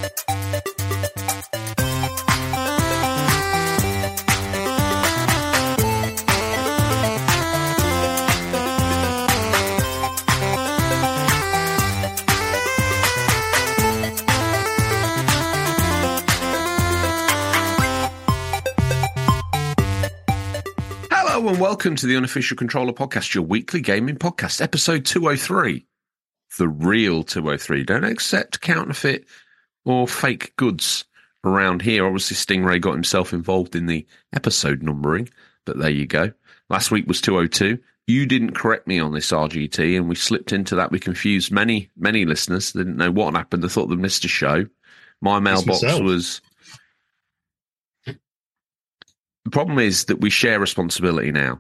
Hello and welcome to the Unofficial Controller Podcast, your weekly gaming podcast, episode 203. The real 203. Don't accept counterfeit or fake goods around here. Obviously, Stingray got himself involved in the episode numbering, but there you go. Last week was 202. You didn't correct me on this, RGT, and we slipped into that. We confused many listeners. They didn't know what happened. They thought they missed a show. My mailbox was... The problem is that we share responsibility now.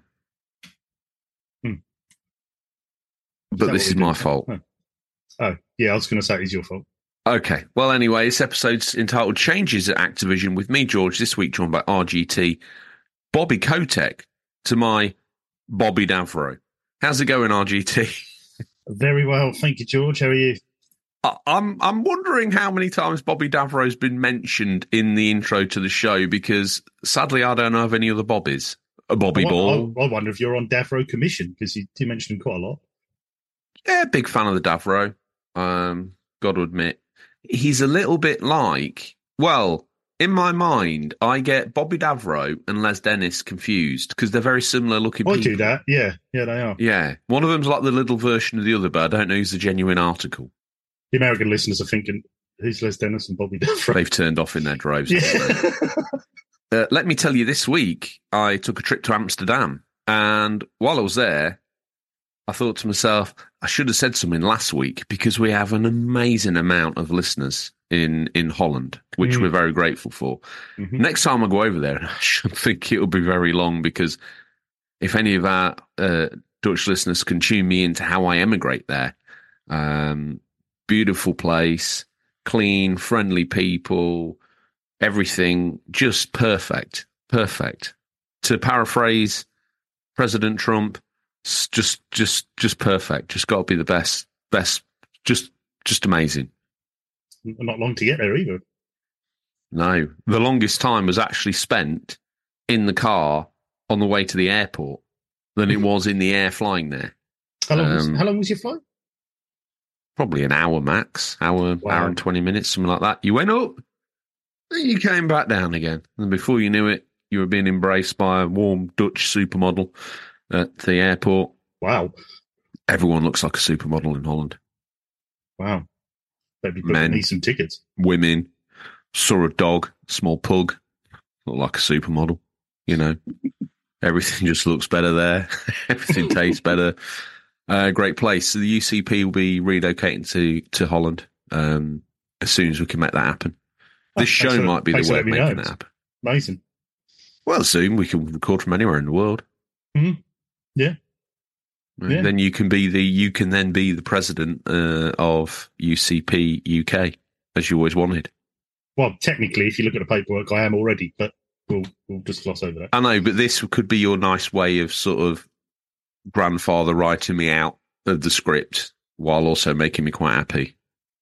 But this is my fault. Oh, yeah, I was going to say it's your fault. Okay. Well, anyway, this episode's entitled Changes at Activision with me, George, this week joined by RGT, Bobby Kotek, to my Bobby Davro. How's it going, RGT? Very well. Thank you, George. How are you? I'm wondering how many times Bobby Davro's been mentioned in the intro to the show, because sadly I don't know of any other Bobbies. A Bobby Ball. I wonder if you're on Davro commission, because you do mention him quite a lot. Yeah, big fan of the Davro. Got to admit, he's a little bit like, well, in my mind, I get Bobby Davro and Les Dennis confused because they're very similar looking people. I do that, yeah, they are. Yeah, one of them's like the little version of the other, but I don't know who's the genuine article. The American listeners are thinking, who's Les Dennis and Bobby Davro? They've turned off in their droves. Yeah. Let me tell you, this week I took a trip to Amsterdam, and while I was there, I thought to myself, I should have said something last week, because we have an amazing amount of listeners in Holland, which we're very grateful for. Mm-hmm. Next time I go over there, I should think it'll be very long, because if any of our Dutch listeners can tune me into how I emigrate there, beautiful place, clean, friendly people, everything just perfect. Perfect. To paraphrase President Trump, just perfect. Just got to be the best, just amazing. Not long to get there either. No, the longest time was actually spent in the car on the way to the airport than it was in the air flying there. How long was your flight? Probably an hour max, hour and 20 minutes, something like that. You went up, then you came back down again. And before you knew it, you were being embraced by a warm Dutch supermodel at the airport. Wow. Everyone looks like a supermodel in Holland. Wow. Maybe booking me some tickets. Women. Saw a dog, small pug, looked like a supermodel. You know, everything just looks better there. Everything tastes better. Great place. So the UCP will be relocating to Holland as soon as we can make that happen. This show might be the way of making that happen. Amazing. Well, soon we can record from anywhere in the world. Mm-hmm. Yeah. Then you can then be the president of UCP UK, as you always wanted. Well, technically, if you look at the paperwork, I am already, but we'll just gloss over that. I know, but this could be your nice way of sort of grandfather writing me out of the script while also making me quite happy.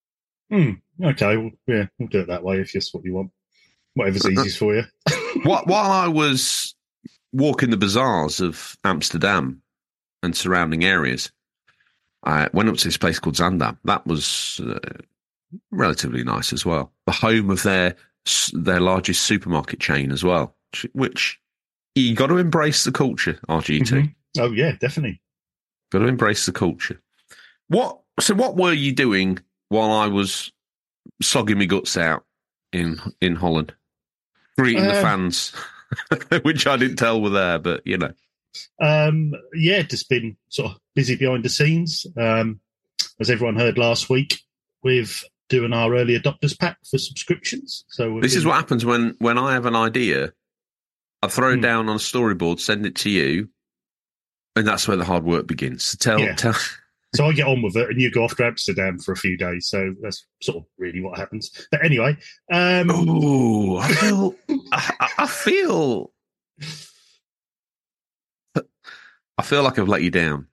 Okay, we'll do it that way if that's what you want. Whatever's easiest for you. While I was walking the bazaars of Amsterdam and surrounding areas, I went up to this place called Zandam. That was relatively nice as well. The home of their largest supermarket chain as well, which you got to embrace the culture, RGT. Mm-hmm. Oh, yeah, definitely. Got to embrace the culture. What were you doing while I was sogging my guts out in Holland? Greeting the fans, which I didn't tell were there, but, you know. Yeah, just been sort of busy behind the scenes. As everyone heard last week, with doing our early adopters pack for subscriptions. So this is what happens when I have an idea. I throw it down on a storyboard, send it to you, and that's where the hard work begins. So tell. So I get on with it, and you go off to Amsterdam for a few days. So that's sort of really what happens. But anyway, I feel like I've let you down.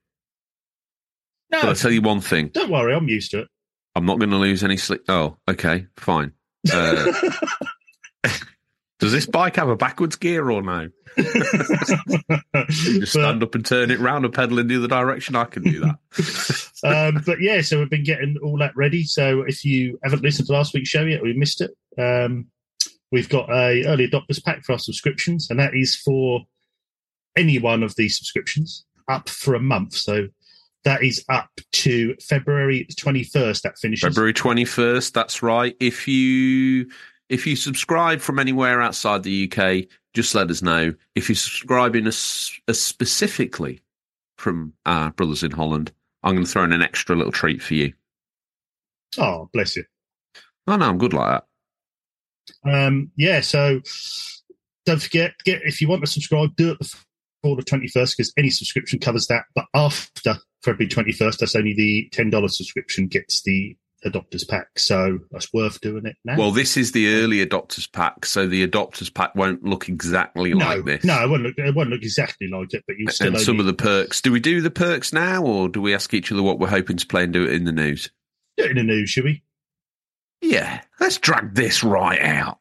No, but I'll tell you one thing. Don't worry, I'm used to it. I'm not going to lose any sleep. Oh, okay, fine. Uh, does this bike have a backwards gear or no? You just stand up and turn it round and pedal in the other direction. I can do that. But yeah, so we've been getting all that ready. So if you haven't listened to last week's show yet or you missed it, we've got a early adopters pack for our subscriptions, and that is for any one of these subscriptions up for a month. So that is up to February 21st. That finishes February 21st. That's right. If you subscribe from anywhere outside the UK, just let us know. If you're subscribing specifically from our brothers in Holland, I'm going to throw in an extra little treat for you. Oh, bless you. Oh, no, I'm good like that. Yeah, so don't forget, if you want to subscribe, do it before the 21st, because any subscription covers that. But after February 21st, that's only the $10 subscription gets the adopters pack, so that's worth doing it now. Well, this is the early adopters pack, so the adopters pack won't look exactly like this. No, it won't look exactly like it, but you'll still. And some of the perks. Do we do the perks now, or do we ask each other what we're hoping to play and do it in the news? Do it in the news, should we? Yeah, let's drag this right out.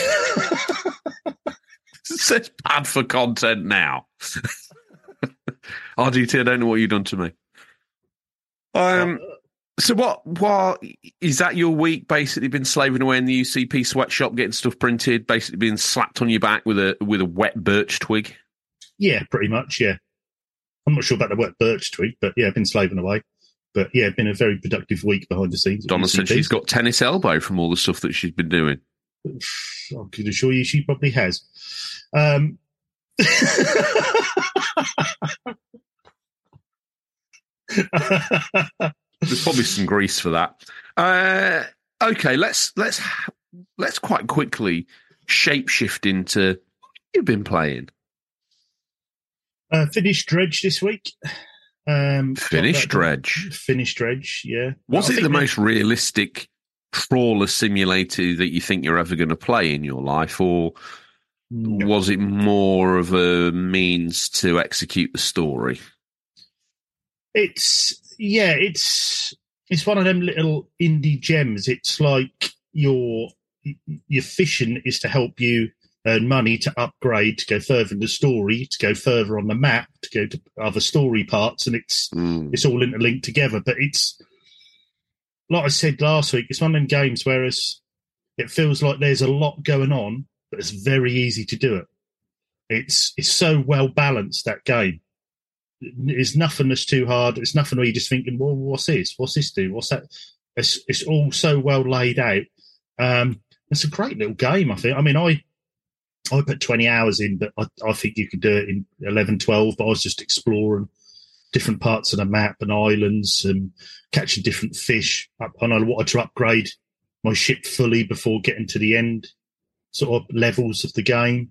It's bad for content now. RDT, I don't know what you've done to me. So what is that your week basically been slaving away in the UCP sweatshop, getting stuff printed, basically being slapped on your back with a wet birch twig? Yeah, pretty much, yeah. I'm not sure about the wet birch twig, but yeah, I've been slaving away. But yeah, it's been a very productive week behind the scenes. Donna said she's got tennis elbow from all the stuff that she's been doing. I can assure you she probably has. There's probably some grease for that. Okay, let's quite quickly shapeshift into what you've been playing. Finished Dredge this week. Finished Dredge, yeah. Was it the most realistic trawler simulator that you think you're ever going to play in your life, or was it more of a means to execute the story? It's one of them little indie gems. It's like your fishing is to help you earn money to upgrade, to go further in the story, to go further on the map, to go to other story parts, and it's all interlinked together. But it's, like I said last week, it's one of them games whereas it feels like there's a lot going on, but it's very easy to do it. It's so well balanced, that game. It's nothing that's too hard. It's nothing where you're just thinking, well, what's this? What's this do? What's that? It's all so well laid out. It's a great little game, I think. I mean, I put 20 hours in, but I think you could do it in 11, 12, but I was just exploring different parts of the map and islands and catching different fish. And I wanted to upgrade my ship fully before getting to the end sort of levels of the game.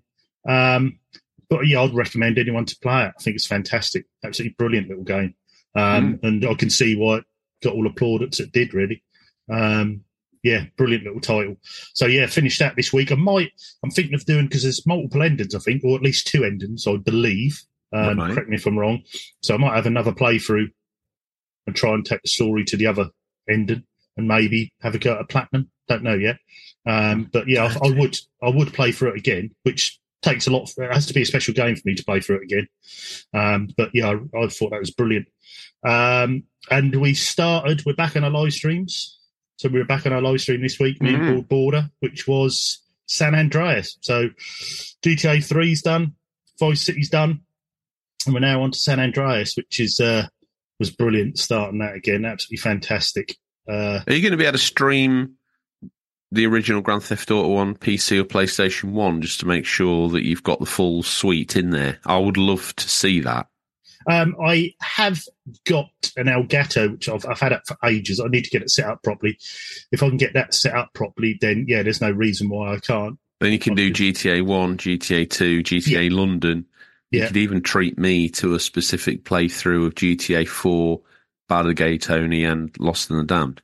But yeah, I'd recommend anyone to play it. I think it's fantastic. Absolutely brilliant little game. And I can see why it got all the plaudits it did, really. Yeah, brilliant little title. So yeah, finished that this week. I'm thinking of doing, because there's multiple endings, I think, or at least 2 endings, I believe. Correct me if I'm wrong. So I might have another playthrough and try and take the story to the other ending and maybe have a go at platinum. Don't know yet. But yeah, I would play through it again, which takes a lot. It has to be a special game for me to play through it again. But yeah, I thought that was brilliant. And we're back on our live streams. So we were back on our live stream this week, me and Broad Border, which was San Andreas. So GTA 3's done, Vice City's done, and we're now on to San Andreas, which was brilliant starting that again. Absolutely fantastic. Are you going to be able to stream the original Grand Theft Auto on PC or PlayStation 1 just to make sure that you've got the full suite in there? I would love to see that. I have got an Elgato, which I've had it for ages. I need to get it set up properly. If I can get that set up properly, then yeah, there's no reason why I can't. Then you can do GTA 1, GTA 2, GTA London. You could even treat me to a specific playthrough of GTA 4, Baldur's Gate Tony, and Lost in the Damned.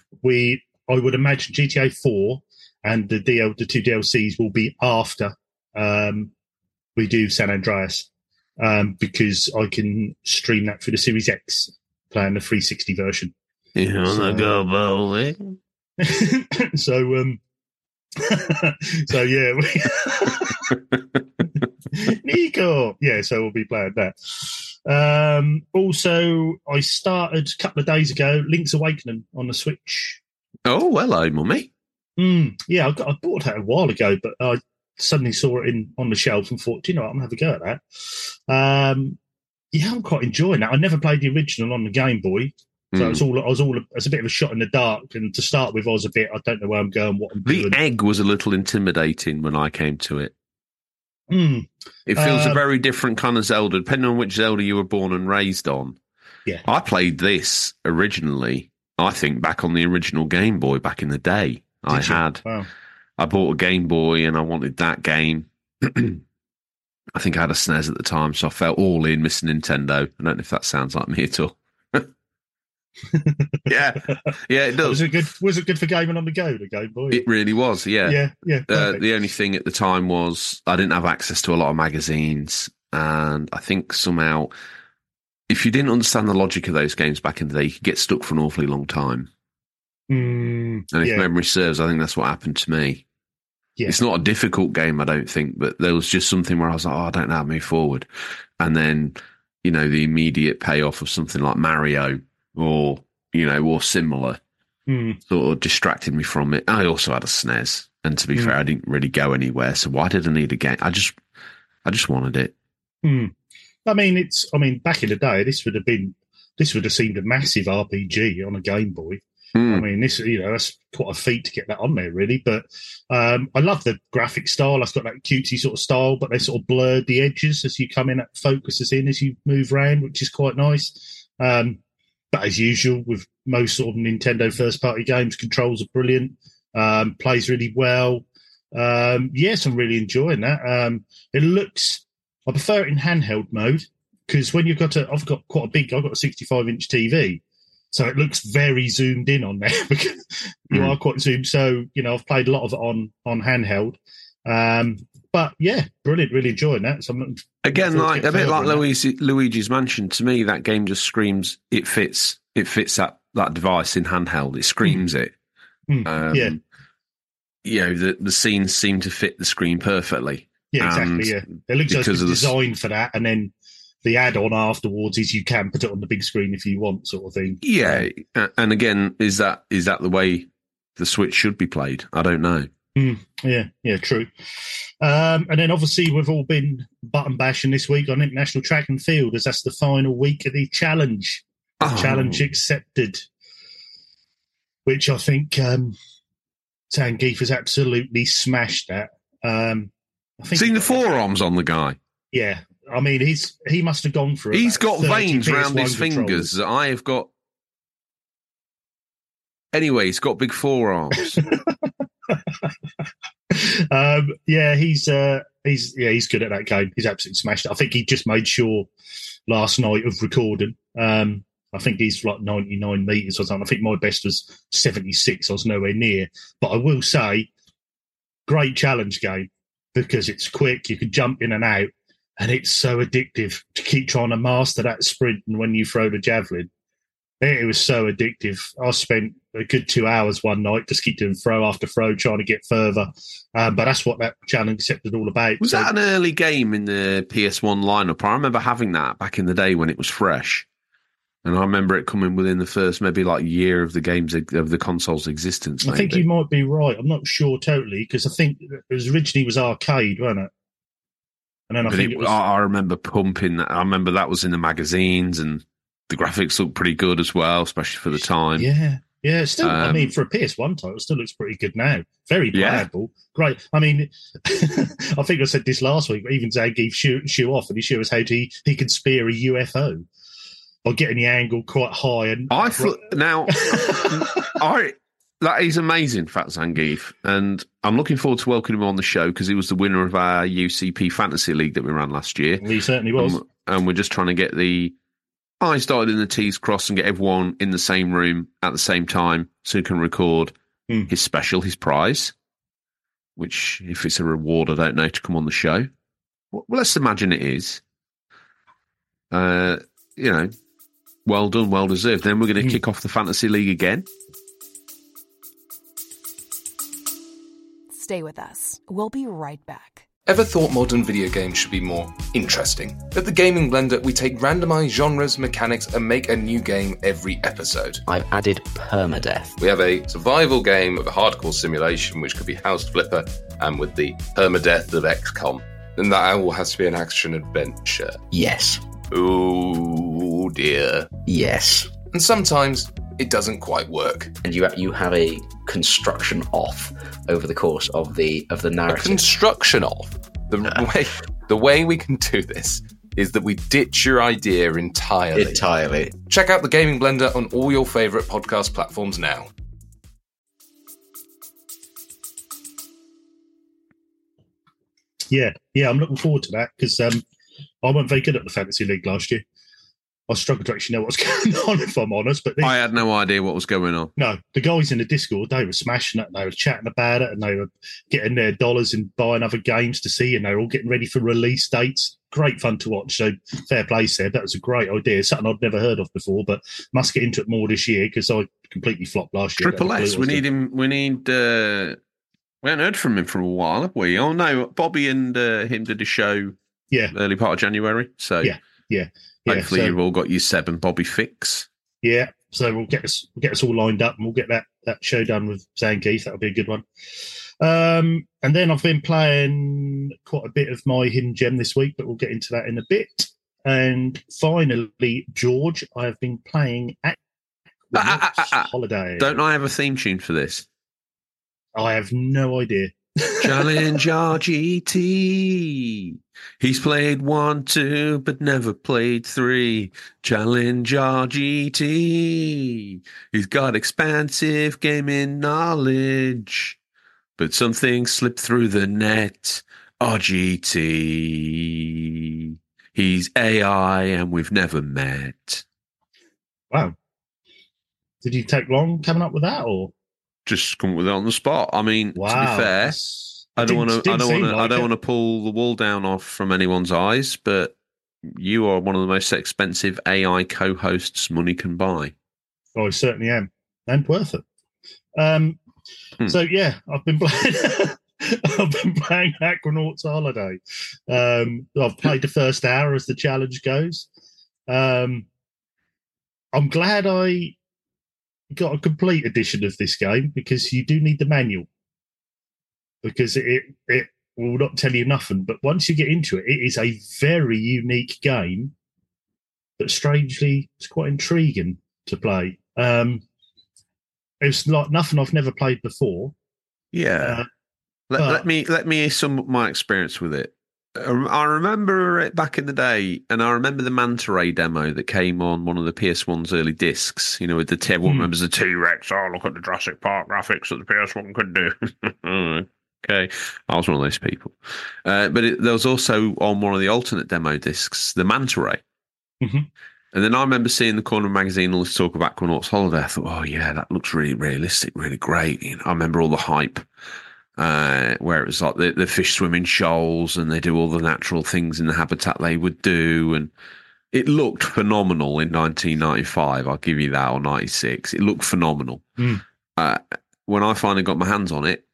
I would imagine GTA 4 and the 2 DLCs will be after we do San Andreas. Because I can stream that through the Series X, playing the 360 version. You want to go bowling? So, So yeah, Nico. Yeah, so we'll be playing that. Also, I started a couple of days ago Link's Awakening on the Switch. Oh, hello, mummy. Yeah, I bought that a while ago, but I suddenly saw it on the shelf and thought, you know what, I'm going to have a go at that. Yeah, I'm quite enjoying that. I never played the original on the Game Boy. So it's a bit of a shot in the dark. And to start with, I don't know where I'm going, what I'm doing. The egg was a little intimidating when I came to it. It feels a very different kind of Zelda, depending on which Zelda you were born and raised on. Yeah. I played this originally, I think, back on the original Game Boy back in the day. Wow. I bought a Game Boy and I wanted that game. I think I had a SNES at the time, so I felt all in, Mr. Nintendo. I don't know if that sounds like me at all. yeah, it does. Was it good for gaming on the go, the Game Boy? It really was, yeah. Yeah. The only thing at the time was I didn't have access to a lot of magazines, and I think somehow, if you didn't understand the logic of those games back in the day, you could get stuck for an awfully long time. And if memory serves, I think that's what happened to me. Yeah. It's not a difficult game, I don't think, but there was just something where I was like, I don't know how to move forward. And then, the immediate payoff of something like Mario or similar sort of distracted me from it. I also had a SNES, and to be fair, I didn't really go anywhere. So why did I need a game? I just wanted it. I mean, back in the day, this would have seemed a massive RPG on a Game Boy. I mean, that's quite a feat to get that on there, really. But I love the graphic style. It's got that cutesy sort of style, but they sort of blurred the edges as you come in, focuses in as you move around, which is quite nice. But as usual, with most sort of Nintendo first-party games, controls are brilliant, plays really well. Yes, I'm really enjoying that. I prefer it in handheld mode, because when I've got a 65-inch TV, so it looks very zoomed in on there because you are quite zoomed. So, I've played a lot of it on handheld. But yeah, brilliant, really enjoying that. So I'm again, a bit like Luigi's Mansion, to me, that game just screams it fits that device in handheld. It screams it. The scenes seem to fit the screen perfectly. Yeah, exactly. Yeah, it looks like it's designed for that, and then the add-on afterwards is you can put it on the big screen if you want, sort of thing. Yeah, and again, is that the way the Switch should be played? I don't know. Yeah, true. And then obviously we've all been button bashing this week on International Track and Field, as that's the final week of the challenge. Challenge accepted, which I think Zangief has absolutely smashed at. I think seen the forearms on the guy. Yeah. I mean, he must have gone through. He's got veins around his fingers that I have got. Anyway, he's got big forearms. He's good at that game. He's absolutely smashed it. I think he just made sure last night of recording. I think he's like 99 meters or something. I think my best was 76. I was nowhere near, but I will say, great challenge game because it's quick. You can jump in and out. And it's so addictive to keep trying to master that sprint. And when you throw the javelin, it was so addictive. I spent a good 2 hours one night just keep doing throw after throw, trying to get further. But that's what that challenge accepted all about. Was that an early game in the PS1 lineup? I remember having that back in the day when it was fresh. And I remember it coming within the first maybe like year of the console's existence. Maybe. I think you might be right. I'm not sure totally, because I think it was originally arcade, wasn't it? And then I remember pumping that. I remember that was in the magazines, and the graphics looked pretty good as well, especially for the time. Yeah. Still, I mean, for a PS1 title, it still looks pretty good now. Very playable. Yeah. Great. I mean, I think I said this last week, but even Zangief show off, and he showed us how he can spear a UFO by getting the angle quite high. And that is amazing, Fat Zangief, and I'm looking forward to welcoming him on the show because he was the winner of our UCP Fantasy League that we ran last year. He certainly was. And we're just trying to get the I's dotted and the T's crossed and get everyone in the same room at the same time so he can record his prize, which, if it's a reward, I don't know, to come on the show. Well, let's imagine it is. Well done, well deserved. Then we're going to kick off the Fantasy League again. Stay with us. We'll be right back. Ever thought modern video games should be more interesting? At the Gaming Blender, we take randomized genres, mechanics, and make a new game every episode. I've added permadeath. We have a survival game of a hardcore simulation, which could be House Flipper, and with the permadeath of XCOM. And that all has to be an action-adventure. Yes. Oh dear. Yes. And sometimes it doesn't quite work. And you have a construction off over the course of the narrative. A construction off. The way we can do this is that we ditch your idea entirely. Check out the Gaming Blender on all your favourite podcast platforms now. Yeah, I'm looking forward to that because I wasn't very good at the Fantasy League last year. I struggled to actually know what's going on, if I'm honest. But I had no idea what was going on. No, the guys in the Discord, they were smashing it. And they were chatting about it, and they were getting their dollars and buying other games to see, and they were all getting ready for release dates. Great fun to watch. So fair play, Seb. That was a great idea. Something I'd never heard of before, but must get into it more this year because I completely flopped last year. Triple S. We need him. We need. We haven't heard from him for a while, have we? Oh no, Bobby and him did a show. Yeah, early part of January. So yeah. Hopefully you've all got your Seb and Bobby fix. Yeah, so we'll get us all lined up, and we'll get that show done with Zangief. That'll be a good one. And then I've been playing quite a bit of my hidden gem this week, but we'll get into that in a bit. And finally, George, I have been playing Holiday. Don't I have a theme tune for this? I have no idea. Challenge RGT. He's played 1, 2, but never played 3. Challenge RGT. He's got expansive gaming knowledge, but something slipped through the net. RGT. He's AI and we've never met. Wow. Did you take long coming up with that, or just come up with it on the spot? I mean, to be fair, I don't want to pull the wool down off from anyone's eyes, but you are one of the most expensive AI co-hosts money can buy. Oh, I certainly am, and worth it. So yeah, I've been playing. I've been playing Aquanauts Holiday. I've played the first hour as the challenge goes. I'm glad I got a complete edition of this game because you do need the manual, because it will not tell you nothing. But once you get into it, it is a very unique game, but strangely, it's quite intriguing to play. It's like nothing I've never played before. Yeah. Let me sum up my experience with it. I remember it back in the day, and I remember the Manta Ray demo that came on one of the PS1's early discs, with the everyone remembers the T-Rex. Oh, look at the Jurassic Park graphics that the PS1 could do. Okay, I was one of those people. But there was also on one of the alternate demo discs, the Manta Ray. Mm-hmm. And then I remember seeing the Corner magazine all this talk about Aquanauts Holiday. I thought, oh yeah, that looks really realistic, really great. I remember all the hype. Where it was like the fish swim in shoals and they do all the natural things in the habitat they would do, and it looked phenomenal in 1995. I'll give you that, or 96. It looked phenomenal. When I finally got my hands on it,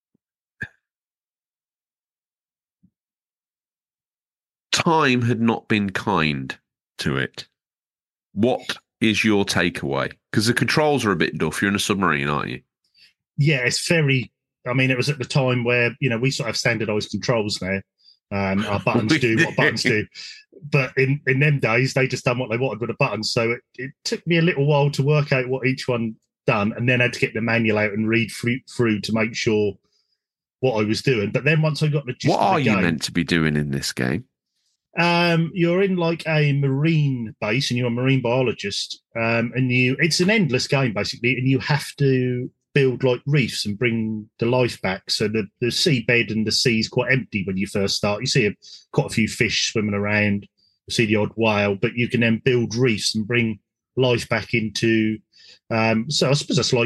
time had not been kind to it. What is your takeaway? Because the controls are a bit duff. You're in a submarine, aren't you? Yeah, it's very... I mean, it was at the time where, we sort of have standardized controls now. Our buttons do what buttons do. But in them days, they just done what they wanted with the buttons. So it took me a little while to work out what each one done, and then I had to get the manual out and read through to make sure what I was doing. But then once I got the gist what of the game... What are you meant to be doing in this game? You're in like a marine base, and you're a marine biologist. And it's an endless game, basically, and you have to build like reefs and bring the life back. So the seabed and the sea's quite empty when you first start. You see quite a few fish swimming around, you see the odd whale, but you can then build reefs and bring life back into. So I suppose it's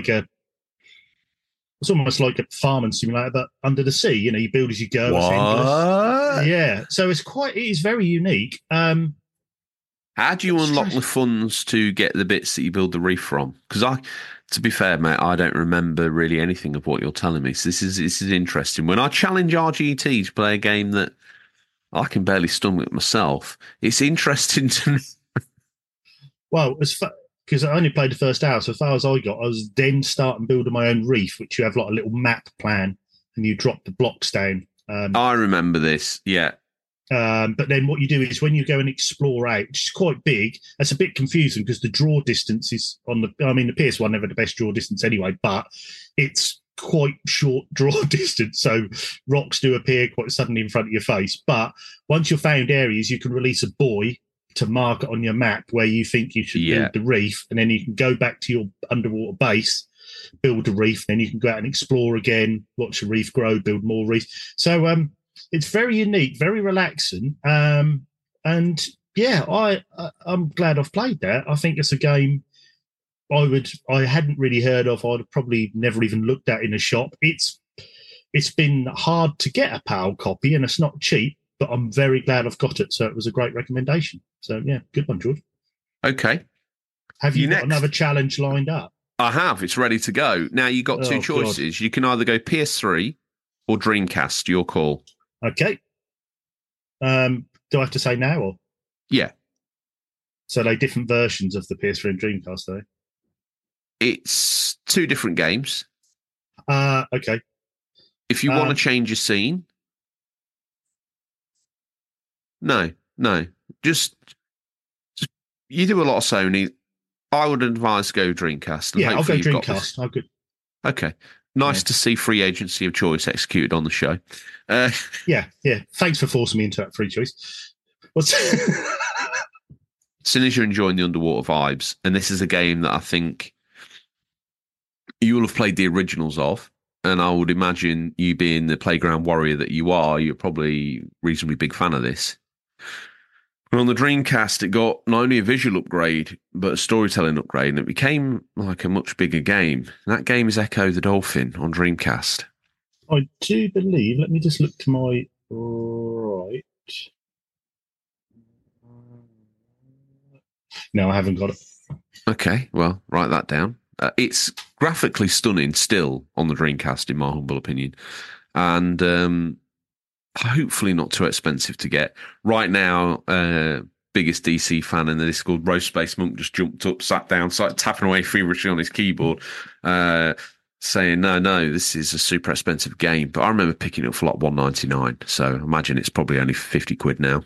almost like a farming simulator, but under the sea. You build as you go. What? It's endless. Yeah. So it is very unique. How do you unlock the funds to get the bits that you build the reef from? Because To be fair, mate, I don't remember really anything of what you're telling me. So this is interesting. When I challenge RGT to play a game that I can barely stomach myself, it's interesting to me. Well, because I only played the first hour, so as far as I got, I was then starting building my own reef, which you have like a little map plan, and you drop the blocks down. I remember this, yeah. But then what you do is when you go and explore out, which is quite big, that's a bit confusing because the draw distance is the PS1 never the best draw distance anyway, but it's quite short draw distance. So rocks do appear quite suddenly in front of your face. But once you've found areas, you can release a buoy to mark it on your map where you think you should build the reef. And then you can go back to your underwater base, build the reef. Then you can go out and explore again, watch the reef grow, build more reef. So, it's very unique, very relaxing, and yeah, I'm glad I've played that. I think it's a game I hadn't really heard of. I'd probably never even looked at in a shop. It's been hard to get a PAL copy, and it's not cheap. But I'm very glad I've got it. So it was a great recommendation. So yeah, good one, George. Okay. Have you got another challenge lined up? I have. It's ready to go. Now you've got two choices. God. You can either go PS3 or Dreamcast. Your call. Okay. Do I have to say now or? Yeah. So they're different versions of the PS3 and Dreamcast, though? It's two different games. Okay. If you want to change your scene. No. Just you do a lot of Sony. I would advise go Dreamcast. And I'll go Dreamcast. Oh, good. Okay. Nice to see free agency of choice executed on the show. Yeah. Thanks for forcing me into that free choice. As soon as you're enjoying the underwater vibes, and this is a game that I think you will have played the originals of, and I would imagine you being the playground warrior that you are, you're probably a reasonably big fan of this. But on the Dreamcast, it got not only a visual upgrade, but a storytelling upgrade, and it became like a much bigger game. And that game is Echo the Dolphin on Dreamcast. I do believe, let me just look to my right. No, I haven't got it. Okay, well, write that down. It's graphically stunning still on the Dreamcast, in my humble opinion. And hopefully not too expensive to get. Right now, biggest DC fan in the Discord, Roast Space Monk, just jumped up, sat down, started tapping away feverishly on his keyboard, saying, no, this is a super expensive game. But I remember picking it up for like $1.99, so I imagine it's probably only 50 quid now.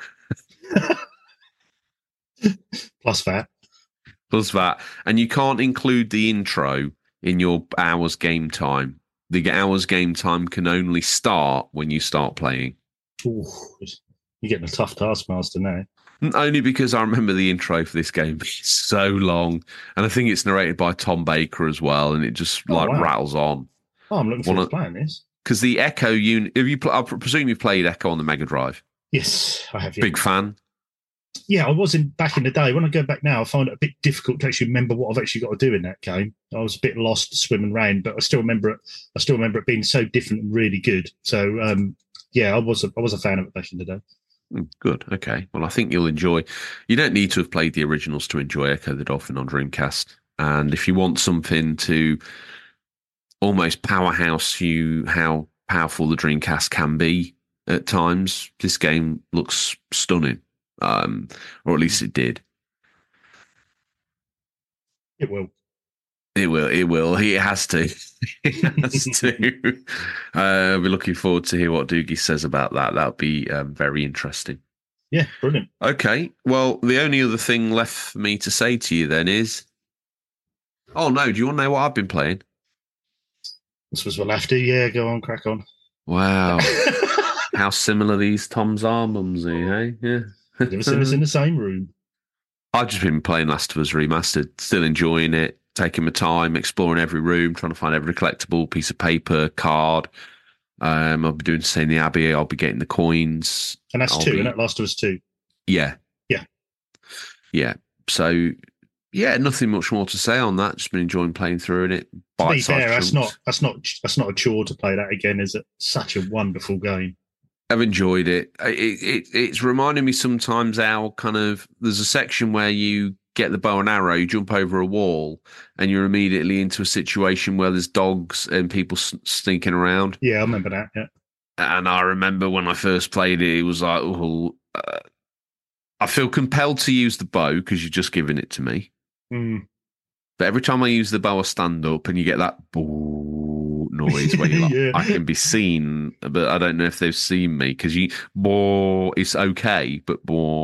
Plus that. And you can't include the intro in your hours game time. The hours game time can only start when you start playing. Ooh, you're getting a tough taskmaster now. Only because I remember the intro for this game being so long, and I think it's narrated by Tom Baker as well, and it just rattles on. Oh, I'm looking forward to playing this. Because the Echo unit, I presume you played Echo on the Mega Drive. Yes, I have. Yeah. Big fan. Yeah, I was back in the day. When I go back now, I find it a bit difficult to actually remember what I've actually got to do in that game. I was a bit lost swimming around, but I still remember it. I still remember it being so different and really good. So, I was a fan of it back in the day. Good. Okay. Well, I think you'll enjoy. You don't need to have played the originals to enjoy Echo the Dolphin on Dreamcast. And if you want something to almost powerhouse you, how powerful the Dreamcast can be at times, this game looks stunning. Or at least it did. It will. It has to. It has to. We're looking forward to hear what Doogie says about that. That'll be very interesting. Yeah, brilliant. Okay. Well, the only other thing left for me to say to you then is, oh no, do you want to know what I've been playing? This was what I have to. Yeah, go on, crack on. Wow. How similar these Toms are, Mumsy, hey? Yeah. Never seen us in the same room. I've just been playing Last of Us Remastered, still enjoying it, taking my time, exploring every room, trying to find every collectible, piece of paper, card. I'll be doing the same in the Abbey. I'll be getting the coins. And that's isn't it? Last of Us 2. Yeah. Yeah. Yeah. So, yeah, nothing much more to say on that. Just been enjoying playing through it. To be fair, that's not a chore to play that again, is it? Such a wonderful game. I've enjoyed it. It's reminding me sometimes how kind of there's a section where you get the bow and arrow, you jump over a wall, and you're immediately into a situation where there's dogs and people sneaking around. Yeah, I remember that. Yeah. And I remember when I first played it, it was like, I feel compelled to use the bow because you're just giving it to me. Mm. But every time I use the bow, I stand up and you get that boo noise where you're like, Yeah. I can be seen, but I don't know if they've seen me because it's okay, but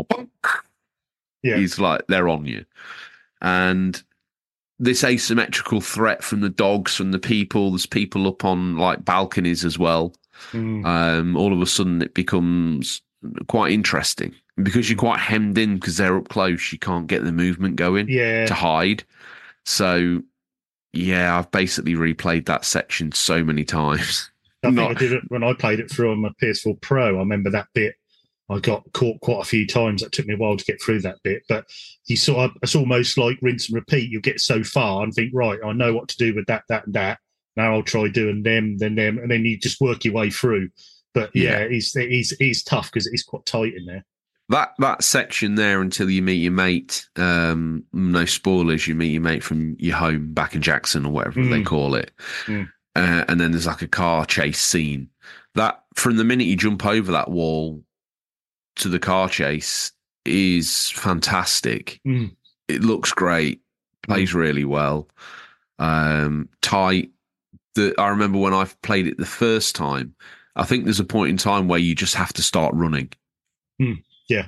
it's like they're on you. And this asymmetrical threat from the dogs, from the people, there's people up on like balconies as well. All of a sudden it becomes quite interesting because you're quite hemmed in because they're up close. You can't get the movement going to hide. So, yeah, I've basically replayed that section so many times. I think I did it when I played it through on my PS4 Pro. I remember that bit. I got caught quite a few times. It took me a while to get through that bit. But it's almost like rinse and repeat. You get so far and think, right, I know what to do with that, and that. Now I'll try doing them, then them. And then you just work your way through. But, it's tough because it's quite tight in there. That section there until you meet your mate, no spoilers, you meet your mate from your home back in Jackson or whatever they call it. And then there's like a car chase scene. That from the minute you jump over that wall to the car chase is fantastic. It looks great, plays really well. Tight. I remember when I played it the first time, I think there's a point in time where you just have to start running. Yeah.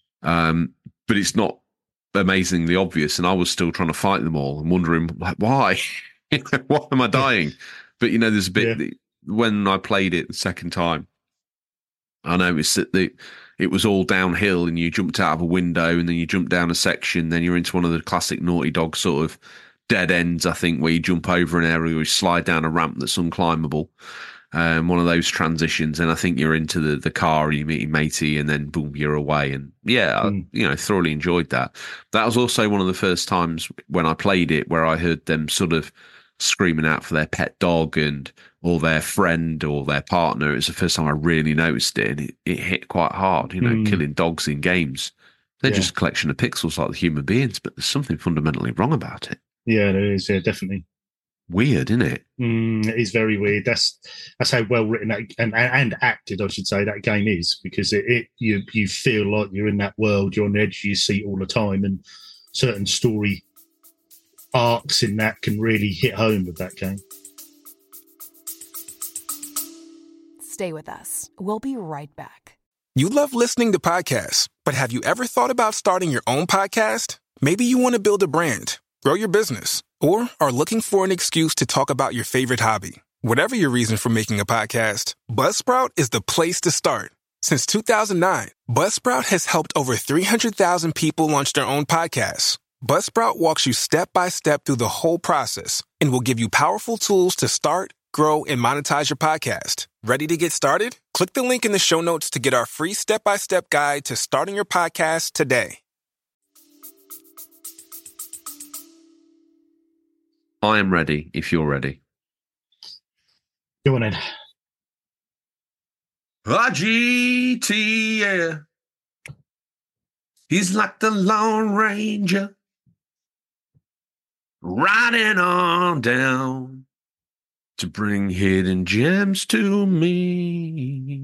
But it's not amazingly obvious, and I was still trying to fight them all and wondering why. Why am I dying? But there's a bit that when I played it the second time, I noticed that it was all downhill, and you jumped out of a window, and then you jump down a section, then you're into one of the classic Naughty Dog sort of dead ends, I think, where you jump over an area, or you slide down a ramp that's unclimbable. One of those transitions, and I think you're into the car, you meet your matey, and then boom, you're away. And I thoroughly enjoyed that. That was also one of the first times when I played it where I heard them sort of screaming out for their pet dog or their friend or their partner. It was the first time I really noticed it, and it hit quite hard. Killing dogs in games, they're just a collection of pixels like the human beings, but there's something fundamentally wrong about it. Yeah, there is. Yeah, definitely. Weird, isn't it? It is very weird. That's how well written and acted, I should say, that game is, because you feel like you're in that world. You're on the edge of your seat all the time, and certain story arcs in that can really hit home with that game. Stay with us. We'll be right back. You love listening to podcasts, but have you ever thought about starting your own podcast? Maybe you want to build a brand, grow your business, or are looking for an excuse to talk about your favorite hobby. Whatever your reason for making a podcast, Buzzsprout is the place to start. Since 2009, Buzzsprout has helped over 300,000 people launch their own podcasts. Buzzsprout walks you step by step through the whole process and will give you powerful tools to start, grow, and monetize your podcast. Ready to get started? Click the link in the show notes to get our free step-by-step guide to starting your podcast today. I am ready if you're ready. Go on in. GTA. He's like the Lone Ranger, riding on down to bring hidden gems to me.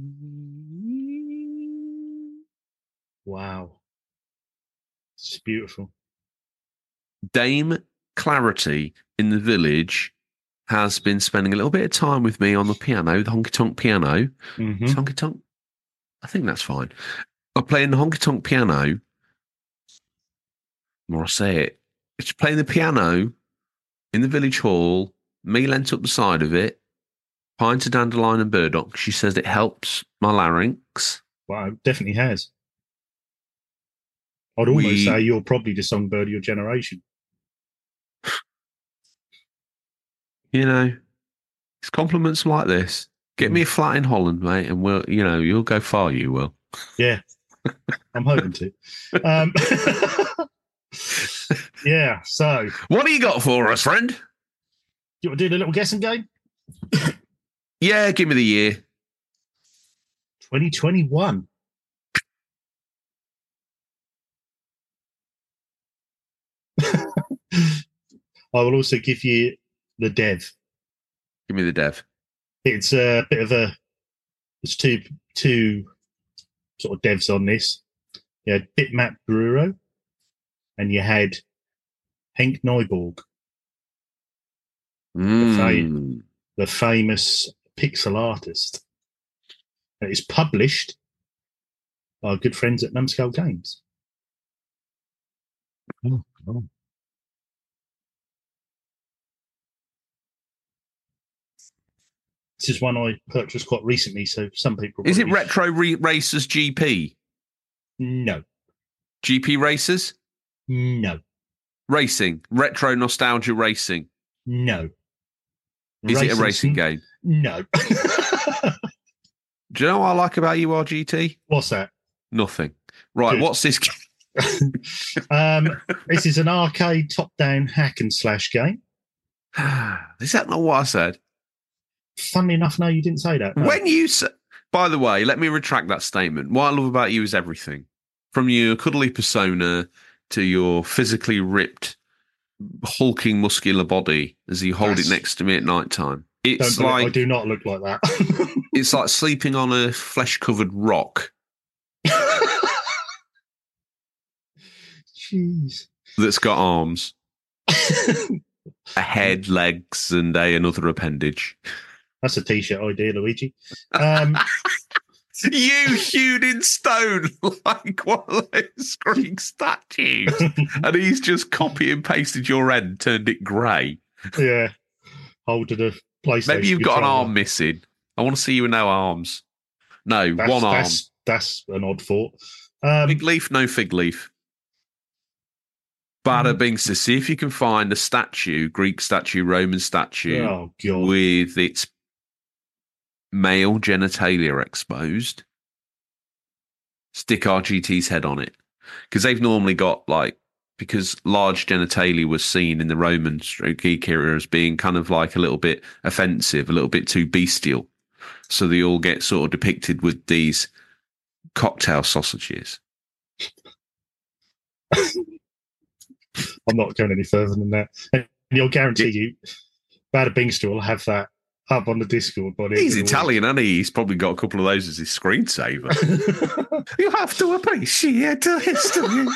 Wow. It's beautiful. Dame Clarity in the Village has been spending a little bit of time with me on the piano, the honky tonk piano. It's honky tonk. I think that's fine. I'm playing the honky tonk piano. The more I say it, it's playing the piano in the village hall. Me lent up the side of it. Pint of dandelion and burdock. She says it helps my larynx. Wow, it definitely has. I'd almost say you're probably the songbird of your generation. It's compliments like this. Get me a flat in Holland, mate, and you'll go far, you will. Yeah, I'm hoping to. Yeah, so. What do you got for us, friend? You want to do the little guessing game? Yeah, give me the year. 2021. I will also give you the dev. Give me the dev. It's a bit of a. There's two sort of devs on this. You had Bitmap Bureau, and you had Henk Neuborg, the famous pixel artist. And it's published by our good friends at Numskull Games. Oh. This is one I purchased quite recently, so some people... Is it Retro Racers GP? No. GP Racers? No. Racing? Retro Nostalgia Racing? No. Is it a racing game? No. Do you know what I like about URGT? What's that? Nothing. Right, Good. what's this? This is an arcade top-down hack and slash game. Is that not what I said? Funnily enough, no, you didn't say that. No. When you say, by the way, let me retract that statement. What I love about you is everything. From your cuddly persona to your physically ripped, hulking, muscular body as you hold it next to me at night time. It's like... I do not look like that. It's like sleeping on a flesh-covered rock. Jeez. That's got arms. A head, legs, and another appendage. That's a T-shirt idea, Luigi. You hewed in stone like one of those Greek statues. And he's just copy and pasted your end, turned it grey. Yeah. Holding a PlayStation. Maybe you've got an controller. arm missing. I want to see you with no arms. No, one arm. That's an odd thought. Fig leaf, no fig leaf. Bada bing says, see if you can find a statue, Greek statue, Roman statue, with its male genitalia exposed. Stick RGT's head on it. Because they've normally got, because large genitalia was seen in the Roman Greek era as being kind of like a little bit offensive, a little bit too bestial. So they all get sort of depicted with these cocktail sausages. I'm not going any further than that. And I'll guarantee you, Bada Bingster will have that up on the Discord. He's Italian, and he's probably got a couple of those as his screensaver. You have to appreciate the history.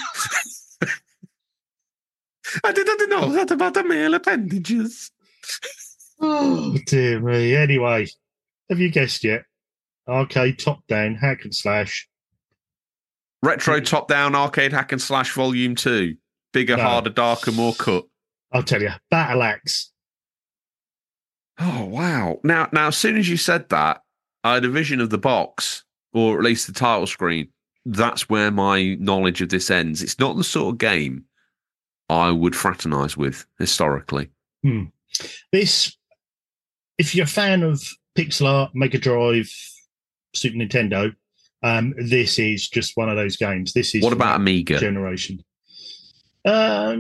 I didn't know that about the male appendages. Oh, dear me. Anyway, have you guessed yet? Arcade top-down hack and slash. Retro top-down arcade hack and slash volume 2. Bigger, harder, darker, more cut. I'll tell you, Battle Axe. Oh, wow. Now, as soon as you said that, I had a vision of the box, or at least the title screen. That's where my knowledge of this ends. It's not the sort of game I would fraternise with, historically. This, if you're a fan of pixel art, Mega Drive, Super Nintendo, this is just one of those games. This is... What about Amiga? Generation. Yeah,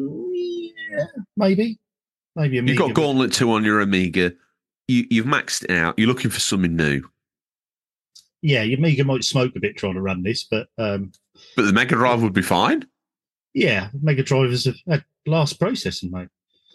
maybe Amiga. You've got Gauntlet 2 on your Amiga. You've maxed it out. You're looking for something new. Yeah, your Amiga might smoke a bit trying to run this, but the Mega Drive would be fine. Yeah, Mega Drive is a blast processing, mate.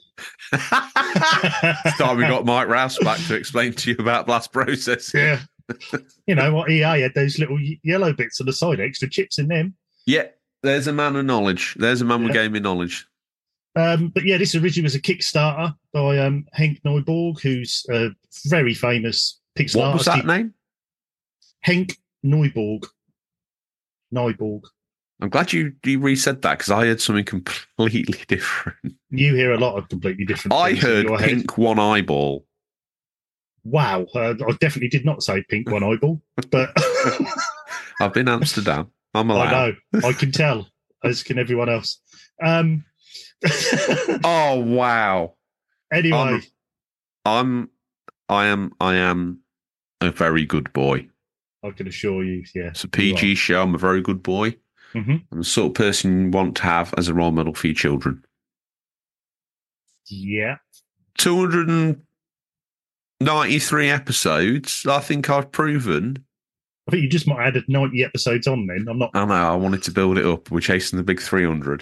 It's time we got Mike Rouse back to explain to you about blast processing. Yeah, you know what? EA had those little yellow bits on the side, extra chips in them. Yeah. There's a man of knowledge. There's a man with gaming knowledge. But yeah, this originally was a Kickstarter by Henk Neuborg, who's a very famous pixel artist. What was that name? Henk Neuborg. Neuborg. I'm glad you resaid that because I heard something completely different. You hear a lot of completely different things. I heard pink one eyeball. Wow. I definitely did not say pink one eyeball, but... I've been in Amsterdam. I'm allowed. I know. I can tell, as can everyone else. Oh wow! Anyway, I am a very good boy. I can assure you. Yeah, it's a PG show. I'm a very good boy. Mm-hmm. I'm the sort of person you want to have as a role model for your children. Yeah. 293 episodes. I think I've proven. I think you just might have added 90 episodes on then. I'm not. I know. I wanted to build it up. We're chasing the big 300.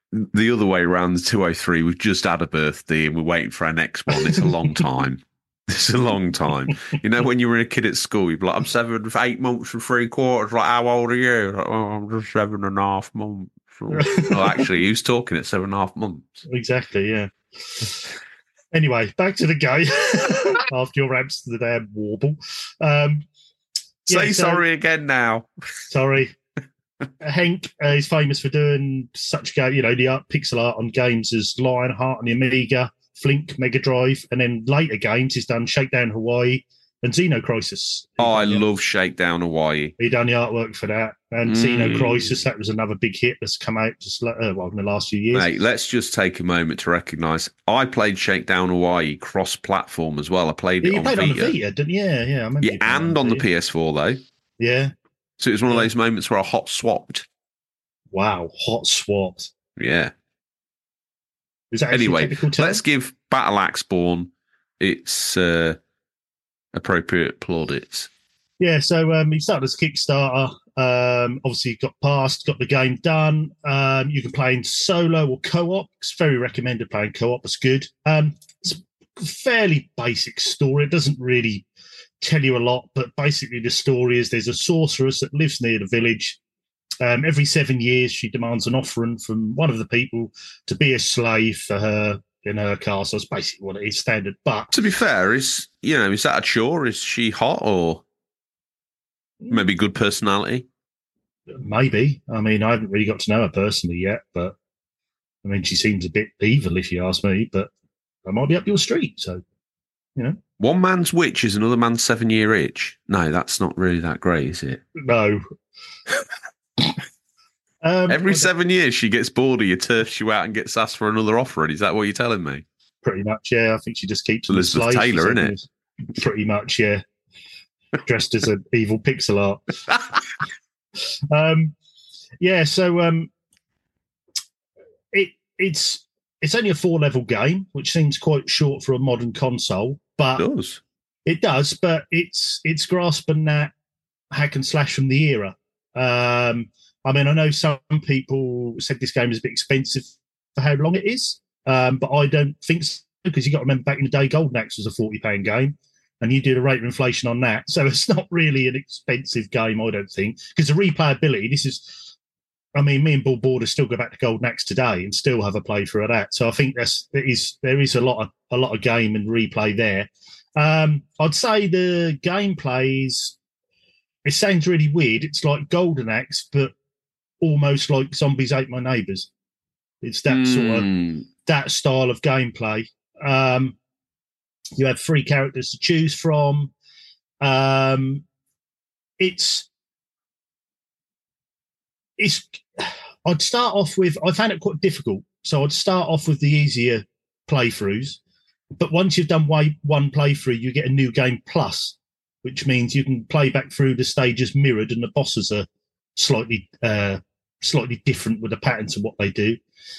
the other way around, the 203, we've just had a birthday and we're waiting for our next one. It's a long time. It's a long time. You know, when you were a kid at school, you'd be like, I'm 8 months and 3/4. Like, how old are you? Like, oh, I'm just 7.5 months. Well, actually, he was talking at 7.5 months. Exactly, yeah. Anyway, back to the game. After your Amsterdam warble. Say sorry again now. Sorry. Henk is famous for doing such game, the pixel art on games as Lionheart on the Amiga, Flink, Mega Drive, and then later games he's done Shakedown Hawaii and Xenocrisis. Oh, I love Shakedown Hawaii. He done the artwork for that. And Xenocrisis, that was another big hit that's come out just in the last few years. Mate, let's just take a moment to recognise I played Shakedown Hawaii cross-platform as well. I played it on Vita. You played on the Vita, didn't you? Yeah, I remember. Yeah, and on the PS4, though. Yeah. So it was one of those moments where I hot swapped. Wow, hot swapped. Yeah. Anyway, let's give Battle Axe Born its appropriate plaudits. Yeah, so he started as Kickstarter. Obviously, got the game done. You can play in solo or co-op. It's very recommended playing co-op. It's good. It's a fairly basic story. It doesn't really tell you a lot, but basically the story is there's a sorceress that lives near the village. Every 7 years, she demands an offering from one of the people to be a slave for her in her castle. That's basically what it is, standard. But to be fair, is that a chore? Is she hot or maybe good personality? Maybe. I mean, I haven't really got to know her personally yet, but I mean, she seems a bit evil if you ask me, but I might be up your street, so, One man's witch is another man's 7-year itch. No, that's not really that great, is it? No. Every 7 years she gets bored of you, turfs you out and gets asked for another offering. Is that what you're telling me? Pretty much, yeah. I think she just keeps Elizabeth Taylor, isn't it? Pretty much, yeah. Dressed as an evil pixel art. It's only a 4-level game, which seems quite short for a modern console, but it does, but it's grasping that hack and slash from the era. I mean, I know some people said this game is a bit expensive for how long it is, but I don't think so, because you got to remember back in the day, Golden Axe was a £40 game, and you do the rate of inflation on that. So it's not really an expensive game, I don't think, because the replayability, me and Bull Border still go back to Golden Axe today and still have a playthrough of that. So I think there is a lot of game and replay there. I'd say the gameplay it sounds really weird. It's like Golden Axe, but almost like Zombies Ate My Neighbours. It's that sort of that style of gameplay. You have 3 characters to choose from. I'd start off with, I found it quite difficult. So I'd start off with the easier playthroughs. But once you've done one playthrough, you get a new game plus, which means you can play back through the stages mirrored, and the bosses are slightly different with the patterns of what they do.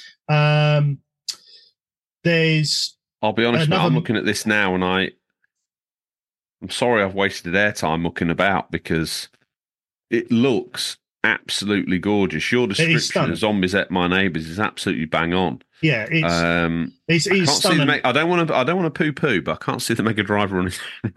I'll be honest, I'm looking at this now, and I'm sorry I've wasted airtime looking about, because it looks absolutely gorgeous. Your description of Zombies Ate My Neighbours is absolutely bang on. Yeah, it's stunning. I don't want to poo-poo, but I can't see the Mega Drive running.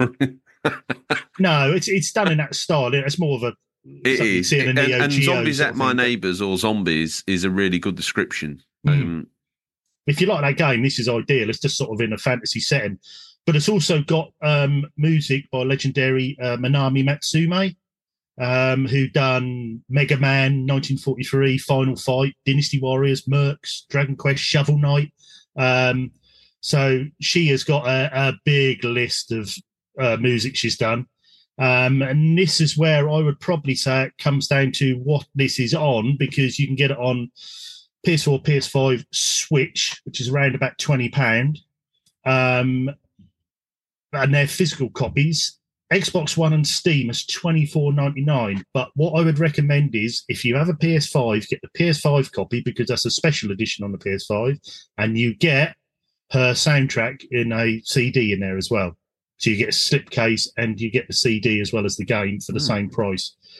No, it's done in that style. It's more of a. It is, and Zombies Ate My Neighbours, or Zombies, is a really good description. If you like that game, this is ideal. It's just sort of in a fantasy setting, but it's also got music by legendary Manami Matsume, who done Mega Man 1943, Final Fight, Dynasty Warriors, Mercs, Dragon Quest, Shovel Knight. So she has got a big list of music she's done. And this is where I would probably say it comes down to what this is on, because you can get it on PS4, PS5, Switch, which is around about £20. And they're physical copies. Xbox One and Steam is $24.99. But what I would recommend is, if you have a PS5, get the PS5 copy, because that's a special edition on the PS5, and you get her soundtrack in a CD in there as well. So you get a slipcase and you get the CD as well as the game for the same price.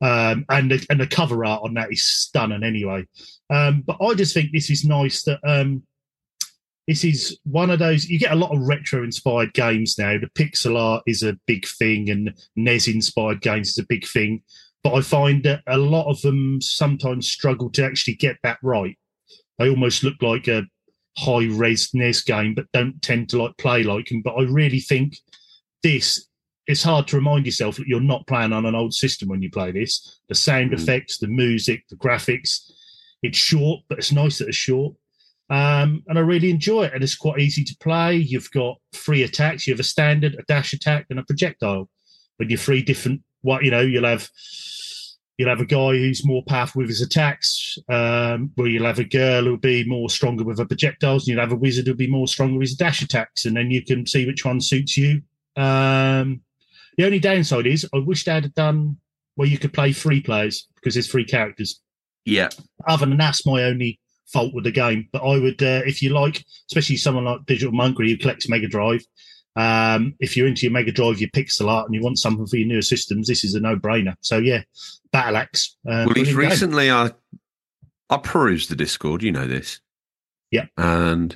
And the cover art on that is stunning anyway. But I just think this is nice that this is one of those, you get a lot of retro-inspired games now. The pixel art is a big thing and NES-inspired games is a big thing. But I find that a lot of them sometimes struggle to actually get that right. They almost look like a high-res NES game, but don't tend to like play like them. But I really think this, it's hard to remind yourself that you're not playing on an old system when you play this. The sound effects, the music, the graphics. It's short, but it's nice that it's short. And I really enjoy it. And it's quite easy to play. You've got 3 attacks. You have a standard, a dash attack, and a projectile. With your 3 different, you'll have a guy who's more powerful with his attacks, where you'll have a girl who'll be more stronger with her projectiles, and you'll have a wizard who'll be more stronger with his dash attacks, and then you can see which one suits you. The only downside is I wish they had done where you could play 3 players because there's 3 characters. Yeah. Other than that's my only fault with the game. But I would, if you like, especially someone like Digital Monkey who collects Mega Drive, if you're into your Mega Drive, your pixel art, and you want something for your newer systems, this is a no-brainer. So yeah, Battle Axe. Well, recently I perused the Discord. You know this. Yeah. And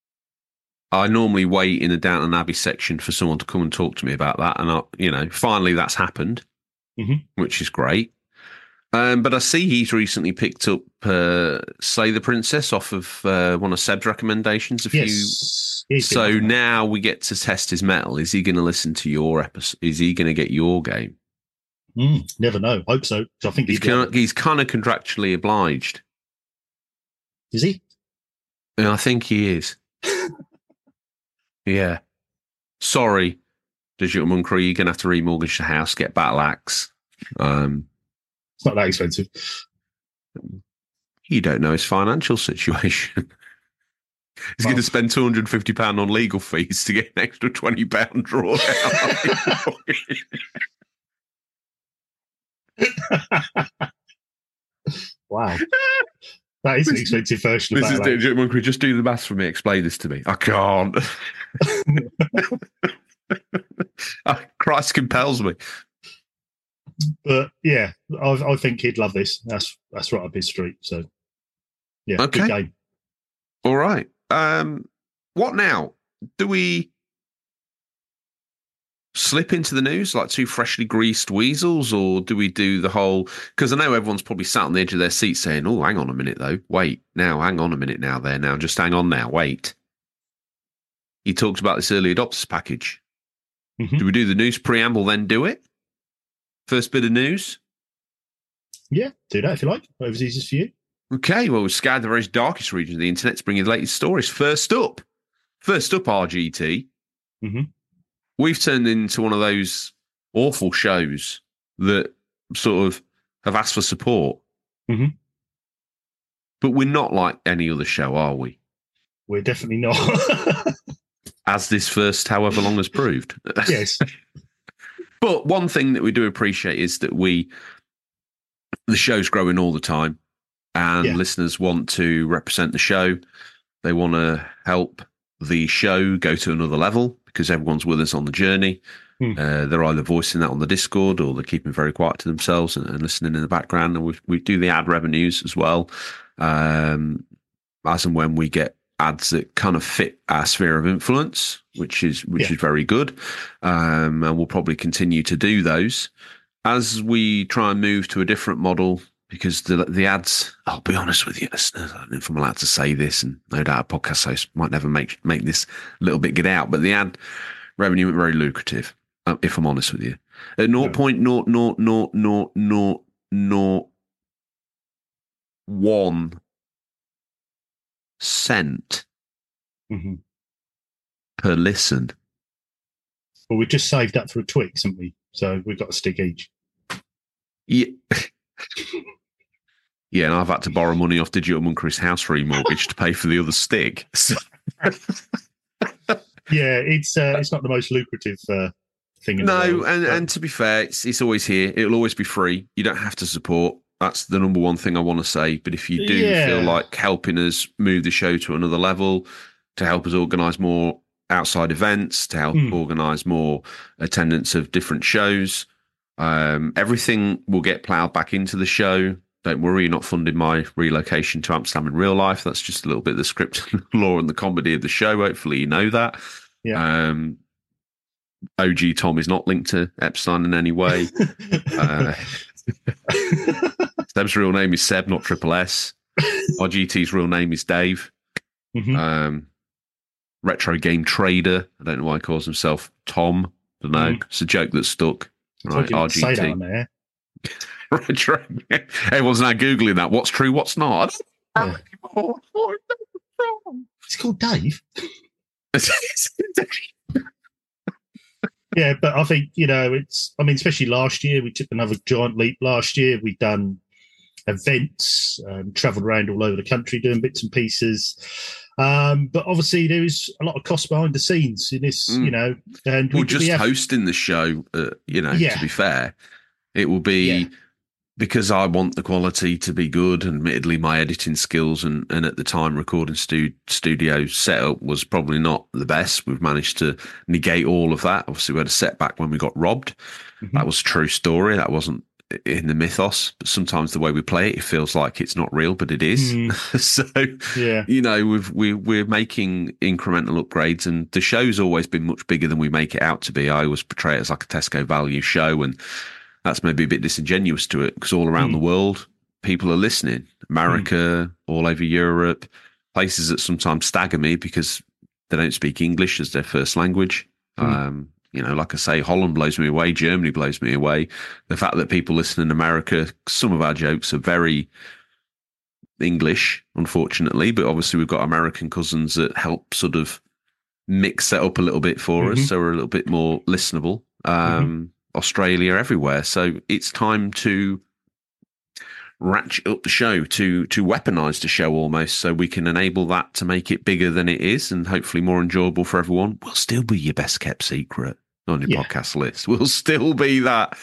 I normally wait in the Downton Abbey section for someone to come and talk to me about that, and finally that's happened, which is great. But I see he's recently picked up Slay the Princess off of one of Seb's recommendations. So now we get to test his mettle. Is he going to listen to your episode? Is he going to get your game? Never know. Hope so. I think he's kind of contractually obliged. Is he? Yeah, I think he is. Yeah. Sorry, Digital Monkey, you're going to have to remortgage the house, get Battle Axe. It's not that expensive. You don't know his financial situation. He's going to spend £250 on legal fees to get an extra £20 drawdown. Wow. That is an expensive version of This is Digital Monkey. Just do the maths for me. Explain this to me. I can't. Christ compels me. But yeah, I think he'd love this. That's right up his street. So yeah, okay. Good game. All right. What now? Do we slip into the news like 2 freshly greased weasels, or do we do the whole? Because I know everyone's probably sat on the edge of their seat saying, "Oh, hang on a minute, though. Wait, now, hang on a minute, now, there, now, just hang on now, wait." He talked about this early adopters package. Do we do the news preamble, then do it? First bit of news? Yeah, do that if you like. Whatever's easiest for you. Okay, well, we've scoured the very darkest region of the internet to bring you the latest stories. First up, RGT. We've turned into one of those awful shows that sort of have asked for support. But we're not like any other show, are we? We're definitely not. As this first however long has proved. Yes. But one thing that we do appreciate is that the show's growing all the time, and listeners want to represent the show. They want to help the show go to another level because everyone's with us on the journey. They're either voicing that on the Discord or they're keeping very quiet to themselves and listening in the background. And we do the ad revenues as well, as and when we get ads that kind of fit our sphere of influence, which is very good. And we'll probably continue to do those as we try and move to a different model, because the ads, I'll be honest with you, listeners, I don't know if I'm allowed to say this, and no doubt a podcast host might never make this little bit get out, but the ad revenue isn't very lucrative, if I'm honest with you. At 0.00001 cent per listen. Well, we just saved up for a Twix, haven't we? So we've got a stick each. Yeah. Yeah, and I've had to borrow money off Digital Monkey's house remortgage to pay for the other stick. So. Yeah, it's not the most lucrative thing. No, and to be fair, it's always here. It'll always be free. You don't have to support. That's the number one thing I want to say. But if you do feel like helping us move the show to another level, to help us organise more outside events, to help organise more attendance of different shows, Everything will get ploughed back into the show. Don't worry, you're not funding my relocation to Amsterdam in real life. That's just a little bit of the script and the law and the comedy of the show. Hopefully you know that. Yeah. OG Tom is not linked to Epstein in any way. Seb's real name is Seb, not Triple S. RGT's real name is Dave. Mm-hmm. Retro Game Trader. I don't know why he calls himself Tom. I don't know. It's a joke that stuck. Right, RGT. Say that on there. Retro. Everyone's now Googling that. What's true, what's not? Yeah. It's called Dave. Yeah, but I think, especially last year, we took another giant leap last year. We've done events, travelled around all over the country doing bits and pieces. But obviously there is a lot of cost behind the scenes in this, and hosting the show, to be fair, it will be because I want the quality to be good. And admittedly, my editing skills and at the time recording studio setup was probably not the best. We've managed to negate all of that. Obviously, we had a setback when we got robbed. Mm-hmm. That was a true story. That wasn't in the mythos, but sometimes the way we play it feels like it's not real, but it is. So we're making incremental upgrades, and the show's always been much bigger than we make it out to be. I always portray it as like a Tesco value show, and that's maybe a bit disingenuous to it, because all around the world people are listening. America, all over Europe, places that sometimes stagger me because they don't speak English as their first language. Like I say, Holland blows me away. Germany blows me away. The fact that people listen in America, some of our jokes are very English, unfortunately, but obviously we've got American cousins that help sort of mix that up a little bit for us, so we're a little bit more listenable. Australia, everywhere. So it's time to ratchet up the show, to weaponize the show almost, so we can enable that to make it bigger than it is and hopefully more enjoyable for everyone. We'll still be your best kept secret on your podcast list. We'll still be that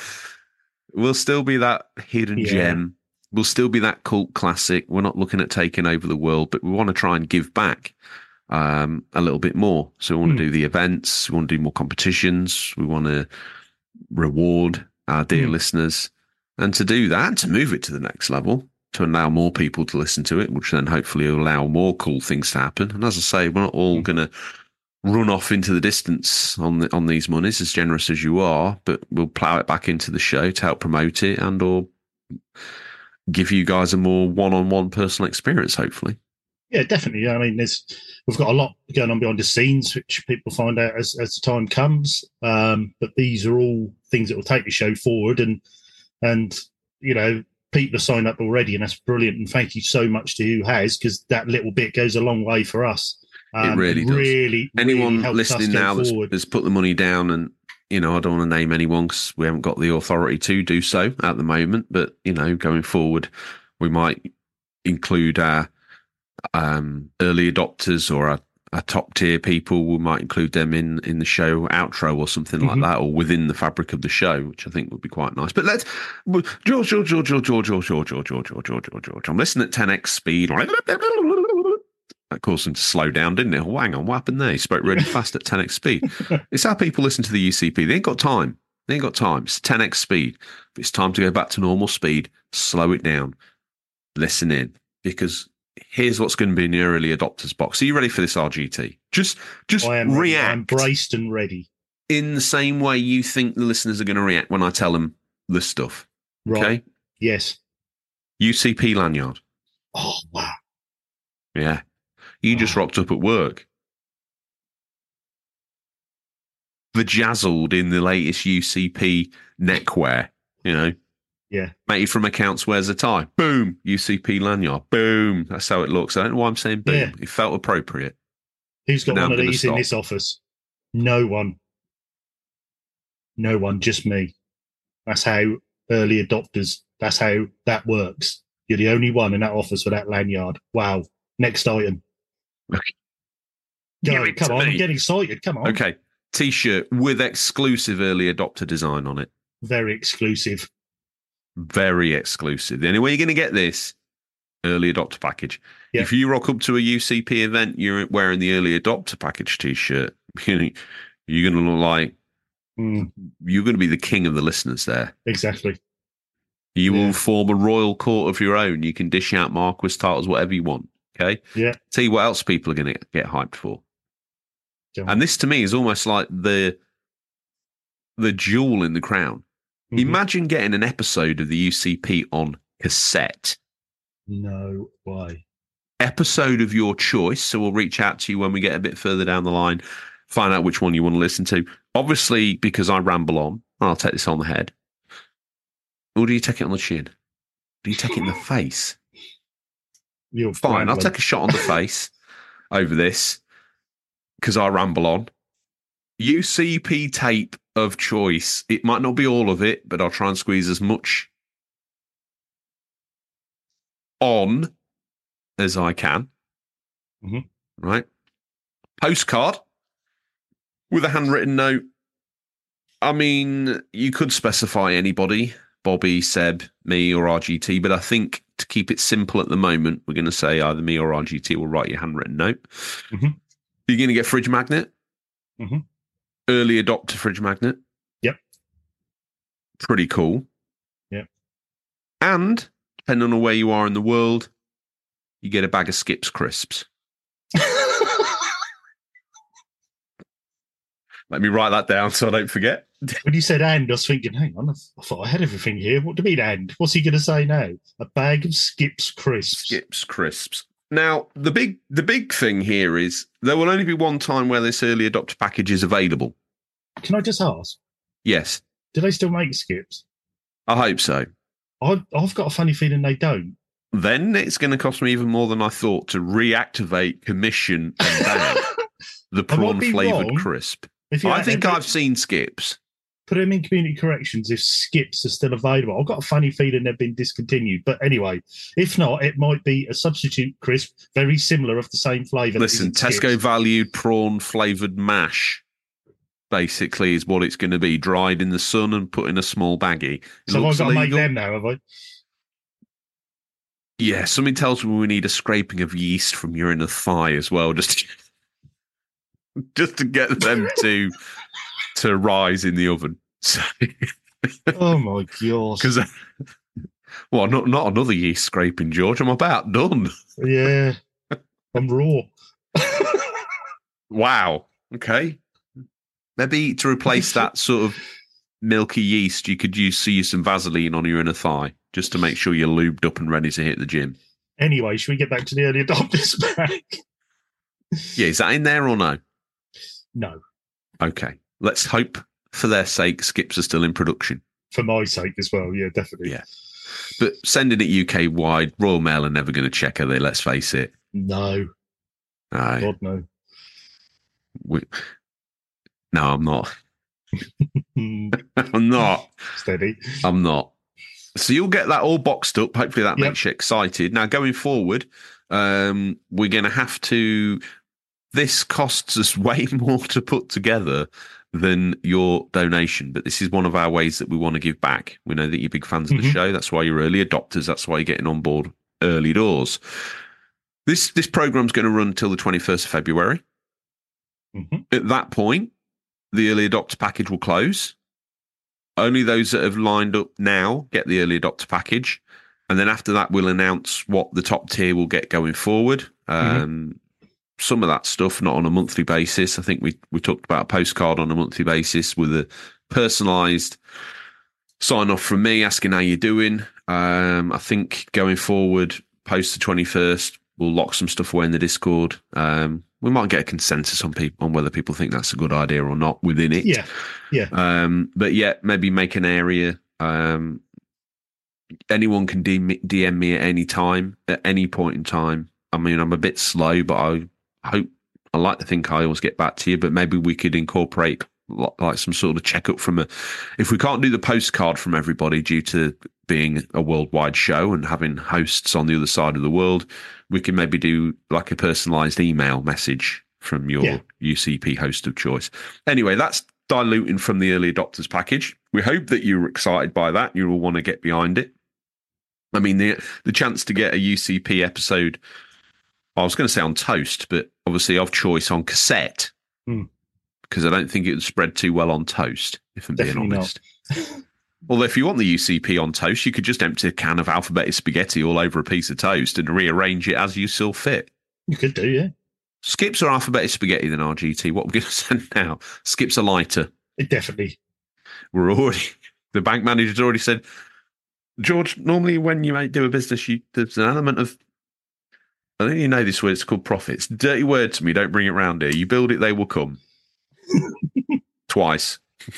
hidden gem. We'll still be that cult classic. We're not looking at taking over the world, but we want to try and give back a little bit more. So we want to do the events, we want to do more competitions, we want to reward our dear listeners. And to do that, to move it to the next level, to allow more people to listen to it, which then hopefully will allow more cool things to happen. And as I say, we're not all going to run off into the distance on these monies, as generous as you are, but we'll plough it back into the show to help promote it and or give you guys a more one-on-one personal experience, hopefully. Yeah, definitely. I mean, we've got a lot going on behind the scenes, which people find out as the time comes. But these are all things that will take the show forward, and people have signed up already, and that's brilliant. And thank you so much to who has, because that little bit goes a long way for us. It really does. Anyone really listening now that's put the money down, and I don't want to name anyone because we haven't got the authority to do so at the moment. But going forward, we might include our early adopters or our top tier people. We might include them in the show outro or something like that, or within the fabric of the show, which I think would be quite nice. But let's George. I'm listening at 10x speed. That caused him to slow down, didn't it? Oh, hang on, what happened there? He spoke really fast at 10x speed. It's how people listen to the UCP. They ain't got time. It's 10x speed. But it's time to go back to normal speed. Slow it down. Listen in, because here's what's going to be in the early adopters box. Are you ready for this, RGT? Just react. I'm braced and ready. In the same way you think the listeners are going to react when I tell them this stuff. Right. Okay? Yes. UCP lanyard. Oh, wow. Yeah. You just rocked up at work. Bejazzled in the latest UCP neckwear, Yeah. Matey from Accounts wears a tie. Boom. UCP lanyard. Boom. That's how it looks. I don't know why I'm saying boom. Yeah. It felt appropriate. Who's got one of these in this office? No one. No one, just me. That's how early adopters, that's how that works. You're the only one in that office with that lanyard. Wow. Next item. Okay. Come on, I'm getting excited. Come on. Okay. T-shirt with exclusive early adopter design on it. Very exclusive. Very exclusive. The only way you're going to get this, early adopter package. Yeah. If you rock up to a UCP event, you're wearing the early adopter package T-shirt, you're going to look like You're going to be the king of the listeners there. Exactly. You will form a royal court of your own. You can dish out Marquis titles, whatever you want. Okay? Yeah. Tell you what else people are going to get hyped for. And this, to me, is almost like the jewel in the crown. Imagine getting an episode of the UCP on cassette. No way. Episode of your choice. So we'll reach out to you when we get a bit further down the line, find out which one you want to listen to. Obviously, because I ramble on, I'll take this on the head. Or do you take it on the chin? Do you take it in the face? You're fine. rambling. I'll take a shot on the face over this because I ramble on. UCP tape of choice. It might not be all of it, but I'll try and squeeze as much on as I can. Right? Postcard with a handwritten note. I mean, you could specify anybody, Bobby, Seb, me, or RGT, but I think to keep it simple at the moment, we're going to say either me or RGT will write your handwritten note. You're going to get fridge magnet. Early adopter fridge magnet. Yep. Pretty cool. Yep. And, depending on where you are in the world, you get a bag of Skips crisps. Let me write that down so I don't forget. When you said and, I was thinking, hang on, I thought I had everything here. What do you mean and? What's he going to say now? A bag of Skips crisps. Skips crisps. Now, the big thing here is there will only be one time where this early adopter package is available. Can I just ask? Yes. Do they still make Skips? I hope so. I've got a funny feeling they don't. Then it's going to cost me even more than I thought to reactivate, commission, and bag the prawn-flavoured crisp. I think I've seen Skips. Put them in community corrections if Skips are still available. I've got a funny feeling they've been discontinued. But anyway, if not, it might be a substitute crisp, very similar of the same flavour. Listen, Tesco valued prawn-flavoured mash, basically, is what it's going to be. Dried in the sun and put in a small baggie. So I've got to make them now, have I? Yeah, something tells me we need a scraping of yeast from your inner thigh as well, just to get them to rise in the oven. So, oh my gosh! Because, well, not another yeast scraping, George. I'm about done. Yeah, I'm raw. Wow. Okay. Maybe to replace that sort of milky yeast, you could use some Vaseline on your inner thigh just to make sure you're lubed up and ready to hit the gym. Anyway, should we get back to the early adopters pack? Yeah, is that in there or no? No. Okay. Let's hope for their sake Skips are still in production. For my sake as well, yeah, definitely. Yeah. But sending it UK wide, Royal Mail are never going to check, are they? Let's face it. No. Aye. God, no. No, I'm not. I'm not. Steady. I'm not. So you'll get that all boxed up. Hopefully that makes you excited. Now, going forward, we're going to have to... This costs us way more to put together than your donation, but this is one of our ways that we want to give back. We know that you're big fans of the show. That's why you're early adopters. That's why you're getting on board early doors. This program's going to run until the 21st of February. At that point, the early adopter package will close. Only those that have lined up now get the early adopter package. And then after that, we'll announce what the top tier will get going forward. Some of that stuff, not on a monthly basis. I think we talked about a postcard on a monthly basis with a personalised sign off from me asking how you're doing. I think going forward, post the 21st, we'll lock some stuff away in the Discord. We might get a consensus on whether people think that's a good idea or not within it. Yeah. But yeah, maybe make an area. Anyone can DM me at any time, at any point in time. I mean, I'm a bit slow, but I like to think I always get back to you, but maybe we could incorporate like some sort of checkup if we can't do the postcard from everybody due to being a worldwide show and having hosts on the other side of the world, we can maybe do like a personalized email message from your UCP host of choice. Anyway, that's diluting from the early adopters package. We hope that you're excited by that. You will want to get behind it. I mean, the chance to get a UCP episode, I was going to say on toast, but obviously of choice on cassette, because I don't think it would spread too well on toast, if I'm Definitely being honest. Although if you want the UCP on toast, you could just empty a can of alphabetic spaghetti all over a piece of toast and rearrange it as you still fit. You could do, yeah. Skips or alphabetic spaghetti then RGT? What we're going to send now? Skips are lighter. Definitely. The bank manager's already said, George, normally when you do a business, there's an element of, I think you know this word, it's called profits. Dirty word to me, don't bring it round here. You build it, they will come. Twice.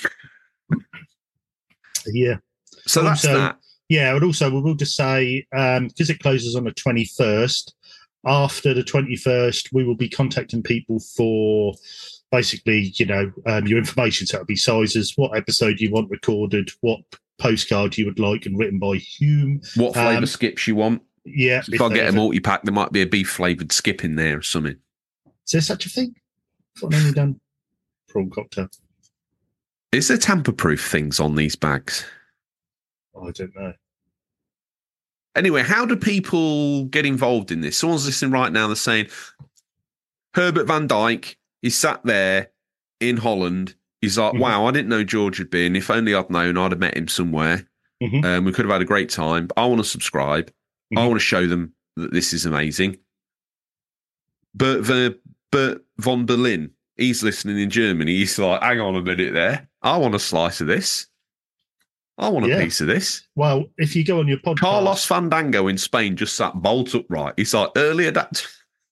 Yeah. So that's that. Yeah, and also we will just say, because it closes on the 21st, after the 21st, we will be contacting people for basically, your information. So it'll be sizes, what episode you want recorded, what postcard you would like and written by whom. What flavour skips you want. Yeah. So if I get a multi-pack, there might be a beef-flavoured skip in there or something. Is there such a thing? I've only done prawn cocktail. Is there tamper-proof things on these bags? Oh, I don't know. Anyway, how do people get involved in this? Someone's listening right now. They're saying, Herbert van Dijk, he's sat there in Holland. He's like, wow, I didn't know George had been. If only I'd known, I'd have met him somewhere. We could have had a great time. I want to subscribe. I want to show them that this is amazing. Bert von Berlin, he's listening in Germany. He's like, hang on a minute there. I want a slice of this. I want a piece of this. Well, if you go on your podcast... Carlos Fandango in Spain just sat bolt upright. He's like, earlier that...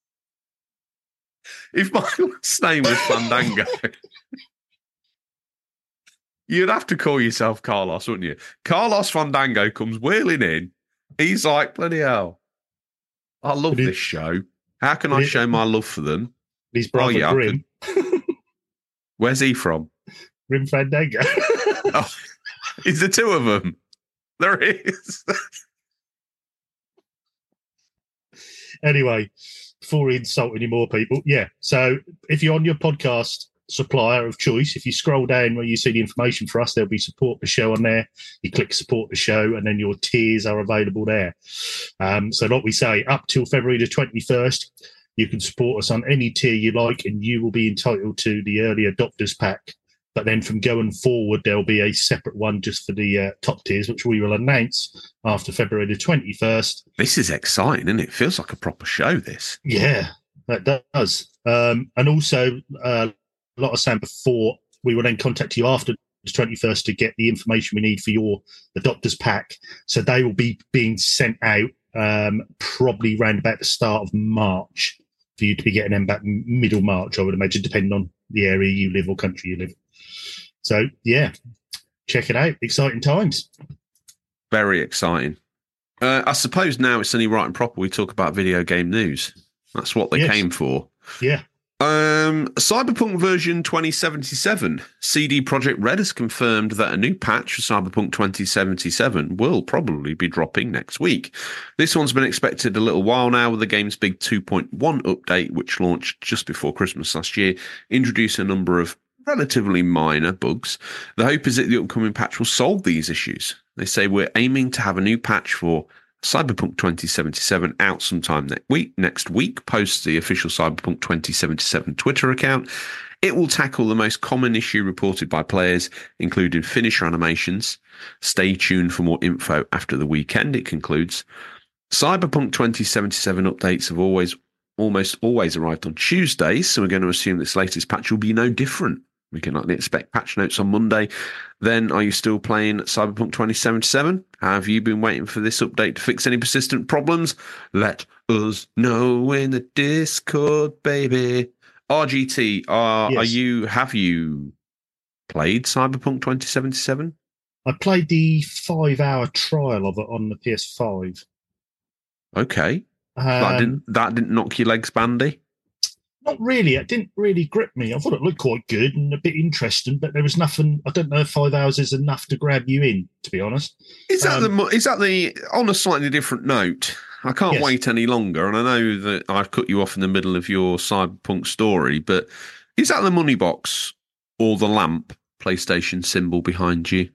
If my last name was Fandango, you'd have to call yourself Carlos, wouldn't you? Carlos Fandango comes wheeling in. He's like, bloody hell, I love this show. How can I show my love for them? His brother Grim. Where's he from? Grim Fandango. Oh, is the two of them? There is. Anyway, before we insult any more people, so if you're on your podcast supplier of choice, if you scroll down where you see the information for us, there'll be support the show on there. You click support the show and then your tiers are available there. So like we say, up till February the 21st, you can support us on any tier you like and you will be entitled to the early adopters pack. But then from going forward, there'll be a separate one just for the top tiers, which we will announce after February the 21st. This is exciting, isn't it? It feels like a proper show, this. Yeah, that does. And also, like I was saying before, we will then contact you after the 21st to get the information we need for your adopters pack. So they will be being sent out probably around about the start of March for you to be getting them back middle March, I would imagine, depending on the area you live or country you live. So, yeah, check it out. Exciting times. Very exciting. I suppose now it's only right and proper we talk about video game news. That's what they came for. Yeah. Cyberpunk version 2077. CD Projekt Red has confirmed that a new patch for Cyberpunk 2077 will probably be dropping next week. This one's been expected a little while now, with the game's big 2.1 update, which launched just before Christmas last year, introduced a number of relatively minor bugs. The hope is that the upcoming patch will solve these issues. They say we're aiming to have a new patch for Cyberpunk 2077 out sometime next week, posts the official Cyberpunk 2077 Twitter account. It will tackle the most common issue reported by players, including finisher animations. Stay tuned for more info after the weekend, it concludes. Cyberpunk 2077 updates have almost always arrived on Tuesdays, so we're going to assume this latest patch will be no different. We can likely expect patch notes on Monday. Then, are you still playing Cyberpunk 2077? Have you been waiting for this update to fix any persistent problems? Let us know in the Discord, baby. RGT, have you played Cyberpunk 2077? I played the 5-hour trial of it on the PS5. Okay. That didn't knock your legs bandy? Not really. It didn't really grip me. I thought it looked quite good and a bit interesting, but there was nothing. I don't know if 5 hours is enough to grab you in, to be honest. Is that the on a slightly different note? I can't wait any longer, and I know that I've cut you off in the middle of your Cyberpunk story, but is that the money box or the lamp PlayStation symbol behind you?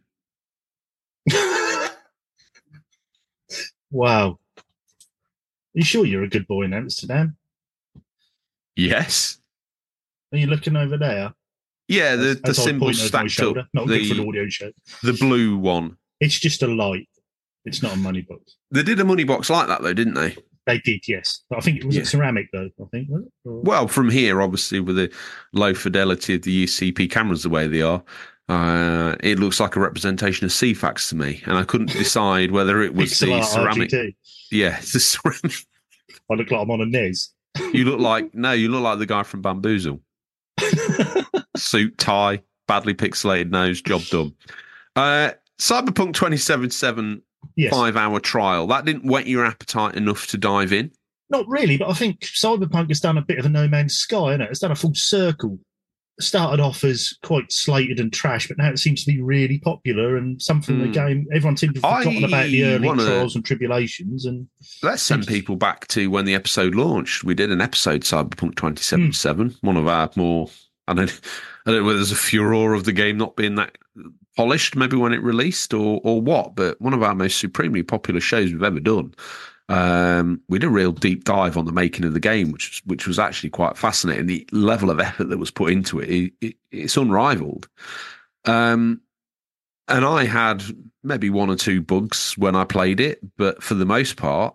Wow. Are you sure you're a good boy in Amsterdam? Yes. Are you looking over there? Yeah, the symbol stacked up. Not good for an audio show. The blue one. It's just a light. It's not a money box. They did a money box like that, though, didn't they? They did, yes. I think it was ceramic, though. I think. Well, from here, obviously, with the low fidelity of the UCP cameras the way they are, it looks like a representation of CFAX to me, and I couldn't decide whether it was the ceramic. RGT. Yeah, it's the ceramic. I look like I'm on a NES. You look like the guy from Bamboozle. Suit, tie, badly pixelated nose, job done. Cyberpunk 2077 5-hour trial. That didn't whet your appetite enough to dive in? Not really, but I think Cyberpunk has done a bit of a No Man's Sky, isn't it? It's done a full circle. It started off as quite slated and trash, but now it seems to be really popular and something the game, everyone seems to have forgotten about the early trials and tribulations. And let's send people back to when the episode launched. We did an episode, Cyberpunk 2077, one of our more... I don't know whether there's a furore of the game not being that polished, maybe when it released or what, but one of our most supremely popular shows we've ever done. We did a real deep dive on the making of the game, which was actually quite fascinating. The level of effort that was put into it's unrivaled. And I had maybe one or two bugs when I played it, but for the most part,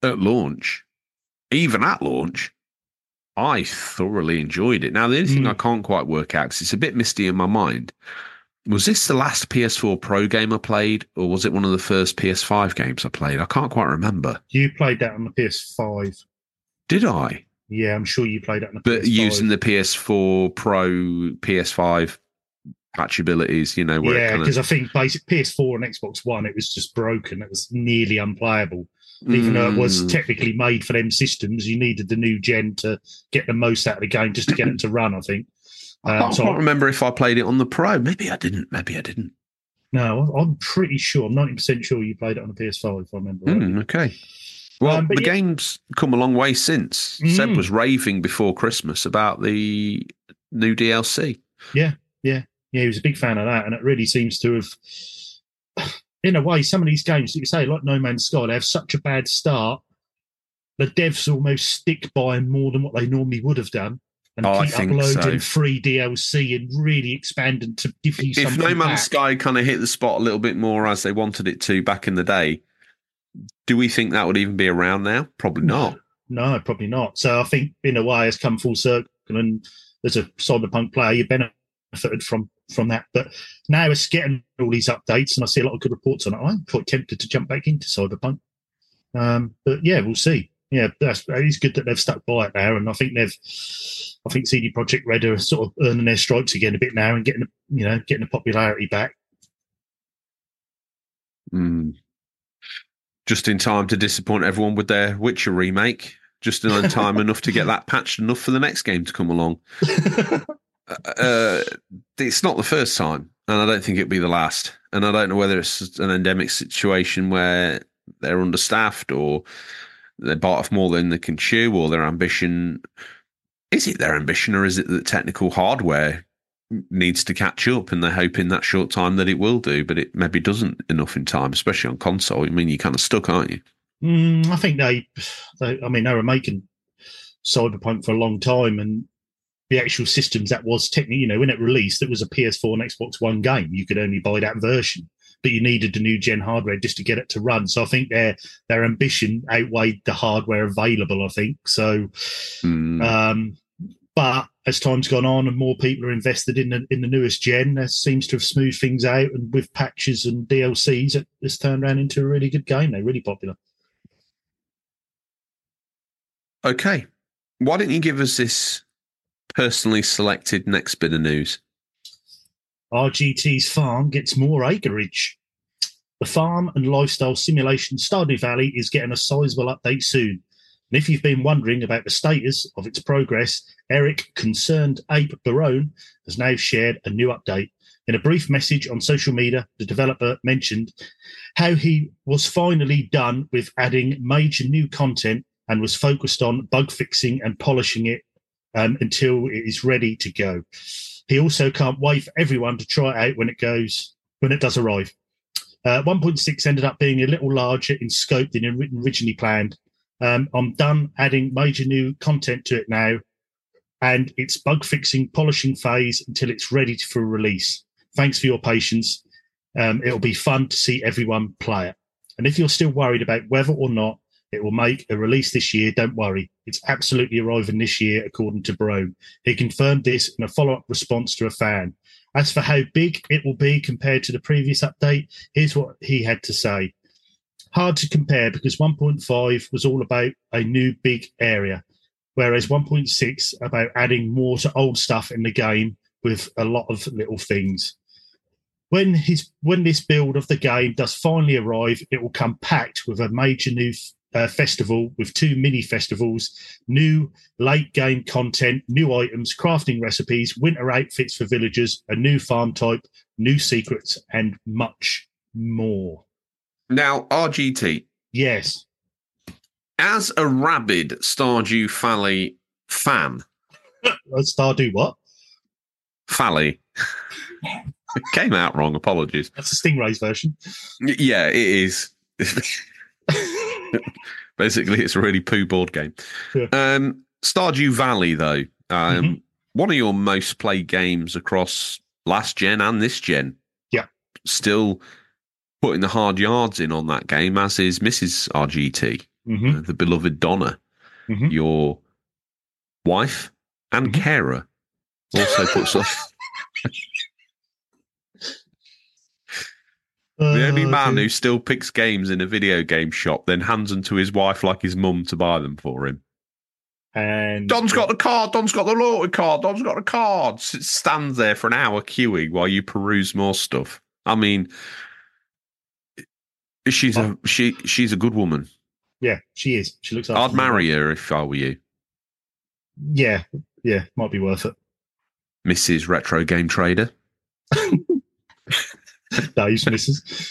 even at launch, I thoroughly enjoyed it. Now, the only thing I can't quite work out, because it's a bit misty in my mind, was this the last PS4 Pro game I played, or was it one of the first PS5 games I played? I can't quite remember. You played that on the PS5. Did I? Yeah, I'm sure you played that on the PS5. But using the PS4 Pro, PS5 patch abilities, where because I think basic PS4 and Xbox One, it was just broken. It was nearly unplayable. Even though it was technically made for them systems, you needed the new gen to get the most out of the game just to get it to run, I think. I can't remember if I played it on the Pro. Maybe I didn't. No, I'm pretty sure. I'm 90% sure you played it on the PS5, if I remember right. Okay. Well, the game's come a long way since. Seb was raving before Christmas about the new DLC. Yeah, he was a big fan of that, and it really seems to have... In a way, some of these games, that you say, like No Man's Sky, they have such a bad start. The devs almost stick by them more than what they normally would have done, and keep uploading free DLC and really expanding to give you something. If No Man's Sky kind of hit the spot a little bit more as they wanted it to back in the day, do we think that would even be around now? Probably not. No, probably not. So I think, in a way, it's come full circle, and as a Cyberpunk player, you benefited from that, but now it's getting all these updates and I see a lot of good reports on it. I'm quite tempted to jump back into Cyberpunk, but yeah, we'll see. Yeah, it's good that they've stuck by it now, and I think CD Projekt Red are sort of earning their stripes again a bit now and getting the popularity back. Just in time to disappoint everyone with their Witcher remake, just in time enough to get that patched enough for the next game to come along. It's not the first time, and I don't think it'll be the last. And I don't know whether it's an endemic situation where they're understaffed or they bite off more than they can chew, or their ambition. Is it their ambition, or is it that technical hardware needs to catch up and they're hoping that short time that it will do, but it maybe doesn't enough in time, especially on console? I mean, you're kind of stuck, aren't you? I think they were making Cyberpunk for a long time, and the actual systems that was technically, when it released, it was a PS4 and Xbox One game. You could only buy that version, but you needed the new gen hardware just to get it to run. So I think their ambition outweighed the hardware available, I think. So, but as time's gone on and more people are invested in the newest gen, that seems to have smoothed things out. And with patches and DLCs, it's turned around into a really good game. They're really popular. Okay. Why don't you give us this personally selected next bit of news? RGT's farm gets more acreage. The farm and lifestyle simulation Stardew Valley is getting a sizable update soon. And if you've been wondering about the status of its progress, Eric Concerned Ape Barone has now shared a new update. In a brief message on social media, the developer mentioned how he was finally done with adding major new content and was focused on bug fixing and polishing it until it is ready to go. He also can't wait for everyone to try it out when it does arrive. 1.6 ended up being a little larger in scope than originally planned. I'm done adding major new content to it now. and its bug fixing polishing phase until it's ready for release. Thanks for your patience. It'll be fun to see everyone play it. And if you're still worried about whether or not it will make a release this year, don't worry. It's absolutely arriving this year, according to Brome. He confirmed this in a follow-up response to a fan. As for how big it will be compared to the previous update, here's what he had to say. Hard to compare because 1.5 was all about a new big area, whereas 1.6 about adding more to old stuff in the game with a lot of little things. When this build of the game does finally arrive, it will come packed with a major new festival with 2 mini festivals, new late game content, new items, crafting recipes, winter outfits for villagers, a new farm type, new secrets, and much more. Now, RGT. Yes. As a rabid Stardew Valley fan. Stardew what? Valley. It came out wrong, apologies. That's the Stingray's version. Yeah, it is. Basically, it's a really poo board game. Yeah. Stardew Valley, though, one of your most played games across last gen and this gen. Yeah. Still putting the hard yards in on that game, as is Mrs. RGT, the beloved Donna, your wife and carer, also puts off. The only man who still picks games in a video game shop, then hands them to his wife like his mum to buy them for him. And Don's got the card. Don's got the loyalty card. Don's got the card. Stands there for an hour queuing while you peruse more stuff. I mean, she's a good woman. Yeah, she is. She looks after I'd marry her if I were you. Yeah, might be worth it. Mrs. Retro Game Trader. Dave's missus.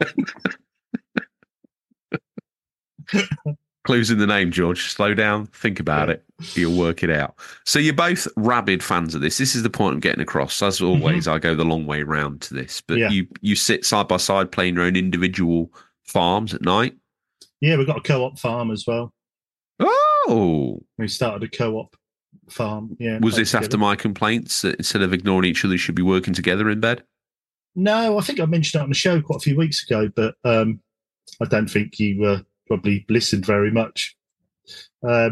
Clues in the name, George. Slow down. Think about it. You'll work it out. So you're both rabid fans of this. This is the point I'm getting across. As always, I go the long way round to this. But you sit side by side playing your own individual farms at night. Yeah, we've got a co-op farm as well. Oh! We started a co-op farm. Yeah. Was this after my complaints that instead of ignoring each other, you should be working together in bed? No, I think I mentioned it on the show quite a few weeks ago, but I don't think you probably listened very much. But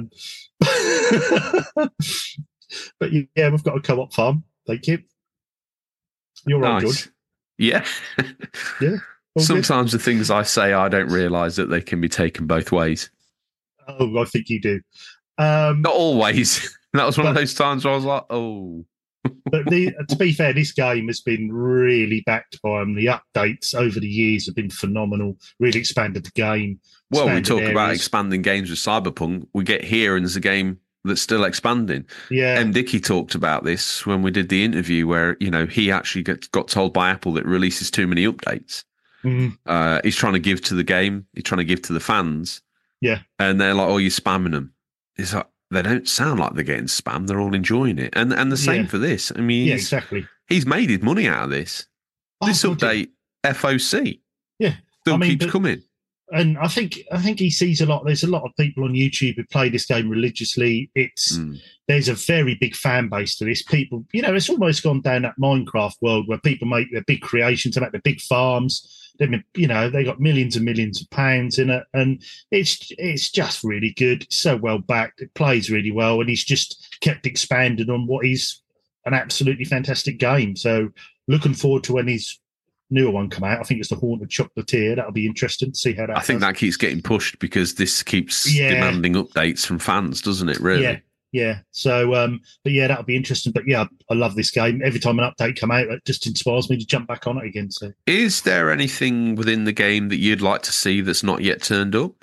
yeah, we've got a co-op farm. Thank you. You're right, George. Yeah. Yeah. Sometimes the things I say, I don't realise that they can be taken both ways. Oh, I think you do. Not always. That was one of those times where I was like, oh. But to be fair, this game has been really backed by them. The updates over the years have been phenomenal, really expanded the game. Well, we talk about expanding games with Cyberpunk. We get here and there's a game that's still expanding. Yeah. M. Dickey talked about this when we did the interview where, he actually got told by Apple that it releases too many updates. He's trying to give to the game. He's trying to give to the fans. Yeah. And they're like, oh, you're spamming them. It's like, they don't sound like they're getting spammed. They're all enjoying it. And the same for this. I mean, exactly. He's made his money out of this. This update, FOC, still keeps coming. And I think he sees a lot. There's a lot of people on YouTube who play this game religiously. There's a very big fan base to this. People, it's almost gone down that Minecraft world where people make their big creations, they make their big farms. They got millions and millions of pounds in it, and it's just really good. It's so well backed. It plays really well, and he's just kept expanding on what is an absolutely fantastic game. So looking forward to when his newer one come out. I think it's the Haunted Chocolatier. That'll be interesting to see how that. I think that keeps getting pushed because this keeps demanding updates from fans, doesn't it? Really. Yeah. So, but yeah, that'll be interesting. But yeah, I love this game. Every time an update come out, it just inspires me to jump back on it again. So, is there anything within the game that you'd like to see that's not yet turned up?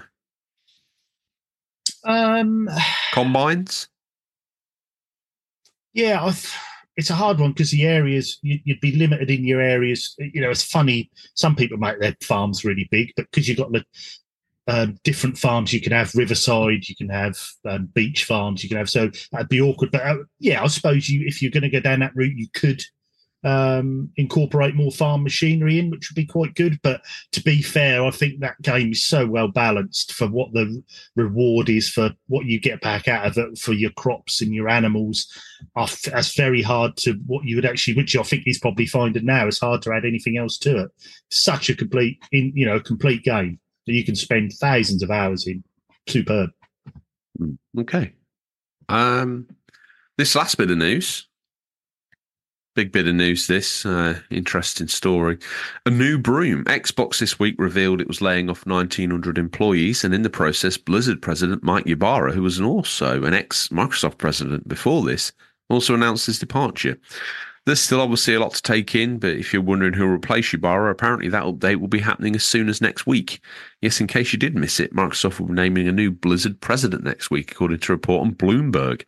Combines. Yeah, it's a hard one because the areas you'd be limited in your areas. It's funny. Some people make their farms really big, but because you've got the different farms, you can have riverside, you can have beach farms, you can have. So that'd be awkward. But I suppose if you're going to go down that route, you could incorporate more farm machinery in, which would be quite good. But to be fair, I think that game is so well balanced for what the reward is for what you get back out of it for your crops and your animals. That's very hard to what you would actually, which I think he's probably finding now, it's hard to add anything else to it. Such a complete game that you can spend thousands of hours in. Superb. Okay. This last bit of news. Big bit of news, this. Interesting story. A new broom. Xbox this week revealed it was laying off 1,900 employees, and in the process, Blizzard president Mike Ybarra, who was also an ex-Microsoft president before this, also announced his departure. There's still obviously a lot to take in, but if you're wondering who will replace Ybarra, apparently that update will be happening as soon as next week. Yes, in case you did miss it, Microsoft will be naming a new Blizzard president next week, according to a report on Bloomberg.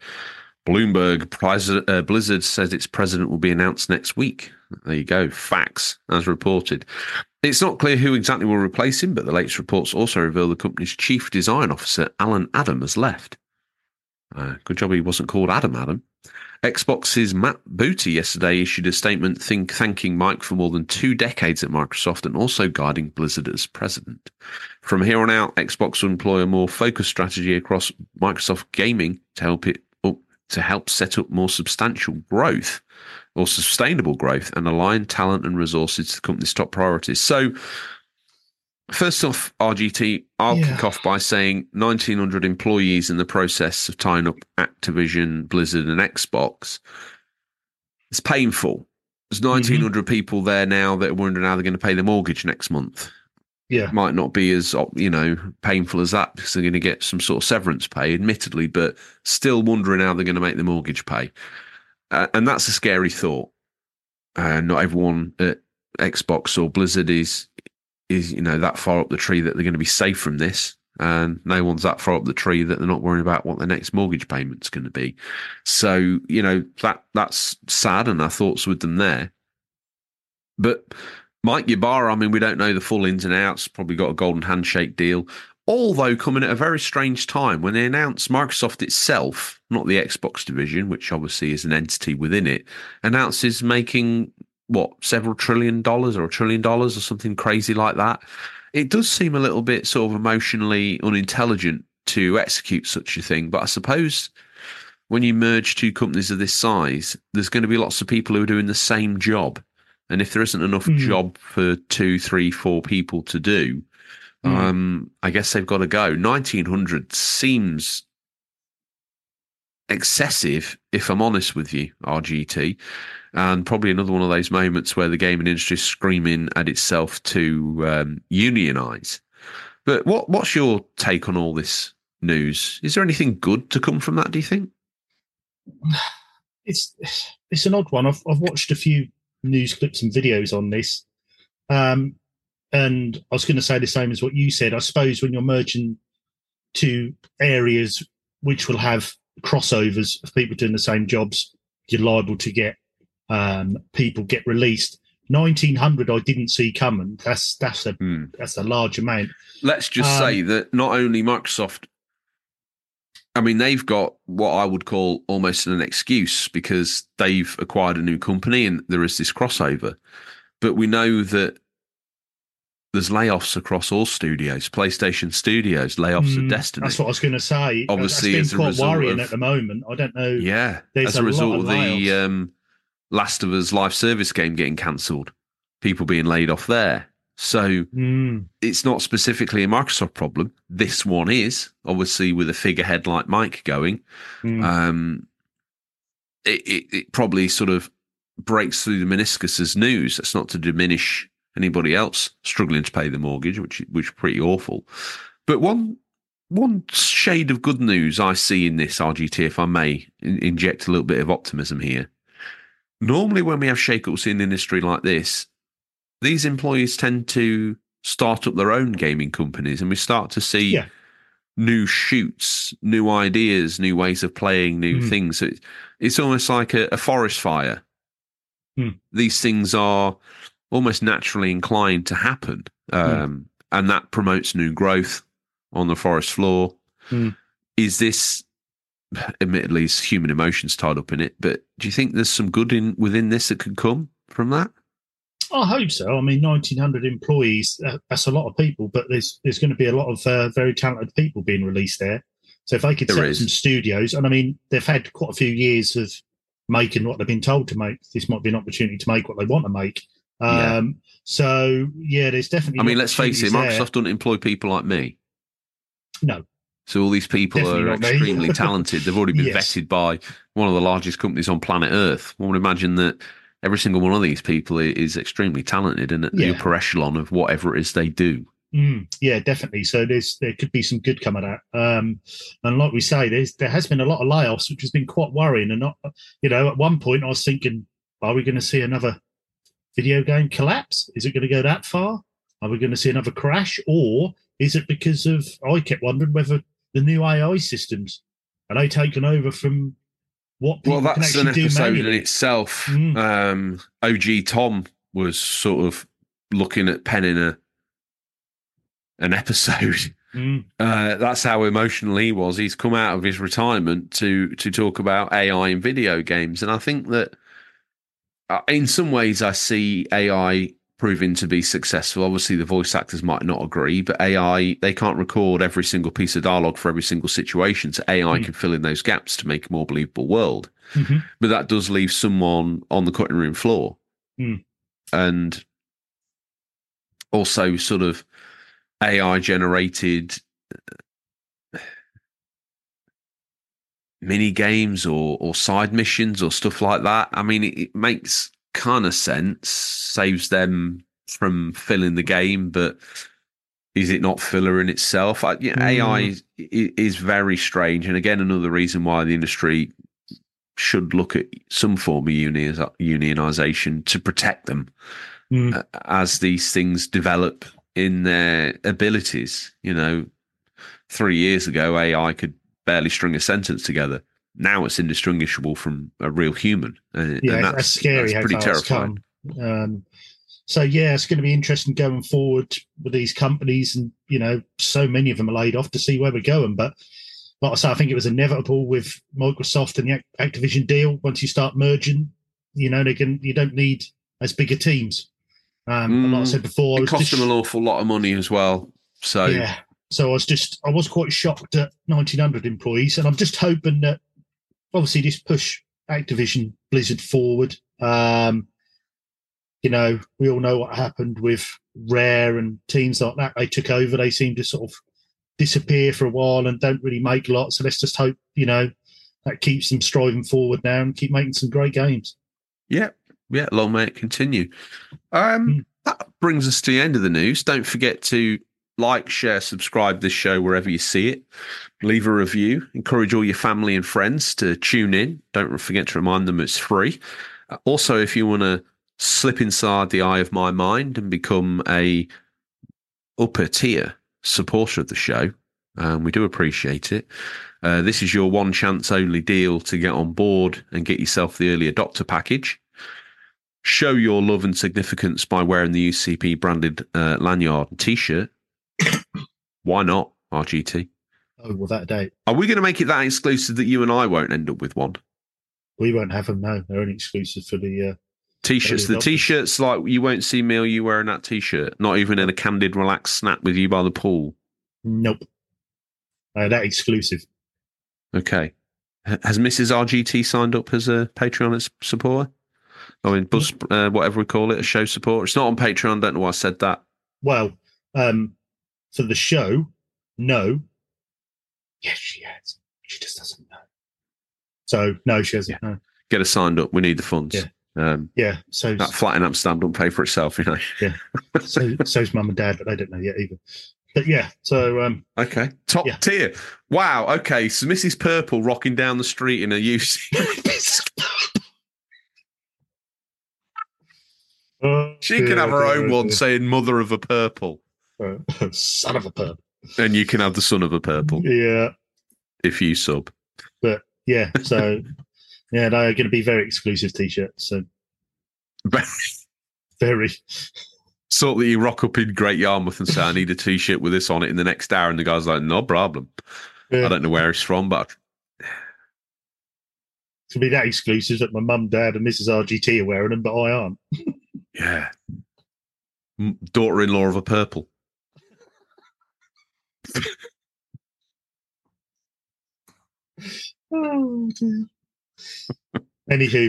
Blizzard says its president will be announced next week. There you go. Facts, as reported. It's not clear who exactly will replace him, but the latest reports also reveal the company's chief design officer, Alan Adam, has left. Good job he wasn't called Adam. Xbox's Matt Booty yesterday issued a statement thanking Mike for more than 2 decades at Microsoft and also guiding Blizzard as president. From here on out, Xbox will employ a more focused strategy across Microsoft Gaming to help set up more substantial growth or sustainable growth and align talent and resources to the company's top priorities. So, first off, RGT, I'll kick off by saying 1,900 employees in the process of tying up Activision, Blizzard, and Xbox. It's painful. There's 1,900 people there now that are wondering how they're going to pay their mortgage next month. Yeah. Might not be as, painful as that because they're going to get some sort of severance pay, admittedly, but still wondering how they're going to make the mortgage pay. And that's a scary thought. Not everyone at Xbox or Blizzard is that far up the tree that they're going to be safe from this. And no one's that far up the tree that they're not worrying about what their next mortgage payment's going to be. So, that's sad, and our thoughts with them there. But Mike Ybarra, we don't know the full ins and outs, probably got a golden handshake deal, although coming at a very strange time when they announced Microsoft itself, not the Xbox division, which obviously is an entity within it, announces making, several $1 trillion or $1 trillion or something crazy like that. It does seem a little bit sort of emotionally unintelligent to execute such a thing, but I suppose when you merge 2 companies of this size, there's going to be lots of people who are doing the same job. And if there isn't enough job for 2, 3, 4 people to do, I guess they've got to go. 1,900 seems excessive, if I'm honest with you, RGT, and probably another one of those moments where the gaming industry is screaming at itself to unionise. But what's your take on all this news? Is there anything good to come from that, do you think? It's an odd one. I've watched a few news clips and videos on this. And I was going to say the same as what you said. I suppose when you're merging 2 areas which will have crossovers of people doing the same jobs, you're liable to get people get released. 1,900 I didn't see coming. That's a large amount. Let's just say that not only Microsoft, they've got what I would call almost an excuse because they've acquired a new company and there is this crossover. But we know that there's layoffs across all studios, PlayStation Studios, layoffs at Destiny. That's what I was going to say. Obviously, that's been quite worrying at the moment. I don't know. Yeah, as a result of the Last of Us live service game getting cancelled, people being laid off there. So it's not specifically a Microsoft problem. This one is, obviously, with a figurehead like Mike going. It probably sort of breaks through the meniscus as news. That's not to diminish anybody else struggling to pay the mortgage, which is pretty awful. But one shade of good news I see in this, RGT, if I may inject a little bit of optimism here. Normally when we have shake-ups in an industry like this, these employees tend to start up their own gaming companies, and we start to see new shoots, new ideas, new ways of playing, new things. So it's almost like a forest fire. These things are almost naturally inclined to happen, and that promotes new growth on the forest floor. Is this, admittedly, it's human emotions tied up in it, but do you think there's some good within this that could come? from that? I hope so. I mean, 1,900 employees, that's a lot of people, but there's going to be a lot of very talented people being released there. So if they could set up some studios, and I mean, they've had quite a few years of making what they've been told to make. This might be an opportunity to make what they want to make. So, yeah, there's definitely... I mean, let's face it, Microsoft doesn't employ people like me. No. So all these people are extremely talented. They've already been vetted by one of the largest companies on planet Earth. One would imagine that every single one of these people is extremely talented and at the upper echelon of whatever it is they do. Yeah, definitely. So there could be some good come of that. And like we say, there has been a lot of layoffs, which has been quite worrying. And not, at one point I was thinking, are we going to see another video game collapse? Is it going to go that far? Are we going to see another crash? Or is it because of, I kept wondering whether the new AI systems, are they taken over from what people can actually do manually? Well, that's an episode in itself. OG Tom was sort of looking at penning an episode. That's how emotional he was. He's come out of his retirement to talk about AI in video games. And I think that in some ways I see AI proving to be successful. Obviously, the voice actors might not agree, but AI, they can't record every single piece of dialogue for every single situation. So AI can fill in those gaps to make a more believable world. But that does leave someone on the cutting room floor. And also sort of AI generated mini games or side missions or stuff like that. I mean, it makes kind of sense, saves them from filling the game, but is it not filler in itself? AI is very strange. And again, another reason why the industry should look at some form of unionization to protect them as these things develop in their abilities. 3 years ago, AI could barely string a sentence together. Now it's indistinguishable from a real human. And that's scary. That's pretty terrifying. So, it's going to be interesting going forward with these companies. And, so many of them are laid off to see where we're going. But like I say, I think it was inevitable with Microsoft and the Activision deal. Once you start merging, you don't need as bigger teams. But like I said before, it cost them an awful lot of money as well. So so I was quite shocked at 1,900 employees, and I'm just hoping that obviously this push Activision Blizzard forward. We all know what happened with Rare and teams like that. They took over. They seem to sort of disappear for a while and don't really make lots. So let's just hope that keeps them striving forward now and keep making some great games. Yeah, long may it continue. That brings us to the end of the news. Don't forget to like, share, subscribe this show wherever you see it. Leave a review. Encourage all your family and friends to tune in. Don't forget to remind them it's free. Also, if you want to slip inside the eye of my mind and become a upper tier supporter of the show, we do appreciate it. This is your one chance only deal to get on board and get yourself the early adopter package. Show your love and significance by wearing the UCP branded lanyard and t-shirt. Why not, RGT? Oh, well, that date. Are we going to make it that exclusive that you and I won't end up with one? We won't have them, no. They're only exclusive for the t-shirts. The t-shirts, like, you won't see me or you wearing that t-shirt. Not even in a candid, relaxed snap with you by the pool. Nope. That exclusive. Okay. Has Mrs. RGT signed up as a Patreon supporter? I mean, Buzz, whatever we call it, a show supporter. It's not on Patreon. Don't know why I said that. Well, for the show, no. Yes, she has. She just doesn't know. So, no, she hasn't. No. Get her signed up. We need the funds. Yeah. So that flat in Amsterdam don't pay for itself, Yeah. So's mum and dad, but they don't know yet either. But yeah, so okay, top tier. Wow. Okay, so Mrs. Purple rocking down the street in a UC. She can have her own one saying "Mother of a Purple," son of a purple, and you can have the son of a purple. Yeah, if you sub. But yeah, so yeah, they're going to be very exclusive t-shirts. So very. Sort that you rock up in Great Yarmouth and say, I need a t-shirt with this on it in the next hour, and the guy's like, no problem. I don't know where it's from, but to be that exclusive that my mum, dad, and Mrs. RGT are wearing them, but I aren't. Yeah. Daughter-in-law of a purple. Oh, dear. Anywho.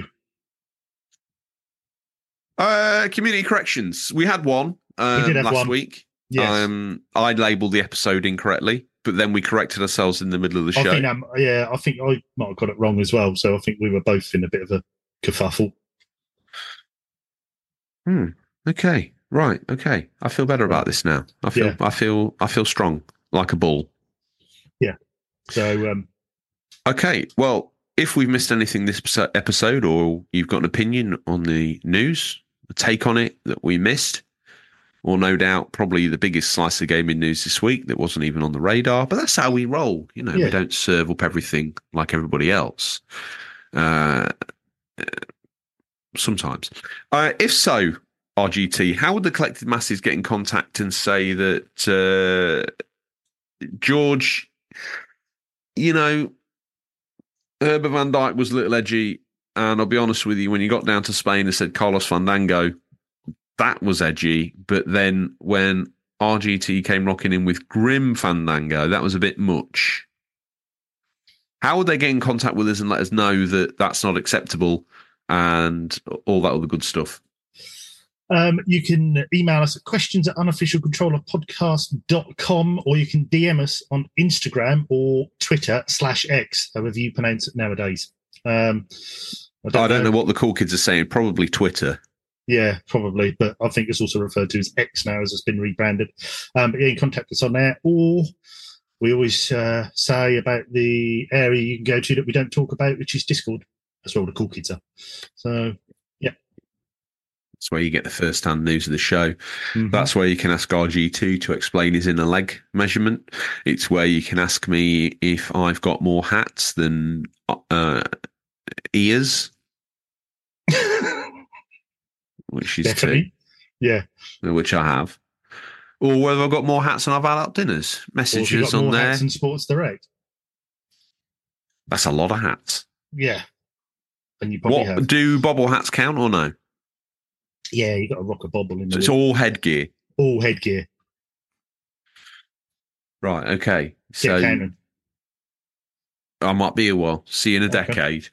Community corrections. We had one We did have last one. week. Yes. I labelled the episode incorrectly, but then we corrected ourselves in the middle of the show. I think I might have got it wrong as well. So I think we were both in a bit of a kerfuffle. Okay. Right. Okay. I feel better about this now. I feel strong, like a bull. Yeah. So. Okay. Well, if we've missed anything this episode, or you've got an opinion on the news, a take on it that we missed, or no doubt probably the biggest slice of gaming news this week that wasn't even on the radar, but that's how we roll. You know, we don't serve up everything like everybody else. Sometimes. If so, RGT, how would the collected masses get in contact and say that, George, you know, Herbert van Dijk was a little edgy, and I'll be honest with you, when you got down to Spain and said Carlos Fandango, that was edgy, but then when RGT came rocking in with Grim Fandango, that was a bit much. How would they get in contact with us and let us know that that's not acceptable and all that other good stuff? You can email us at questions@unofficialcontrollerpodcast.com, or you can DM us on Instagram or Twitter /X, however you pronounce it nowadays. I don't know what the cool kids are saying. Probably Twitter. Yeah, probably. But I think it's also referred to as X now, as it's been rebranded. But you can contact us on there. Or we always say about the area you can go to that we don't talk about, which is Discord. That's where all the cool kids are. So, yeah. That's where you get the first-hand news of the show. Mm-hmm. That's where you can ask RG2 to explain his inner leg measurement. It's where you can ask me if I've got more hats than ears. Which is definitely. Yeah. Which I have. Or whether I've got more hats than I've had at dinners. Messages on there. Hats than Sports Direct. That's a lot of hats. Yeah. And you probably have. Do bobble hats count or no? Yeah, you got to rock a bobble in there. So it's all headgear. All headgear. Right, okay. So I might be a while. See you in a decade.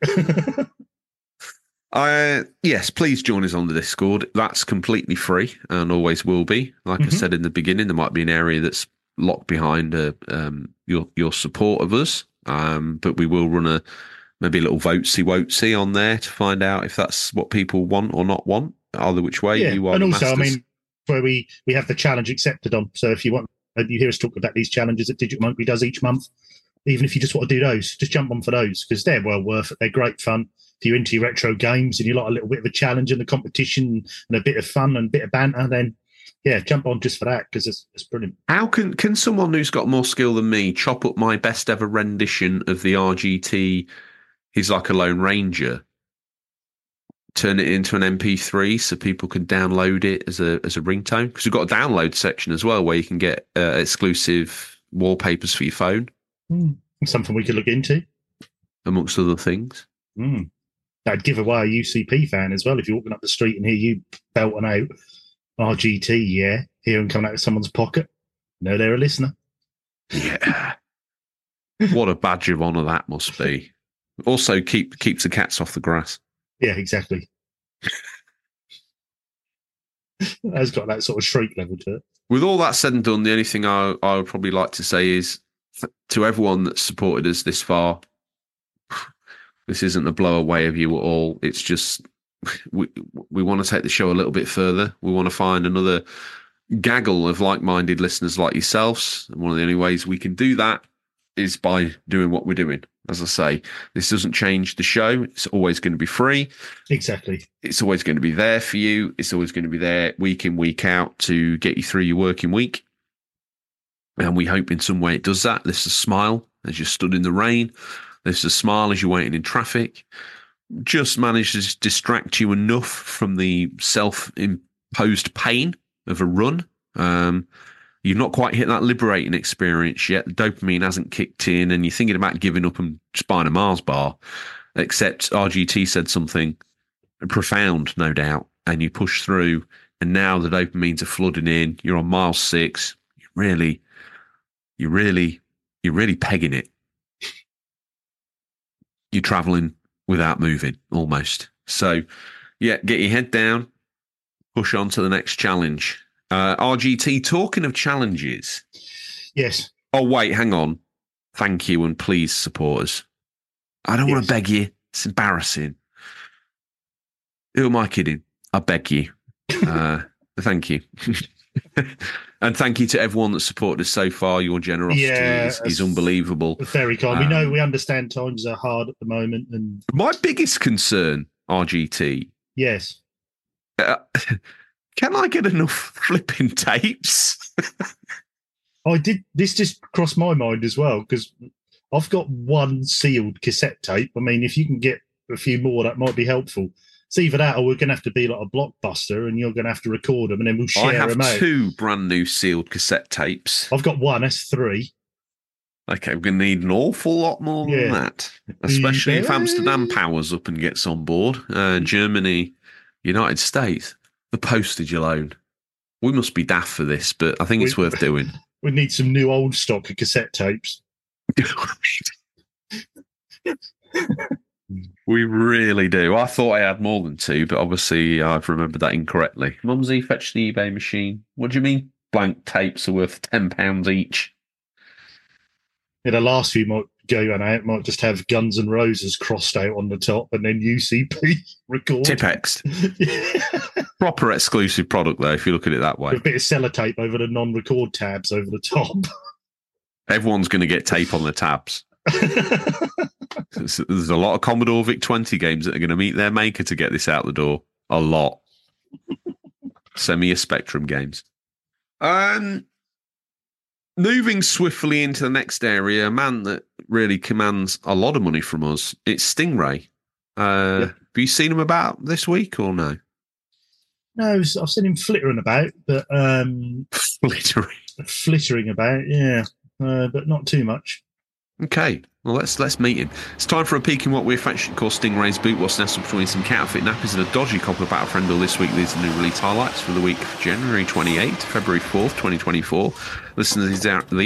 Yes, please join us on the Discord. That's completely free and always will be. Like I said in the beginning, there might be an area that's locked behind your support of us, but we will run maybe a little votesy on there to find out if that's what people want or not want, either which way. Yeah, you are. And also, masters. I mean, where we have the challenge accepted on. So if you hear us talk about these challenges that Digital Monkey does each month, even if you just want to do those, just jump on for those, because they're well worth it. They're great fun. If you're into your retro games and you like a little bit of a challenge and a competition and a bit of fun and a bit of banter, then yeah, jump on just for that, because it's brilliant. How can someone who's got more skill than me chop up my best ever rendition of the RGT He's Like a Lone Ranger, turn it into an MP3 so people can download it as a ringtone? Because we've got a download section as well where you can get exclusive wallpapers for your phone. Something we could look into, amongst other things. That'd give away a UCP fan as well. If you're walking up the street and hear you belting out RGT, hear him coming out of someone's pocket, know they're a listener. Yeah. What a badge of honour that must be. Also keeps the cats off the grass. Yeah, exactly. That's got that sort of shriek level to it. With all that said and done, the only thing I would probably like to say is to everyone that's supported us this far, this isn't a blow away of you at all. It's just we want to take the show a little bit further. We want to find another gaggle of like-minded listeners like yourselves. And one of the only ways we can do that is by doing what we're doing. As I say, this doesn't change the show. It's always going to be free. Exactly. It's always going to be there for you. It's always going to be there week in, week out to get you through your working week. And we hope in some way it does that. There's a smile as you stood in the rain. There's a smile as you're waiting in traffic. Just manages to distract you enough from the self-imposed pain of a run. You've not quite hit that liberating experience yet. The dopamine hasn't kicked in and you're thinking about giving up and just buying a Mars bar. except RGT said something profound, no doubt, and you push through, and now the dopamines are flooding in. You're on mile 6. You're really pegging it. You're traveling without moving, almost. So, yeah, get your head down, push on to the next challenge. RGT, talking of challenges. Yes. Oh, wait, hang on. Thank you and please support us. I don't want to beg you. It's embarrassing. Who am I kidding? I beg you. Thank you. And thank you to everyone that's supported us so far. Your generosity is unbelievable. Very kind. We understand times are hard at the moment. And my biggest concern, RGT. Yes. Can I get enough flipping tapes? This just crossed my mind as well, because I've got one sealed cassette tape. I mean, if you can get a few more, that might be helpful. It's either that or we're going to have to be like a Blockbuster and you're going to have to record them and then we'll share them out. I have 2 brand new sealed cassette tapes. I've got 1, that's 3. Okay, we're going to need an awful lot more than that. Especially if Amsterdam powers up and gets on board. Germany, United States, the postage alone. We must be daft for this, but I think it's worth doing. We need some new old stock of cassette tapes. We really do. I thought I had more than 2, but obviously I've remembered that incorrectly. Mumsy, fetch the eBay machine. What do you mean blank tapes are worth £10 each? Yeah, the last few might go out, might just have Guns N' Roses crossed out on the top and then UCP record. Tipex. Yeah. Proper exclusive product, though, if you look at it that way. With a bit of sellotape over the non-record tabs over the top. Everyone's going to get tape on the tabs. There's a lot of Commodore VIC-20 games that are going to meet their maker to get this out the door. A lot. Send me your Spectrum games. Moving swiftly into the next area, a man that really commands a lot of money from us, it's Stingray. Have you seen him about this week or no? No, I've seen him flittering about, but flittering about, yeah, but not too much. Okay, well let's meet him. It's time for a peek in what we affectionately call Stingray's boot. What's nestled between some counterfeit nappies and a dodgy copper Battlefriend bill this week. These are the new release highlights for the week of January 28th, February 4th, 2024. Listen to these out.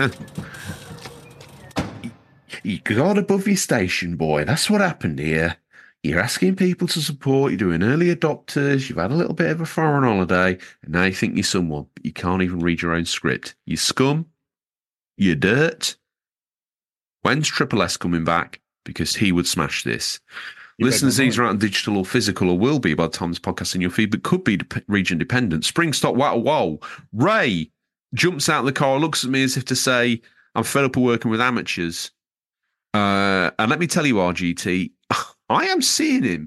You got above your station, boy. That's what happened here. You're asking people to support, you're doing early adopters, you've had a little bit of a foreign holiday, and now you think you're someone, but you can't even read your own script. You scum, you dirt. When's Triple S coming back? Because he would smash this. Listeners, these are out on digital or physical, or will be by the time this podcast in your feed, but could be region dependent. Spring stop, wow. Ray jumps out of the car, looks at me as if to say, I'm fed up of working with amateurs. And let me tell you, RGT, I am seeing him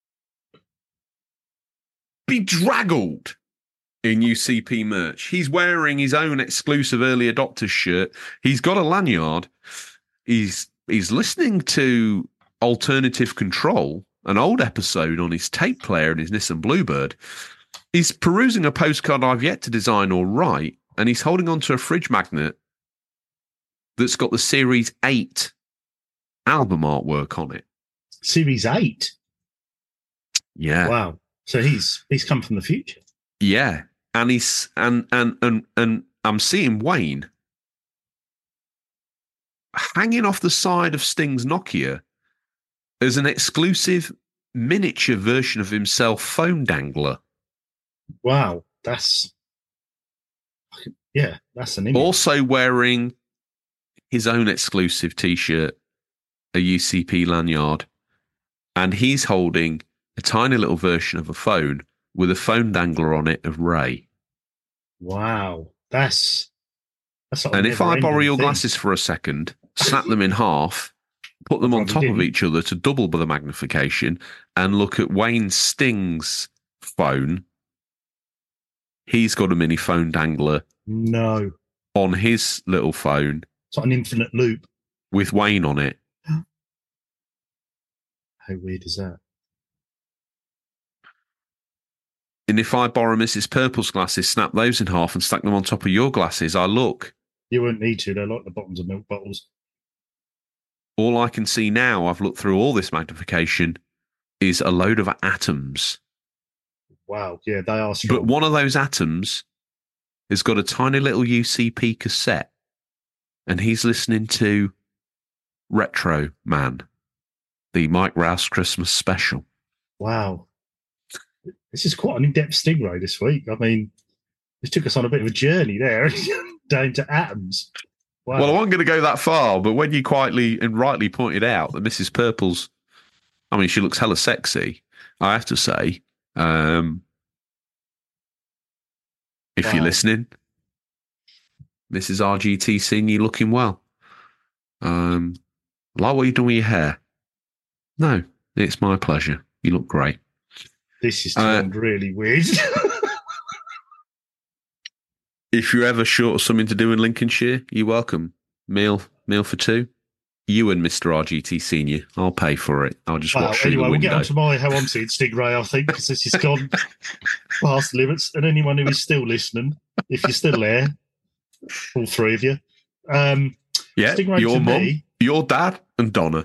bedraggled in UCP merch. He's wearing his own exclusive early adopters shirt. He's got a lanyard. He's listening to Alternative Control, an old episode on his tape player and his Nissan Bluebird. He's perusing a postcard I've yet to design or write, and he's holding onto a fridge magnet that's got the Series 8 album artwork on it. Series 8? Yeah. Wow. So he's come from the future. Yeah. And he's and I'm seeing Wayne hanging off the side of Sting's Nokia as an exclusive miniature version of himself phone dangler. Wow. That's an image. Also wearing his own exclusive T-shirt, a UCP lanyard, and he's holding a tiny little version of a phone with a phone dangler on it of Ray. Wow. That's and if I borrow your glasses for a second, snap them in half, put them on top of each other to double the magnification, and look at Wayne Sting's phone, he's got a mini phone dangler. No. On his little phone. It's like an infinite loop. With Wayne on it. How weird is that? And if I borrow Mrs. Purple's glasses, snap those in half and stack them on top of your glasses, I look. You wouldn't need to. They're like the bottoms of milk bottles. all I can see now, I've looked through all this magnification, is a load of atoms. Wow, yeah, they are strong. But one of those atoms has got a tiny little UCP cassette, and he's listening to Retro Man, the Mike Rouse Christmas special. Wow. This is quite an in-depth Stingray this week. I mean, this took us on a bit of a journey there, down to atoms. Wow. Well, I wasn't going to go that far, but when you quietly and rightly pointed out that Mrs. Purple's, I mean, she looks hella sexy, I have to say, if you're listening, Mrs. RGT, seeing you looking well. Like what you doing with your hair? No, it's my pleasure. You look great. This is turned really weird. If you're ever short of something to do in Lincolnshire, you're welcome. Meal for two. You and Mr. RGT Senior. I'll pay for it. I'll just watch through the window. We'll get on to my how I'm seeing Stingray, I think, because this has gone past the limits. And anyone who is still listening, if you're still there, all three of you. Stingray, your mum, me, your dad, and Donna.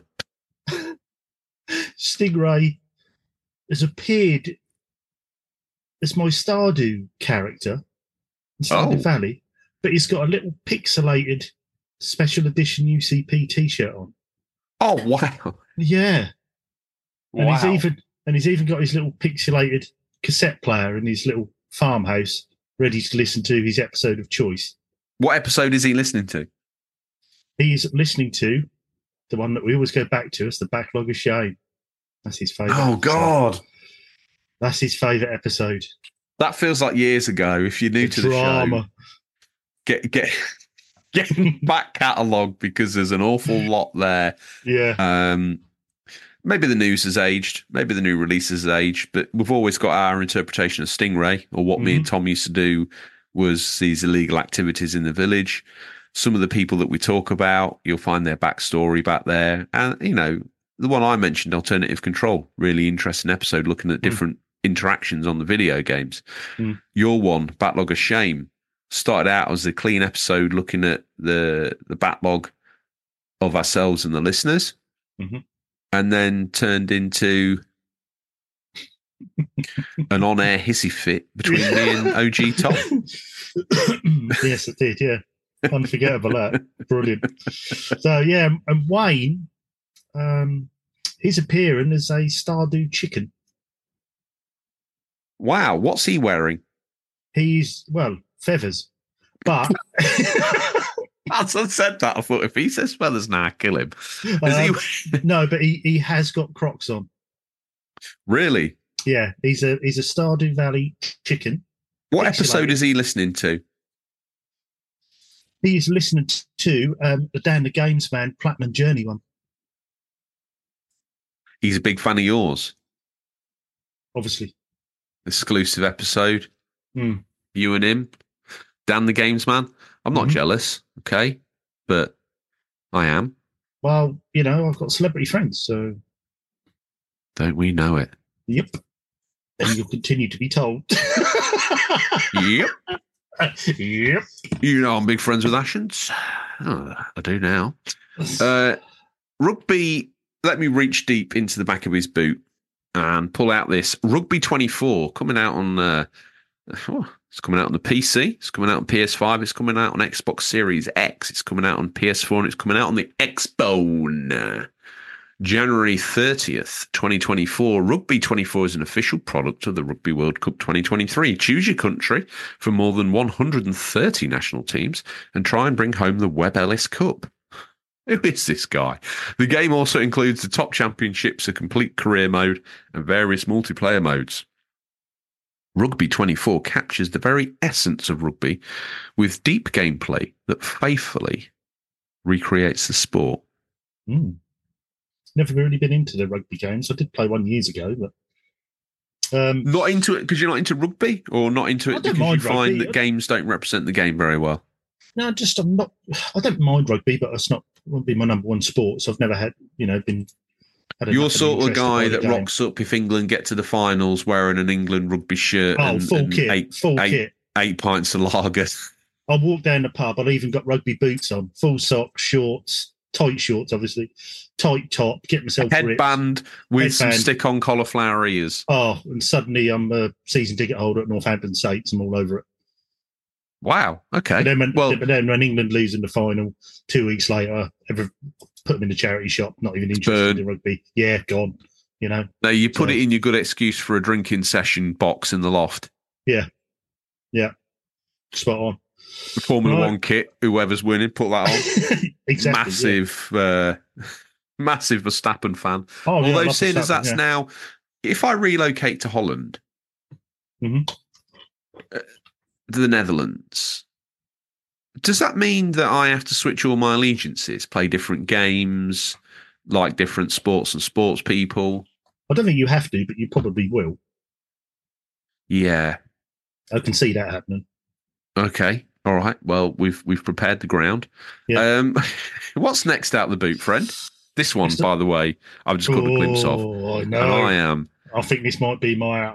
Stingray has appeared as my Stardew character in Stardew Valley, but he's got a little pixelated special edition UCP T-shirt on. Oh wow! Yeah, and wow. he's even got his little pixelated cassette player in his little farmhouse, ready to listen to his episode of choice. What episode is he listening to? He's listening to the one that we always go back to. It's the Backlog of Shame. That's his favourite. Oh, God. That's his favourite episode. That feels like years ago. If you're new to the show, get back catalogue, because there's an awful lot there. Yeah. Maybe the news has aged. Maybe the new releases has aged. But we've always got our interpretation of Stingray, or what me and Tom used to do was these illegal activities in the village. Some of the people that we talk about, you'll find their backstory back there. And, you know, the one I mentioned, Alternative Control, really interesting episode looking at different interactions on the video games. Your one, Backlog of Shame, started out as a clean episode looking at the backlog of ourselves and the listeners, and then turned into an on-air hissy fit between me and OG Tom. Yes, it did, yeah. Unforgettable, that. Brilliant. So, yeah, and Wayne, he's appearing as a Stardew chicken. Wow, what's he wearing? He's, well, feathers. But... As I said that, I thought, if he says feathers now, kill him. No, but he has got Crocs on. Really? Yeah, he's a Stardew Valley chicken. What episode is he listening to? He's listening to the Dan the Games Man Platinum Journey one. He's a big fan of yours. Obviously. Exclusive episode. You and him. Dan the Games Man. I'm not jealous, okay? But I am. Well, you know, I've got celebrity friends, so... Don't we know it? Yep. And you'll continue to be told. Yep. Yep. You know I'm big friends with Ashens. Oh, I do now. Rugby, let me reach deep into the back of his boot and pull out this Rugby 24 coming out on... it's coming out on the PC. It's coming out on PS5. It's coming out on Xbox Series X. It's coming out on PS4, and it's coming out on the Xbone. January 30th, 2024. Rugby 24 is an official product of the Rugby World Cup 2023. Choose your country from more than 130 national teams and try and bring home the Webb Ellis Cup. Who is this guy? The game also includes the top championships, a complete career mode, and various multiplayer modes. Rugby 24 captures the very essence of rugby with deep gameplay that faithfully recreates the sport. Never really been into the rugby games. I did play one years ago, but... not into it because you're not into rugby, or not into it because you find that games don't represent the game very well? No, just I'm not... I don't mind rugby, but it won't be my number one sport, so I've never had, been... You're sort of the guy that rocks up if England get to the finals wearing an England rugby shirt full kit. 8 pints of lager. I'll walk down the pub. I've even got rugby boots on, full socks, shorts, tight shorts, obviously, tight top, get myself headband with some stick-on cauliflower ears. Oh, and suddenly I'm a season ticket holder at Northampton Saints. I'm all over it. Wow. Okay. But then when England lose in the final 2 weeks later, put them in the charity shop, not even interested in rugby. Yeah, gone. You know. No, you put it in your good excuse for a drinking session box in the loft. Yeah. Spot on. The Formula One kit, whoever's winning, put that on. Exactly. Massive Verstappen fan. Oh, yeah, although seeing as that's now, if I relocate to Holland, the Netherlands, does that mean that I have to switch all my allegiances, play different games, like different sports and sports people? I don't think you have to, but you probably will. Yeah. I can see that happening. Okay. All right. Well, we've prepared the ground. Yeah. What's next out the boot, friend? This one, by the way, I've just got a glimpse of. I know. I think this might be my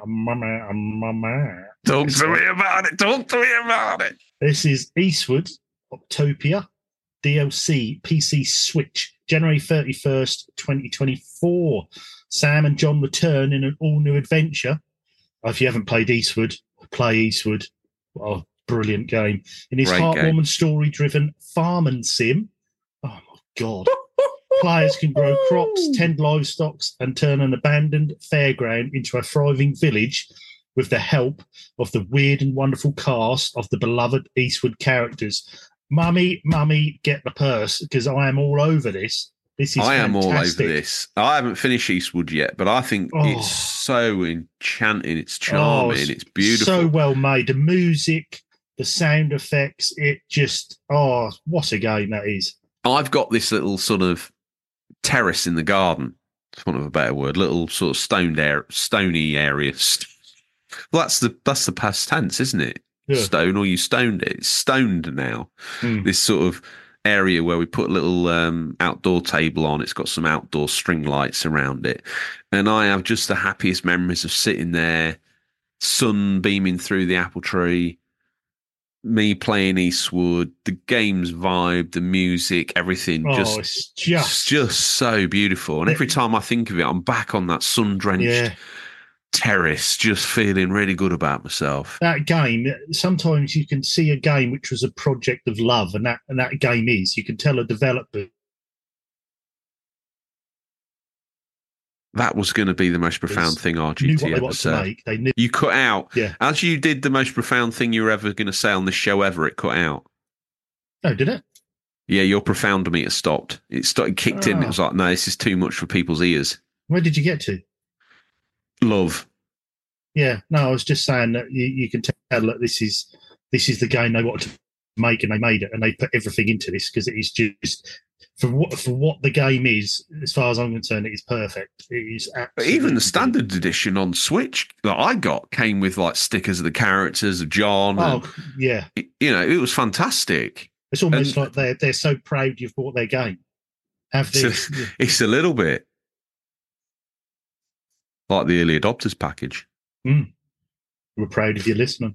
Talk to me about it. This is Eastward Octopia DLC PC Switch, January 31st, 2024. Sam and John return in an all-new adventure. If you haven't played Eastward, play Eastward. Oh, brilliant game. In his heartwarming and story-driven farm and sim, oh my God, players can grow crops, tend livestock, and turn an abandoned fairground into a thriving village with the help of the weird and wonderful cast of the beloved Eastward characters. Mummy, get the purse, because I am all over this. This is fantastic. am all over this. I haven't finished Eastwood yet, but I think it's so enchanting. It's charming. It's beautiful. So well made. The music, the sound effects, it just, what a game that is. I've got this little sort of terrace in the garden, for want of a better word, little sort of stony area. Well, that's the past tense, isn't it? Yeah. Stone, or you stoned it. It's stoned now. This sort of area where we put a little outdoor table on. It's got some outdoor string lights around it. And I have just the happiest memories of sitting there, sun beaming through the apple tree, me playing Eastwood, the game's vibe, the music, everything. It's just so beautiful. And every time I think of it, I'm back on that sun-drenched terrace, just feeling really good about myself. That game, sometimes you can see a game which was a project of love, and that game is. You can tell a developer that was going to be the most profound thing RGT ever said. You cut out. Yeah. As you did the most profound thing you were ever going to say on this show ever, it cut out. Oh, did it? Yeah, your profound meter stopped. It kicked in. It was like, no, this is too much for people's ears. Where did you get to? Love. Yeah, no, I was just saying that you can tell that this is the game they wanted to make, and they made it, and they put everything into this because it is just for what the game is. As far as I'm concerned, it is perfect. It is absolutely. But even the standard edition on Switch that I got came with like stickers of the characters of John. Yeah, it was fantastic. It's almost like they're so proud you've bought their game. It's a little bit like the early adopters package. We're proud of you listening.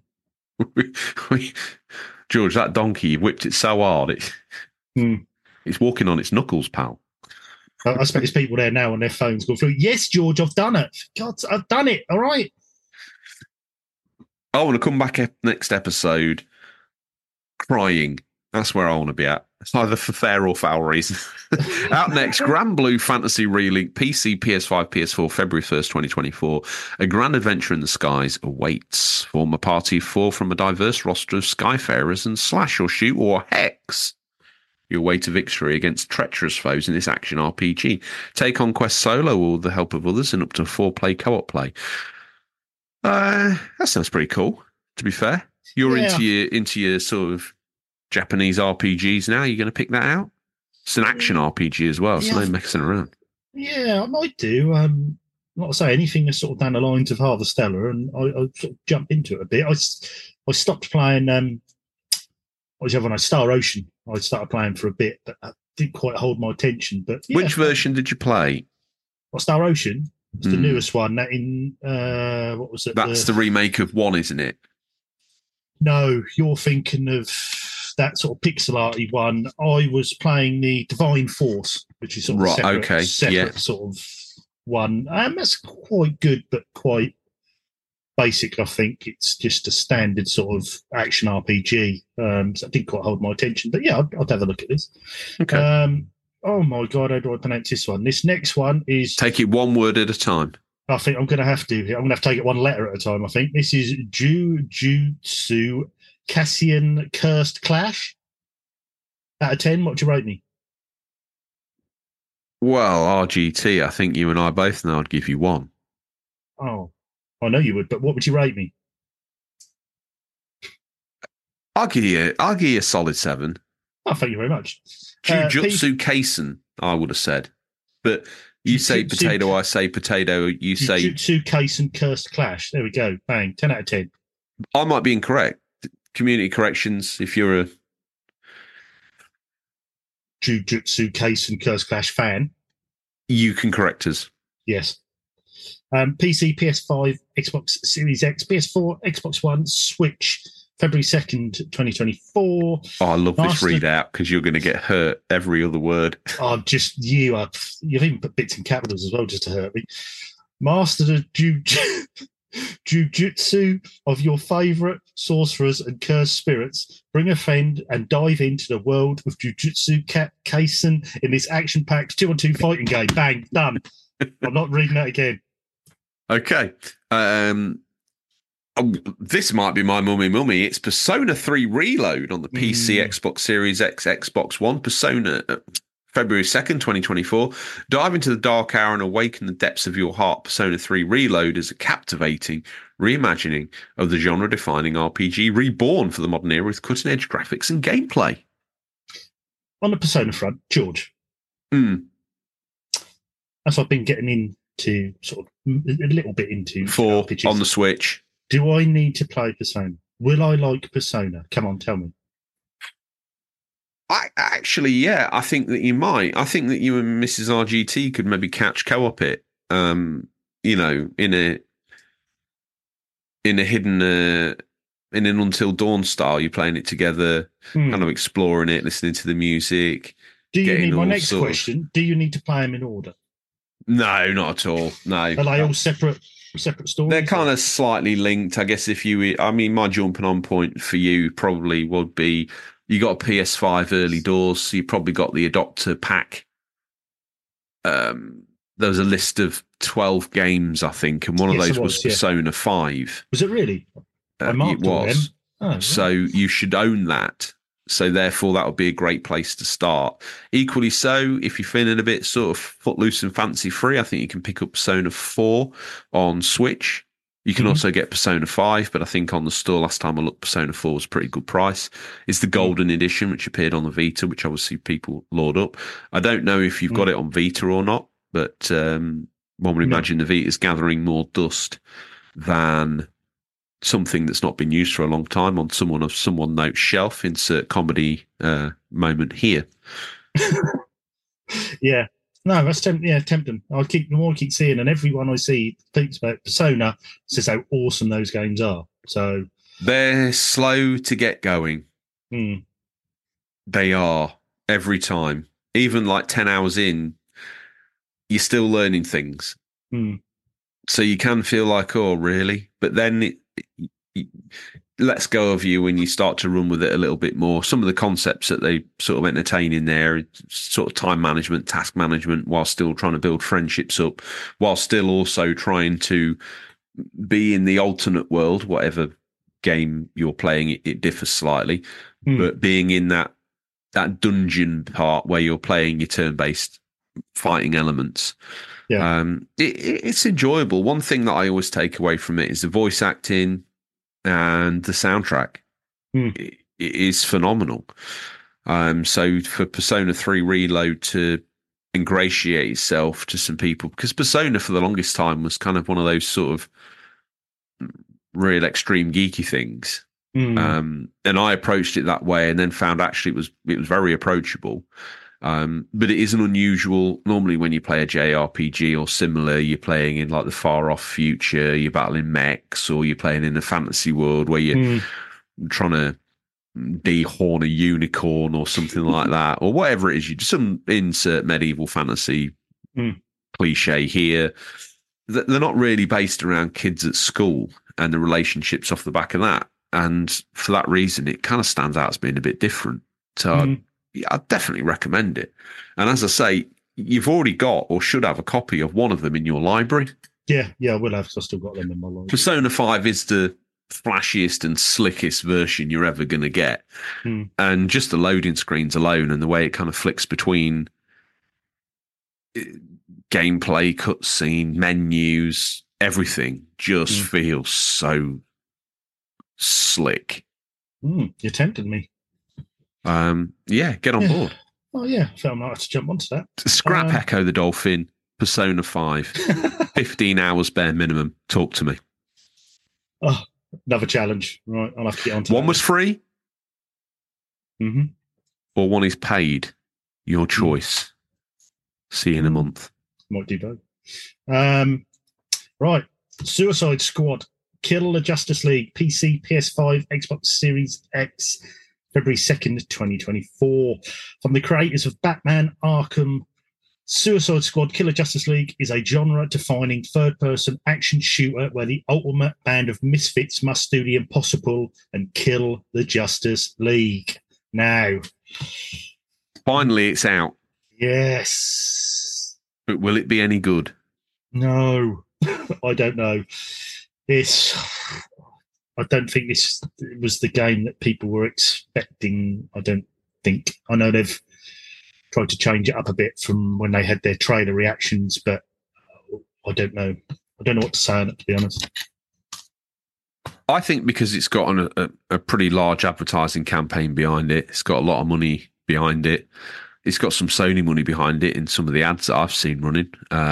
George, that donkey, you've whipped it so hard. It's walking on its knuckles, pal. I expect there's people there now on their phones going through, yes, George, I've done it. God, I've done it. All right. I want to come back next episode crying. That's where I want to be at. It's either for fair or foul reason. Out next, Grand Blue Fantasy Relink, PC, PS5, PS4, February 1st, 2024. A grand adventure in the skies awaits. Form a party of 4 from a diverse roster of Skyfarers and slash or shoot or hex your way to victory against treacherous foes in this action RPG. Take on quests solo or with the help of others in up to 4-play co-op play. That sounds pretty cool, to be fair. You're into your sort of Japanese RPGs now. You're going to pick that out? It's an action RPG as well, so no messing around. Yeah, I might do. Not to say anything that's sort of down the lines of Harvestella, and I sort of jumped into it a bit. I stopped playing. What was the other one? Star Ocean. I started playing for a bit, but I didn't quite hold my attention. But which version did you play? Star Ocean? It's the newest one. That in what was it? That's the remake of 1, isn't it? No, you're thinking of that sort of pixel arty one, I was playing the Divine Force, which is sort of separate sort of one. That's quite good, but quite basic. I think it's just a standard sort of action RPG. So it didn't quite hold my attention, but yeah, I'd have a look at this. Okay. Oh my God, how do I pronounce this one? This next one is... Take it one word at a time. I think I'm going to have to. I'm going to have to take it one letter at a time, I think. This is Jujutsu Kaisen Cursed Clash. Out of 10, what do you rate me? Well, RGT, I think you and I both know I'd give you 1. Oh, I know you would, but what would you rate me? I'll give you a solid 7. Oh, thank you very much. Jujutsu Kaisen, I would have said. But you say potato, I say potato, you say... Jujutsu Kaisen Cursed Clash. There we go. Bang. 10 out of 10. I might be incorrect. Community corrections, if you're a... Jujutsu Kaisen Cursed Clash fan. You can correct us. Yes. PC, PS5, Xbox Series X, PS4, Xbox One, Switch... February 2nd, 2024. Oh, I love this readout because you're going to get hurt every other word. Oh, just you. You've even put bits in capitals as well just to hurt me. Master the jujutsu of your favourite sorcerers and cursed spirits. Bring a friend and dive into the world with Jujutsu Kaisen in this action-packed 2-on-2 fighting game. Bang, done. I'm not reading that again. Okay. This might be my mummy. It's Persona 3 Reload on the PC, Xbox Series X, Xbox One. Persona, February 2nd, 2024. Dive into the dark hour and awaken the depths of your heart. Persona 3 Reload is a captivating reimagining of the genre-defining RPG, reborn for the modern era with cutting-edge graphics and gameplay. On the Persona front, George. That's what I've been getting into, sort of a little bit into. 4 RPGs. On the Switch. Do I need to play Persona? Will I like Persona? Come on, tell me. I think that you might. I think that you and Mrs. RGT could maybe catch co-op it. In a hidden, in an Until Dawn style. You're playing it together, kind of exploring it, listening to the music. Do you need my next question? Do you need to play them in order? No, not at all. No, are they all separate stories? They're kind of slightly linked, I guess. My jumping on point for you probably would be you got a PS5 early doors, so you probably got the Adopter pack. There was a list of 12 games, I think, and one of those was Persona 5. Was it really? It was. So you should own that. So therefore, that would be a great place to start. Equally so, if you're feeling a bit sort of footloose and fancy free, I think you can pick up Persona 4 on Switch. You can also get Persona 5, but I think on the store last time I looked, Persona 4 was a pretty good price. It's the Golden Edition, which appeared on the Vita, which obviously people lord up. I don't know if you've got it on Vita or not, but one would imagine the Vita's gathering more dust than something that's not been used for a long time on someone note's shelf. Insert comedy moment here. Yeah. No, that's tempting. The more I keep seeing, and everyone I see thinks about Persona says how awesome those games are. So they're slow to get going. They are every time. Even like 10 hours in, you're still learning things. So you can feel like, oh, really? But then it lets go of you when you start to run with it a little bit more. Some of the concepts that they sort of entertain in there, sort of time management, task management, while still trying to build friendships up, while still also trying to be in the alternate world, whatever game you're playing, it differs slightly, but being in that dungeon part where you're playing your turn-based fighting elements. It's enjoyable. One thing that I always take away from it is the voice acting and the soundtrack. It is phenomenal. So for Persona 3 Reload to ingratiate itself to some people, because Persona for the longest time was kind of one of those sort of real extreme geeky things. And I approached it that way and then found actually it was very approachable. But it isn't unusual. Normally when you play a JRPG or similar, you're playing in like the far off future, you're battling mechs, or you're playing in a fantasy world where you're trying to dehorn a unicorn or something like that, or whatever it is. You some insert medieval fantasy cliche here. They're not really based around kids at school and the relationships off the back of that. And for that reason, it kind of stands out as being a bit different. So I'd definitely recommend it. And as I say, you've already got or should have a copy of one of them in your library. Yeah, I will have, because I've still got them in my library. Persona 5 is the flashiest and slickest version you're ever going to get. And just the loading screens alone and the way it kind of flicks between gameplay, cutscene, menus, everything just feels so slick. You tempted me. Get on board. Oh, yeah, I felt I might have to jump onto that. Scrap Echo the Dolphin, Persona 5, 15 hours bare minimum. Talk to me. Oh, another challenge. Right, I'll have to get onto that. One was free, or one is paid. Your choice. See you in a month. Might do both. Right, Suicide Squad, Kill the Justice League, PC, PS5, Xbox Series X, February 2nd, 2024. From the creators of Batman Arkham, Suicide Squad Killer Justice League is a genre-defining third-person action shooter where the ultimate band of misfits must do the impossible and kill the Justice League. Now. Finally, it's out. Yes. But will it be any good? No. I don't know. I don't think this was the game that people were expecting. I don't think. I know they've tried to change it up a bit from when they had their trailer reactions, but I don't know. I don't know what to say on it, to be honest. I think because it's got a pretty large advertising campaign behind it, it's got a lot of money behind it. It's got some Sony money behind it in some of the ads that I've seen running.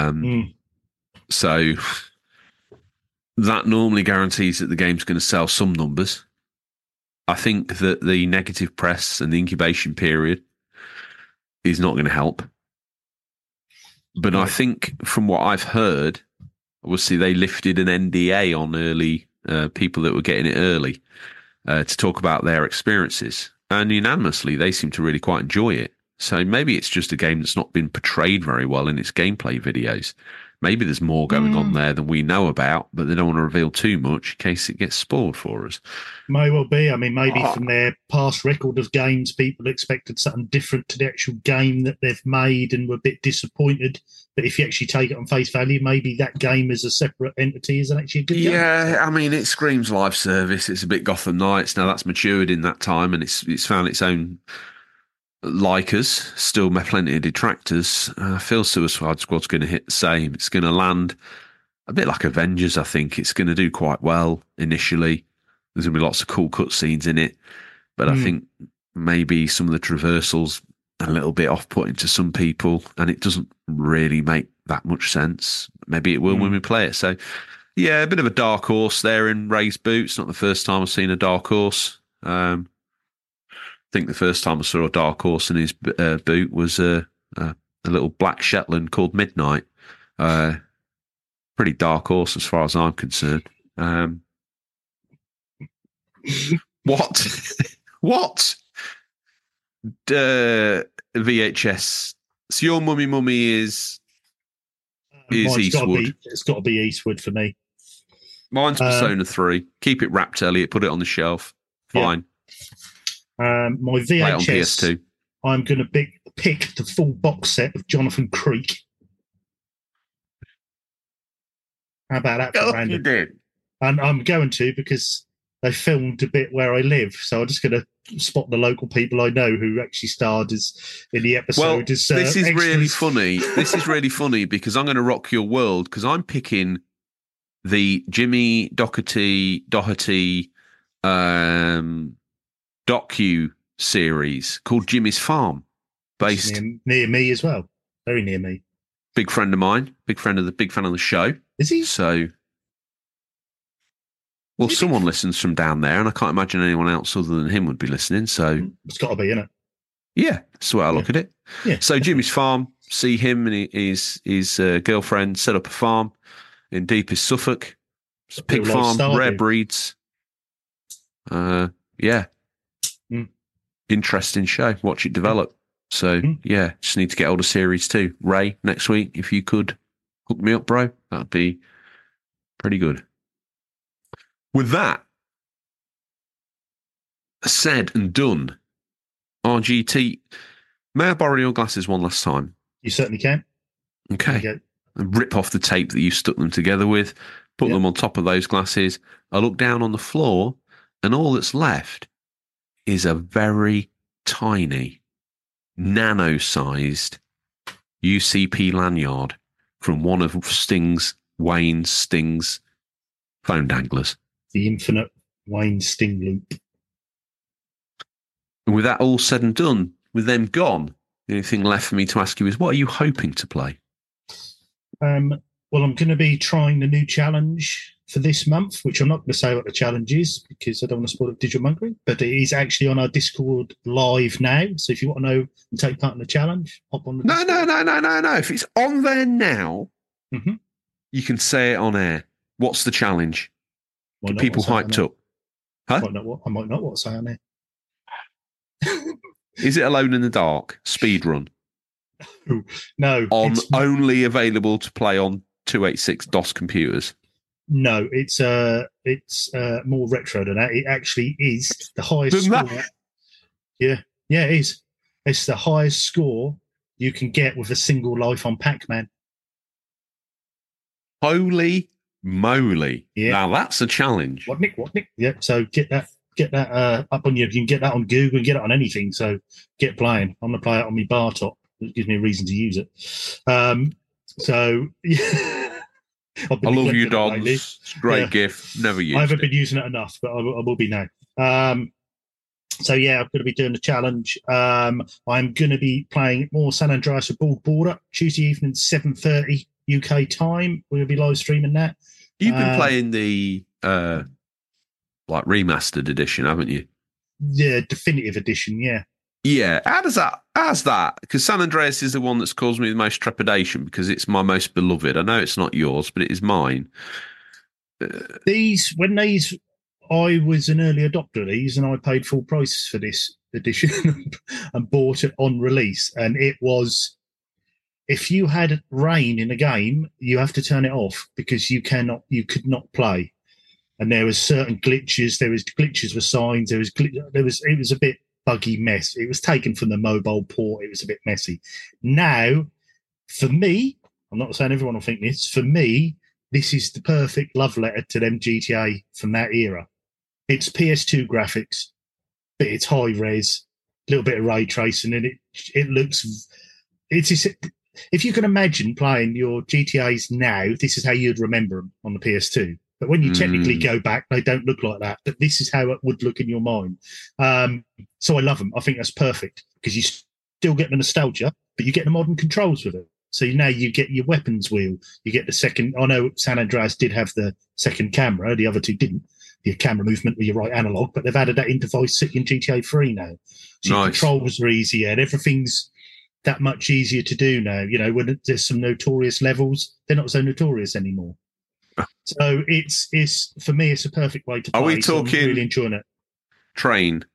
So that normally guarantees that the game's going to sell some numbers. I think that the negative press and the incubation period is not going to help. But I think from what I've heard, obviously they lifted an NDA on early people that were getting it early to talk about their experiences. And unanimously, they seem to really quite enjoy it. So maybe it's just a game that's not been portrayed very well in its gameplay videos. Maybe there's more going on there than we know about, but they don't want to reveal too much in case it gets spoiled for us. May well be. I mean, maybe from their past record of games, people expected something different to the actual game that they've made and were a bit disappointed. But if you actually take it on face value, maybe that game as a separate entity isn't actually a good game. Yeah, I mean, it screams live service. It's a bit Gotham Knights. Now that's matured in that time and it's found its own likers, still plenty of detractors. I feel Suicide Squad's going to hit the same. It's going to land a bit like Avengers, I think. It's going to do quite well initially. There's going to be lots of cool cutscenes in it. But I think maybe some of the traversals a little bit off-putting to some people, and it doesn't really make that much sense. Maybe it will when we play it. So, yeah, a bit of a dark horse there in Ray's boots. Not the first time I've seen a dark horse. I think the first time I saw a dark horse in his boot was a little black Shetland called Midnight. Pretty dark horse as far as I'm concerned. What? VHS. So your Mummy is Eastwood. It's got to be Eastwood for me. Mine's Persona 3. Keep it wrapped, Elliot. Put it on the shelf. Fine. Yeah. My VHS. Play it on PS2. I'm going to pick the full box set of Jonathan Creek. How about that for random? You did. And I'm going to because they filmed a bit where I live, so I'm just going to spot the local people I know who actually starred in the episode. Well, this is really funny. This is really funny because I'm going to rock your world because I'm picking the Jimmy Doherty docu series called Jimmy's Farm, based near me as well, very near me. Big friend of mine, big fan of the show. Is he? So, well, someone listens from down there, and I can't imagine anyone else other than him would be listening. So it's got to be, innit? Yeah, that's the way I look at it. Yeah. So Jimmy's Farm, see him and his girlfriend set up a farm in deepest Suffolk. It's a pig farm, rare breeds. Yeah. Interesting show. Watch it develop. So, yeah, just need to get hold of Series 2. Ray, next week, if you could hook me up, bro, that'd be pretty good. With that said and done, RGT, may I borrow your glasses one last time? You certainly can. Okay. And rip off the tape that you stuck them together with, put them on top of those glasses. I look down on the floor, and all that's left is a very tiny, nano-sized UCP lanyard from one of Wayne's Sting's phone danglers. The infinite Wayne Sting loop. And with that all said and done, with them gone, the only thing left for me to ask you is, what are you hoping to play? Well, I'm going to be trying the new challenge for this month, which I'm not going to say what the challenge is because I don't want to spoil it Digital Monkery, but it is actually on our Discord live now. So if you want to know and take part in the challenge, hop on the Discord. No. If it's on there now, you can say it on air. What's the challenge? Get people hyped up. Huh? I might not want to say on there. Is it Alone in the Dark? Speedrun? No. Only available to play on 286 DOS computers? No, it's more retro than that. It actually is the highest score. Yeah, it is. It's the highest score you can get with a single life on Pac-Man. Holy moly. Yeah. Now that's a challenge. What Nick? Yeah, so get that up on you can get that on Google and get it on anything. So get playing. I'm gonna play it on my bar top. It gives me a reason to use it. So yeah. I love you, dogs. It's a great gift. Never used it. I haven't been using it enough, but I will be now. So yeah, I'm going to be doing the challenge. I'm going to be playing more San Andreas with Bald Border Tuesday evening, 7:30 UK time. We'll be live streaming that. You've been playing the remastered edition, haven't you? The definitive edition, yeah. Yeah. How's that? Because San Andreas is the one that's caused me the most trepidation because it's my most beloved. I know it's not yours, but it is mine. I was an early adopter of these, and I paid full price for this edition and bought it on release. And it was, if you had rain in a game, you have to turn it off because you could not play. And there was certain glitches. There was glitches with signs. It was a bit buggy mess. It was taken from the mobile port. It was a bit messy. Now, for me, I'm not saying everyone will think this. For me, this is the perfect love letter to them GTA from that era. It's PS2 graphics, but it's high res, a little bit of ray tracing, and it looks. If you can imagine playing your GTAs now, this is how you'd remember them on the PS2. But when you technically go back, they don't look like that. But this is how it would look in your mind. So I love them. I think that's perfect because you still get the nostalgia, but you get the modern controls with it. So now you get your weapons wheel. You get the second. I know San Andreas did have the second camera. The other two didn't. Your camera movement with your right analog, but they've added that into Vice City and GTA 3 now. So your controls are easier and everything's that much easier to do now. You know, when there's some notorious levels, they're not so notorious anymore. So it's for me, it's a perfect way to play. Are we talking so I'm really enjoying it? Train?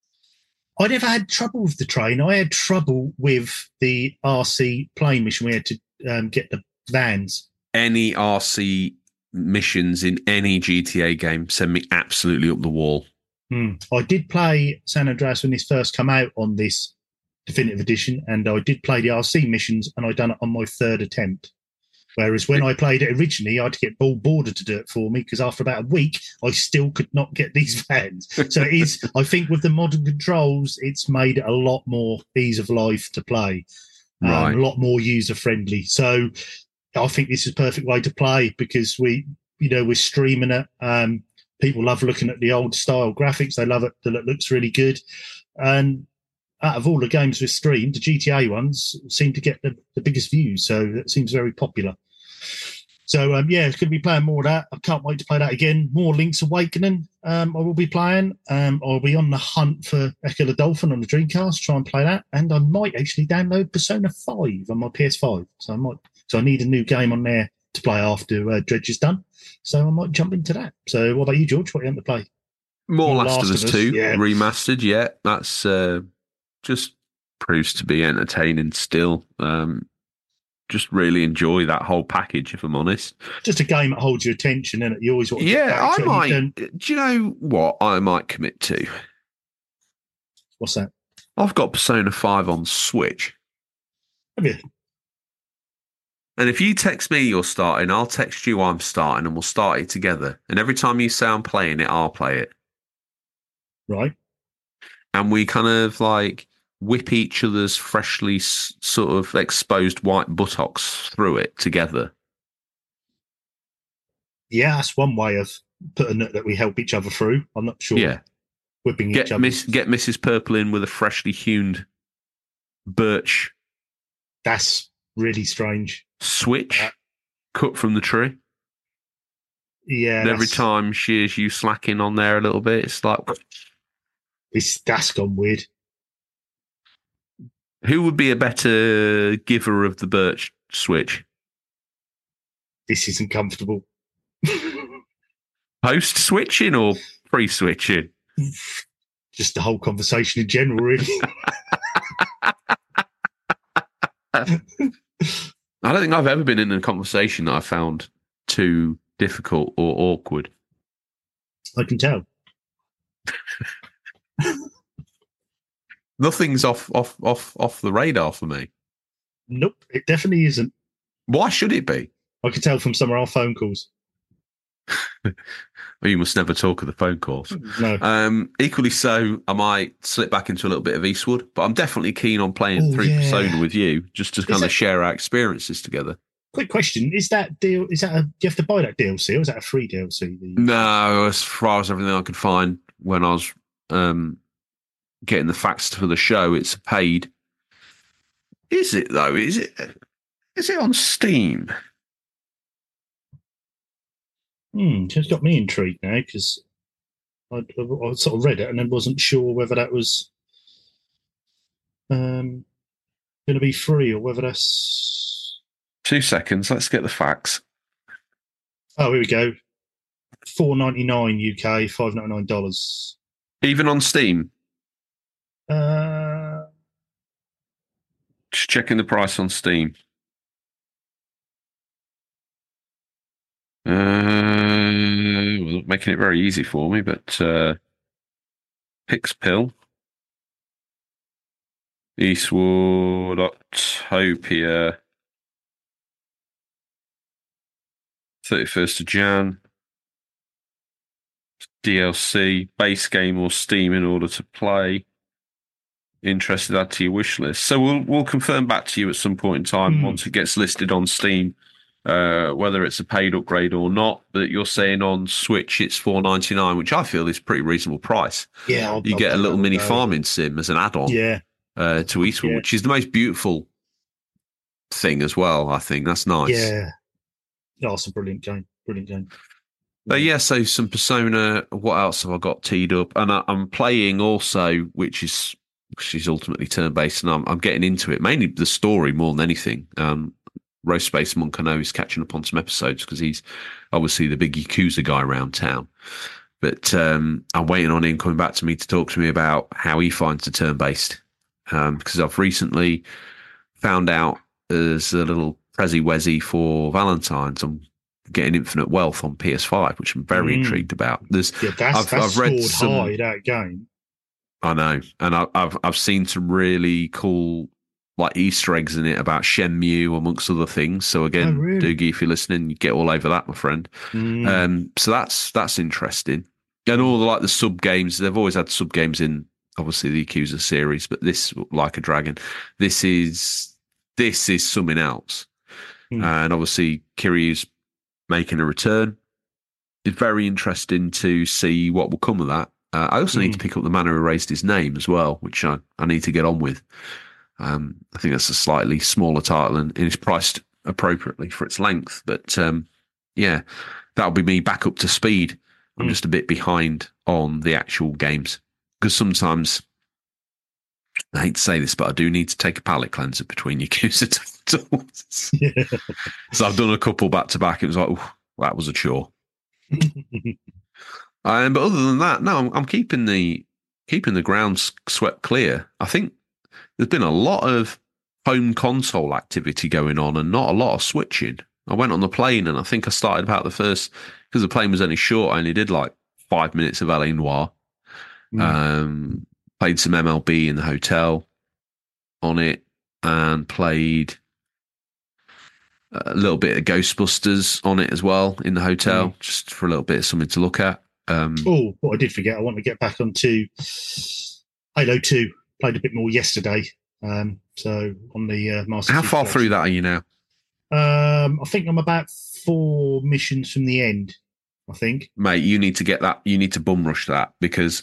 I never had trouble with the train. I had trouble with the RC plane mission. We had to get the vans. Any RC missions in any GTA game send me absolutely up the wall. I did play San Andreas when this first came out on this definitive edition, and I did play the RC missions, and I done it on my third attempt. Whereas when I played it originally, I had to get Bald Border to do it for me because after about a week, I still could not get these vans. So it is, I think with the modern controls, it's made it a lot more ease of life to play, a lot more user friendly. So I think this is a perfect way to play because we're streaming it. People love looking at the old style graphics. They love it. It looks really good. And out of all the games we've streamed, the GTA ones seem to get the biggest views. So that seems very popular. So, it's going to be playing more of that. I can't wait to play that again. More Link's Awakening I will be playing. I'll be on the hunt for Echo the Dolphin on the Dreamcast, try and play that. And I might actually download Persona 5 on my PS5. So I need a new game on there to play after Dredge is done. So I might jump into that. So what about you, George? What are you going to play? More Last of Us 2 yeah. remastered, yeah. That's just proves to be entertaining still. Just really enjoy that whole package, if I'm honest. Just a game that holds your attention, and you always want to get back to it. Do you know what I might commit to? What's that? I've got Persona 5 on Switch. Have you? And if you text me you're starting, I'll text you I'm starting, and we'll start it together. And every time you say I'm playing it, I'll play it. Right. And we kind of like whip each other's freshly sort of exposed white buttocks through it together. Yeah, that's one way of putting it, that we help each other through. I'm not sure. Yeah. Whipping each other. Get Mrs. Purple in with a freshly hewn birch. That's really strange. Switch cut from the tree. Yeah. And every time she hears you slacking on there a little bit, it's like... That's gone weird. Who would be a better giver of the birch switch? This isn't comfortable. Post-switching or pre-switching? Just the whole conversation in general, really. I don't think I've ever been in a conversation that I found too difficult or awkward. I can tell. Nothing's off the radar for me. Nope, it definitely isn't. Why should it be? I can tell from some of our phone calls. Well, you must never talk of the phone calls. No. Equally so, I might slip back into a little bit of Eastwood, but I'm definitely keen on playing through Persona with you, just to kind of share our experiences together. Quick question: do you have to buy that DLC, or is that a free DLC? No, as far as everything I could find when I was getting the facts for the show, it's paid. Is it though? Is it on Steam? It's got me intrigued now, because I sort of read it and I wasn't sure whether that was going to be free or whether that's... 2 seconds, let's get the facts. Oh, here we go. $4.99 UK, $5.99. Even on Steam? Just checking the price on Steam. Well, making it very easy for me, but Pixpill, Eastwood, Octopia, 31st of Jan, DLC, base game or Steam in order to play. Interested, add to your wish list. So we'll confirm back to you at some point in time once it gets listed on Steam. Whether it's a paid upgrade or not, but you're saying on Switch it's $4.99, which I feel is a pretty reasonable price. Yeah, you get a little mini farming sim as an add-on. To Eastwood, which is the most beautiful thing as well. I think that's nice. Yeah, it's a brilliant game. So some Persona. What else have I got teed up? And I'm playing also, which is ultimately turn-based, and I'm getting into it mainly the story more than anything. Roast Space Monk, I know, is catching up on some episodes because he's obviously the big Yakuza guy around town. But I'm waiting on him coming back to me to talk to me about how he finds the turn-based. Because I've recently found out there's a little Prezi-Wezi for Valentine's. I'm getting Infinite Wealth on PS5, which I'm very intrigued about. I've read some high, that game. I know, and I've seen some really cool like Easter eggs in it about Shenmue amongst other things. So again, Doogie, if you're listening, you get all over that, my friend. So that's interesting. And all the sub games, they've always had sub games in obviously the Yakuza series, but this, Like a Dragon, this is something else. And obviously Kiryu's making a return. It's very interesting to see what will come of that. I also need to pick up the man who erased his name as well, which I need to get on with. I think that's a slightly smaller title and it's priced appropriately for its length. But that'll be me back up to speed. I'm just a bit behind on the actual games because sometimes, I hate to say this, but I do need to take a palate cleanser between Yakuza titles. So I've done a couple back to back. It was like, that was a chore. But other than that, no, I'm keeping the ground swept clear. I think there's been a lot of home console activity going on and not a lot of switching. I went on the plane and I think I started about the first, because the plane was only short, I only did like 5 minutes of LA Noire. Played some MLB in the hotel on it and played a little bit of Ghostbusters on it as well in the hotel, just for a little bit of something to look at. What I did forget, I want to get back onto Halo 2. Played a bit more yesterday. So on the Master How Chief far Collection. through that are you now? I think I'm about 4 missions from the end, I think. Mate, you need to get that. You need to bum rush that, because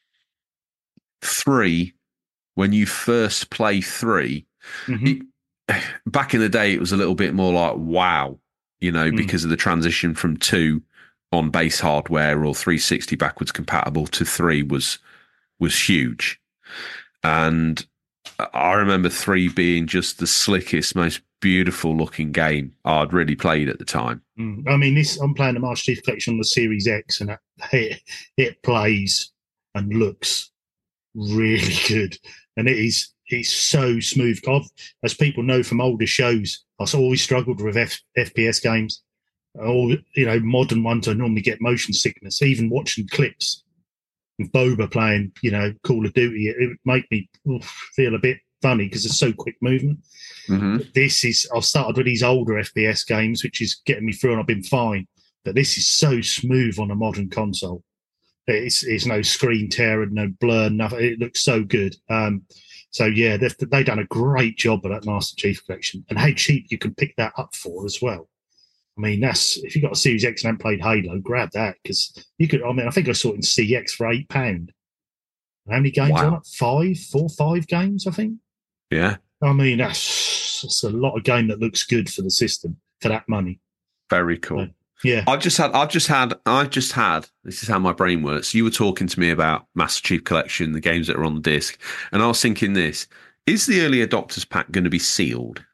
3, when you first play 3, back in the day, it was a little bit more like, wow, because of the transition from 2 on base hardware or 360 backwards compatible to 3 was huge. And I remember 3 being just the slickest, most beautiful looking game I'd really played at the time. I mean, I'm playing the Master Chief Collection on the Series X, and it plays and looks really good, and it's so smooth. As people know from older shows, I've always struggled with FPS games. All modern ones, I normally get motion sickness. Even watching clips of Boba playing, Call of Duty, it would make me feel a bit funny because it's so quick movement. I've started with these older FPS games, which is getting me through, and I've been fine. But this is so smooth on a modern console. It's no screen tear, no blur, nothing. It looks so good. So yeah, they've done a great job of that Master Chief Collection, and how cheap you can pick that up for as well. I mean, if you've got a Series X and haven't played Halo, grab that, because you could. I mean, I think I saw it in CX for £8. How many games on it? 4 or 5 games, I think. Yeah. I mean, that's a lot of game that looks good for the system for that money. Very cool. Yeah. I've just had. This is how my brain works. You were talking to me about Master Chief Collection, the games that are on the disc, and I was thinking, is the early adopters pack going to be sealed?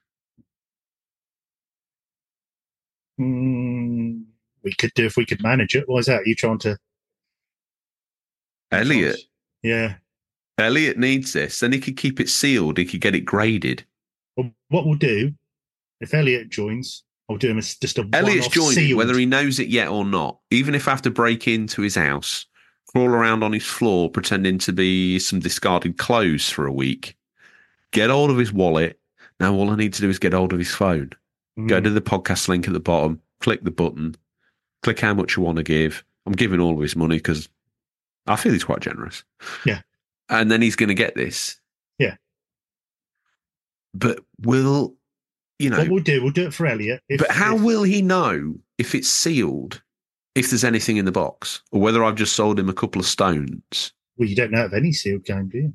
We could do if we could manage it. Why is that? Are you trying to? Elliot. Yeah. Elliot needs this. Then he could keep it sealed. He could get it graded. Well, what we'll do, if Elliot joins, I'll do him just a Elliot's joining, sealed. whether he knows it yet or not. Even if I have to break into his house, crawl around on his floor, pretending to be some discarded clothes for a week, get hold of his wallet. Now all I need to do is get hold of his phone. Go to the podcast link at the bottom, click the button, click how much you want to give. I'm giving all of his money because I feel he's quite generous. Yeah. And then he's going to get this. Yeah. But what we'll do it for Elliot. But how will he know if it's sealed, if there's anything in the box, or whether I've just sold him a couple of stones? Well, you don't know of any sealed game, do you?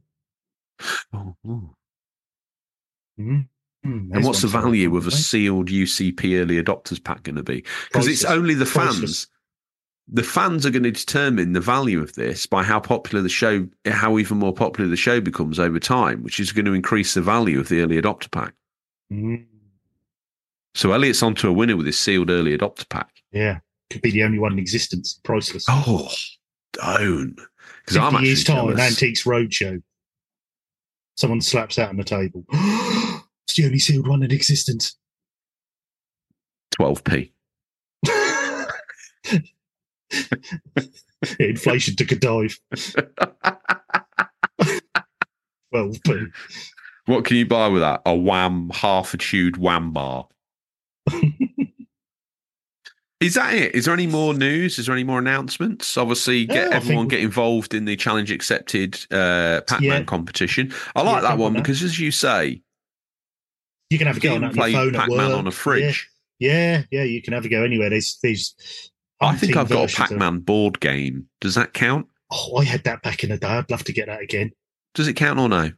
And what's the value of a sealed UCP early adopters pack going to be? Because it's only the fans. Priceless. The fans are going to determine the value of this by how even more popular the show becomes over time, which is going to increase the value of the early adopter pack. So Elliot's onto a winner with his sealed early adopter pack. Yeah, could be the only one in existence. Priceless. Oh, don't. Because 50 I'm actually years' time, jealous. an Antiques Roadshow. Someone slaps that on the table. It's the only sealed one in existence. 12p. Inflation took a dive. 12p. What can you buy with that? A Wham, half a chewed Wham bar. Is that it? Is there any more news? Is there any more announcements? Obviously, everyone get involved in the challenge accepted Pac-Man competition. I like that one because, as you say, you can have a go on your phone at work. Pac-Man on a fridge. Yeah, you can have a go anywhere. There's I think I've got a Pac-Man board game. Does that count? Oh, I had that back in the day. I'd love to get that again. Does it count or no?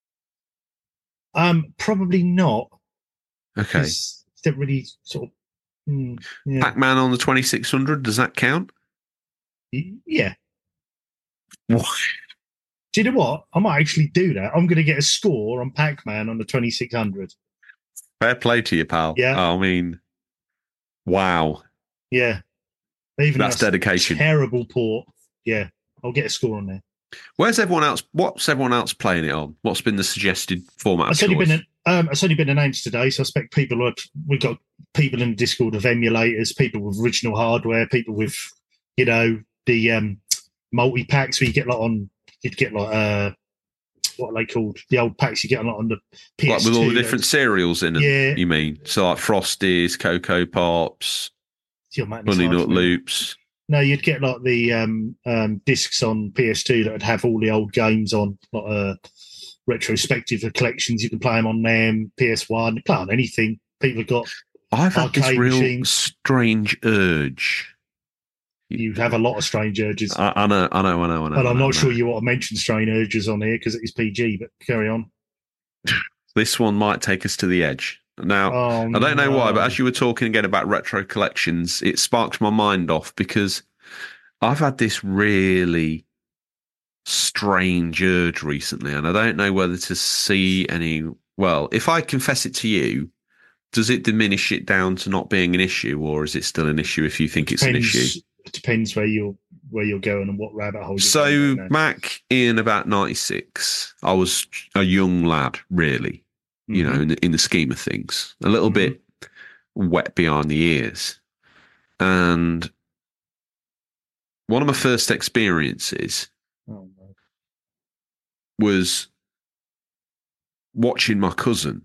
Probably not. Okay. It's not really sort of. Yeah. Pac-Man on the 2600. Does that count? Yeah. What? Do you know what? I might actually do that. I'm going to get a score on Pac-Man on the 2600. Fair play to you, pal. Yeah. I mean, wow. Yeah. Even That's dedication. Terrible port. Yeah, I'll get a score on there. Where's everyone else? What's everyone else playing it on? What's been the suggested format? It's only been announced today, so I expect we've got people in the Discord of emulators, people with original hardware, people with, the multi packs where you'd get what are they called? The old packs you get a lot on the PS2. Like with all the different cereals in them, yeah. You mean? So like Frosties, Cocoa Pops, Honey Nut Loops. No, you'd get like the discs on PS2 that would have all the old games on, like retrospective collections. You can play them on them. PS1, you play on anything. People have got. I've had this real strange urge. You have a lot of strange urges. I know. And I'm not sure you want to mention strange urges on here because it is PG, but carry on. This one might take us to the edge. Now, I don't know why, but as you were talking again about retro collections, it sparks my mind off because I've had this really strange urge recently, and I don't know whether to see any. Well, if I confess it to you, does it diminish it down to not being an issue, or is it still an issue if you think it's an issue? It depends where you're going and what rabbit hole. So back in about 96, I was a young lad, really. You know, in the scheme of things, a little bit wet behind the ears. And one of my first experiences was watching my cousin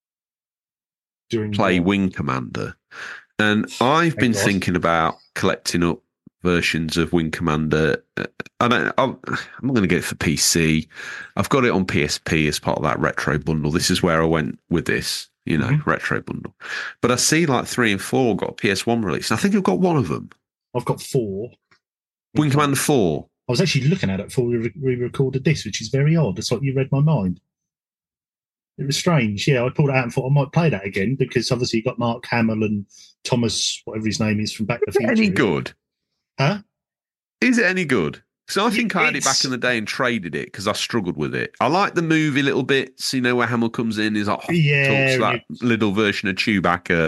play Wing Commander. And I've been thinking about collecting up versions of Wing Commander. I'm not going to get it for PC. I've got it on PSP as part of that retro bundle. This is where I went with this, retro bundle. But I see like 3 and 4 got a PS1 release. And I think I've got one of them. I've got 4. Wing Commander 4. I was actually looking at it before we recorded this, which is very odd. It's like you read my mind. It was strange. Yeah, I pulled it out and thought I might play that again because obviously you got Mark Hamill and Thomas, whatever his name is, from Back to the Future. Any good? Huh? Is it any good? So I think I had it back in the day and traded it because I struggled with it. I like the movie little bits, where Hamill comes in, he's like, talks that little version of Chewbacca.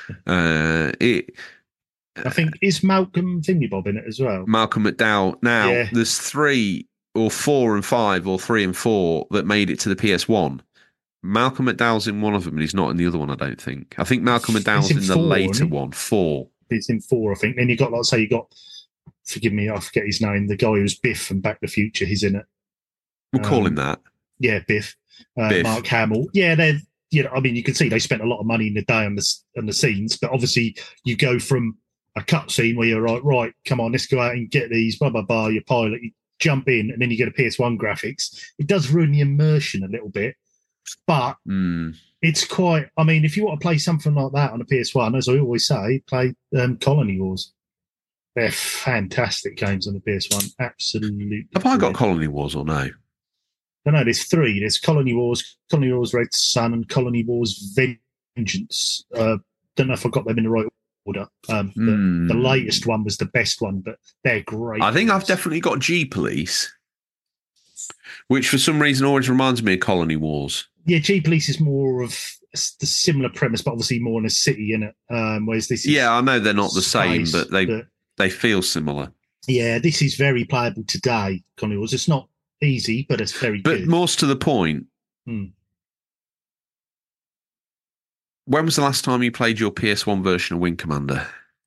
I think, is Malcolm Thingybob in it as well? Malcolm McDowell. Now, there's 3 or 4 and 5 or 3 and 4 that made it to the PS1. Malcolm McDowell's in one of them, and he's not in the other one, I don't think. I think Malcolm McDowell's in the later one, 4. It's in 4, I think. Then you got, forgive me, I forget his name, the guy who was Biff from Back to the Future, he's in it. We'll call him that. Yeah, Biff. Mark Hamill. Yeah, they're, you can see they spent a lot of money in the day on the scenes, but obviously you go from a cutscene where you're like, right, come on, let's go out and get these, blah, blah, blah, your pilot, you jump in, and then you get a PS1 graphics. It does ruin the immersion a little bit, but it's quite, if you want to play something like that on a PS1, as I always say, play Colony Wars. They're fantastic games on the PS1. Absolutely. Have I got Colony Wars or no? No, there's 3. There's Colony Wars Red Sun, and Colony Wars Vengeance. Don't know if I got them in the right order. The latest one was the best one, but they're great. I think I've definitely got G-Police, which for some reason always reminds me of Colony Wars. Yeah, G-Police is more of the similar premise, but obviously more in a city, in it. Whereas this is I know they're not the same, but they feel similar. Yeah, this is very playable today, Colony Wars. It's not easy, but it's very good. But more to the point, when was the last time you played your PS1 version of Wing Commander?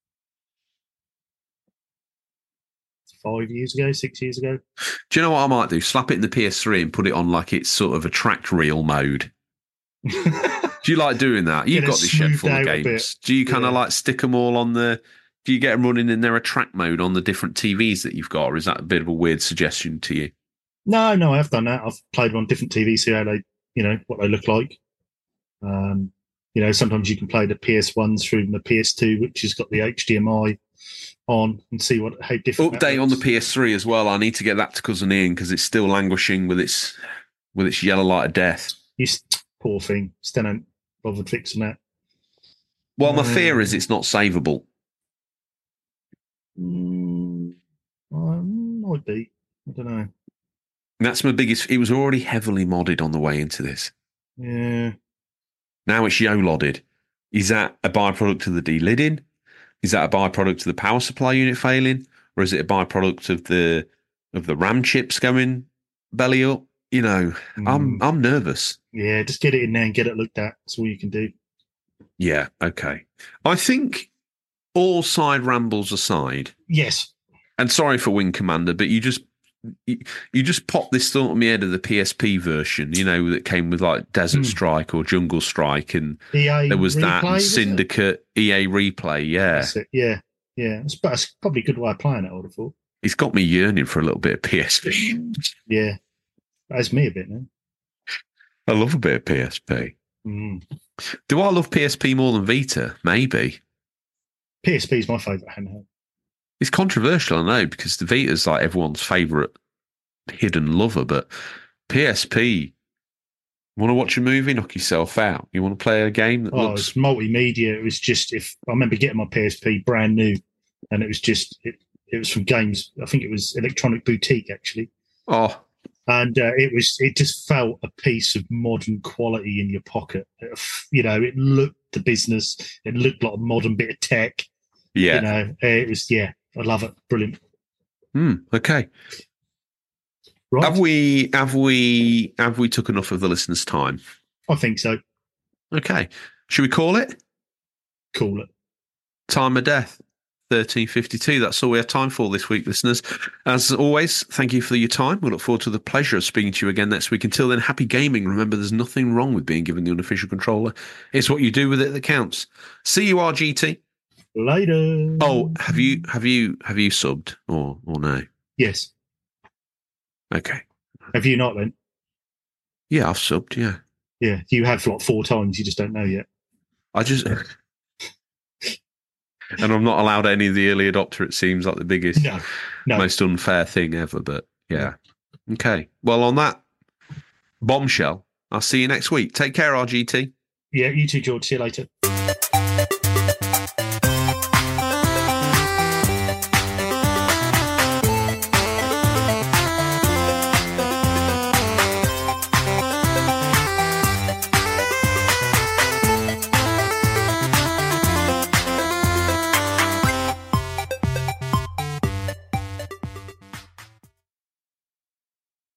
5 years ago, 6 years ago. Do you know what I might do? Slap it in the PS3 and put it on like it's sort of a track reel mode. Do you like doing that? You've got this shed full of games. Do you kind of like stick them all on the... Do you get them running in their track mode on the different TVs that you've got, or is that a bit of a weird suggestion to you? No, I have done that. I've played them on different TVs, see how they, what they look like. Sometimes you can play the PS1s through the PS2, which has got the HDMI on, and see how different. Update on the PS3 as well. I need to get that to Cousin Ian because it's still languishing with its yellow light of death. Poor thing. Still haven't bothered fixing that. Well, my fear is it's not savable. Might be. I don't know. That's my biggest... It was already heavily modded on the way into this. Yeah. Now it's YOLODed. Is that a byproduct of the delidding? Is that a byproduct of the power supply unit failing, or is it a byproduct of the RAM chips going belly up? You know, I'm nervous. Yeah, just get it in there and get it looked at. That's all you can do. Yeah, okay. I think all side rambles aside. Yes. And sorry for Wing Commander, but you just popped this thought in my head of the PSP version, you know, that came with like Desert Strike or Jungle Strike, and EA there was Replay, that and Syndicate, EA Replay, yeah. That's it. Yeah. That's probably a good way of playing it, I would have thought. It's got me yearning for a little bit of PSP. Yeah. That's me a bit now. I love a bit of PSP. Do I love PSP more than Vita? Maybe. PSP is my favourite handheld. It's controversial, I know, because the Vita's like everyone's favourite hidden lover, but PSP, want to watch a movie, knock yourself out. You want to play a game that looks... it's multimedia. It was just, I remember getting my PSP brand new, and it was just, it was from games. I think it was Electronic Boutique, actually. Oh. And it just felt a piece of modern quality in your pocket. You know, it looked the business. It looked like a modern bit of tech. Yeah. You know, it was, I love it. Brilliant. Okay. Right. Have we took enough of the listeners' time? I think so. Okay. Should we call it? Call it. Time of death. 13:52. That's all we have time for this week, listeners. As always, thank you for your time. We look forward to the pleasure of speaking to you again next week. Until then, happy gaming. Remember, there's nothing wrong with being given the unofficial controller. It's what you do with it that counts. See you, RGT. Later. Oh, have you subbed or no? Yes. Okay. Have you not then? Yeah, I've subbed. Yeah. Yeah, you have like 4 times. You just don't know yet. And I'm not allowed any of the early adopter. It seems like the biggest, most unfair thing ever. But yeah. Okay. Well, on that bombshell, I'll see you next week. Take care, RGT. Yeah, you too, George. See you later.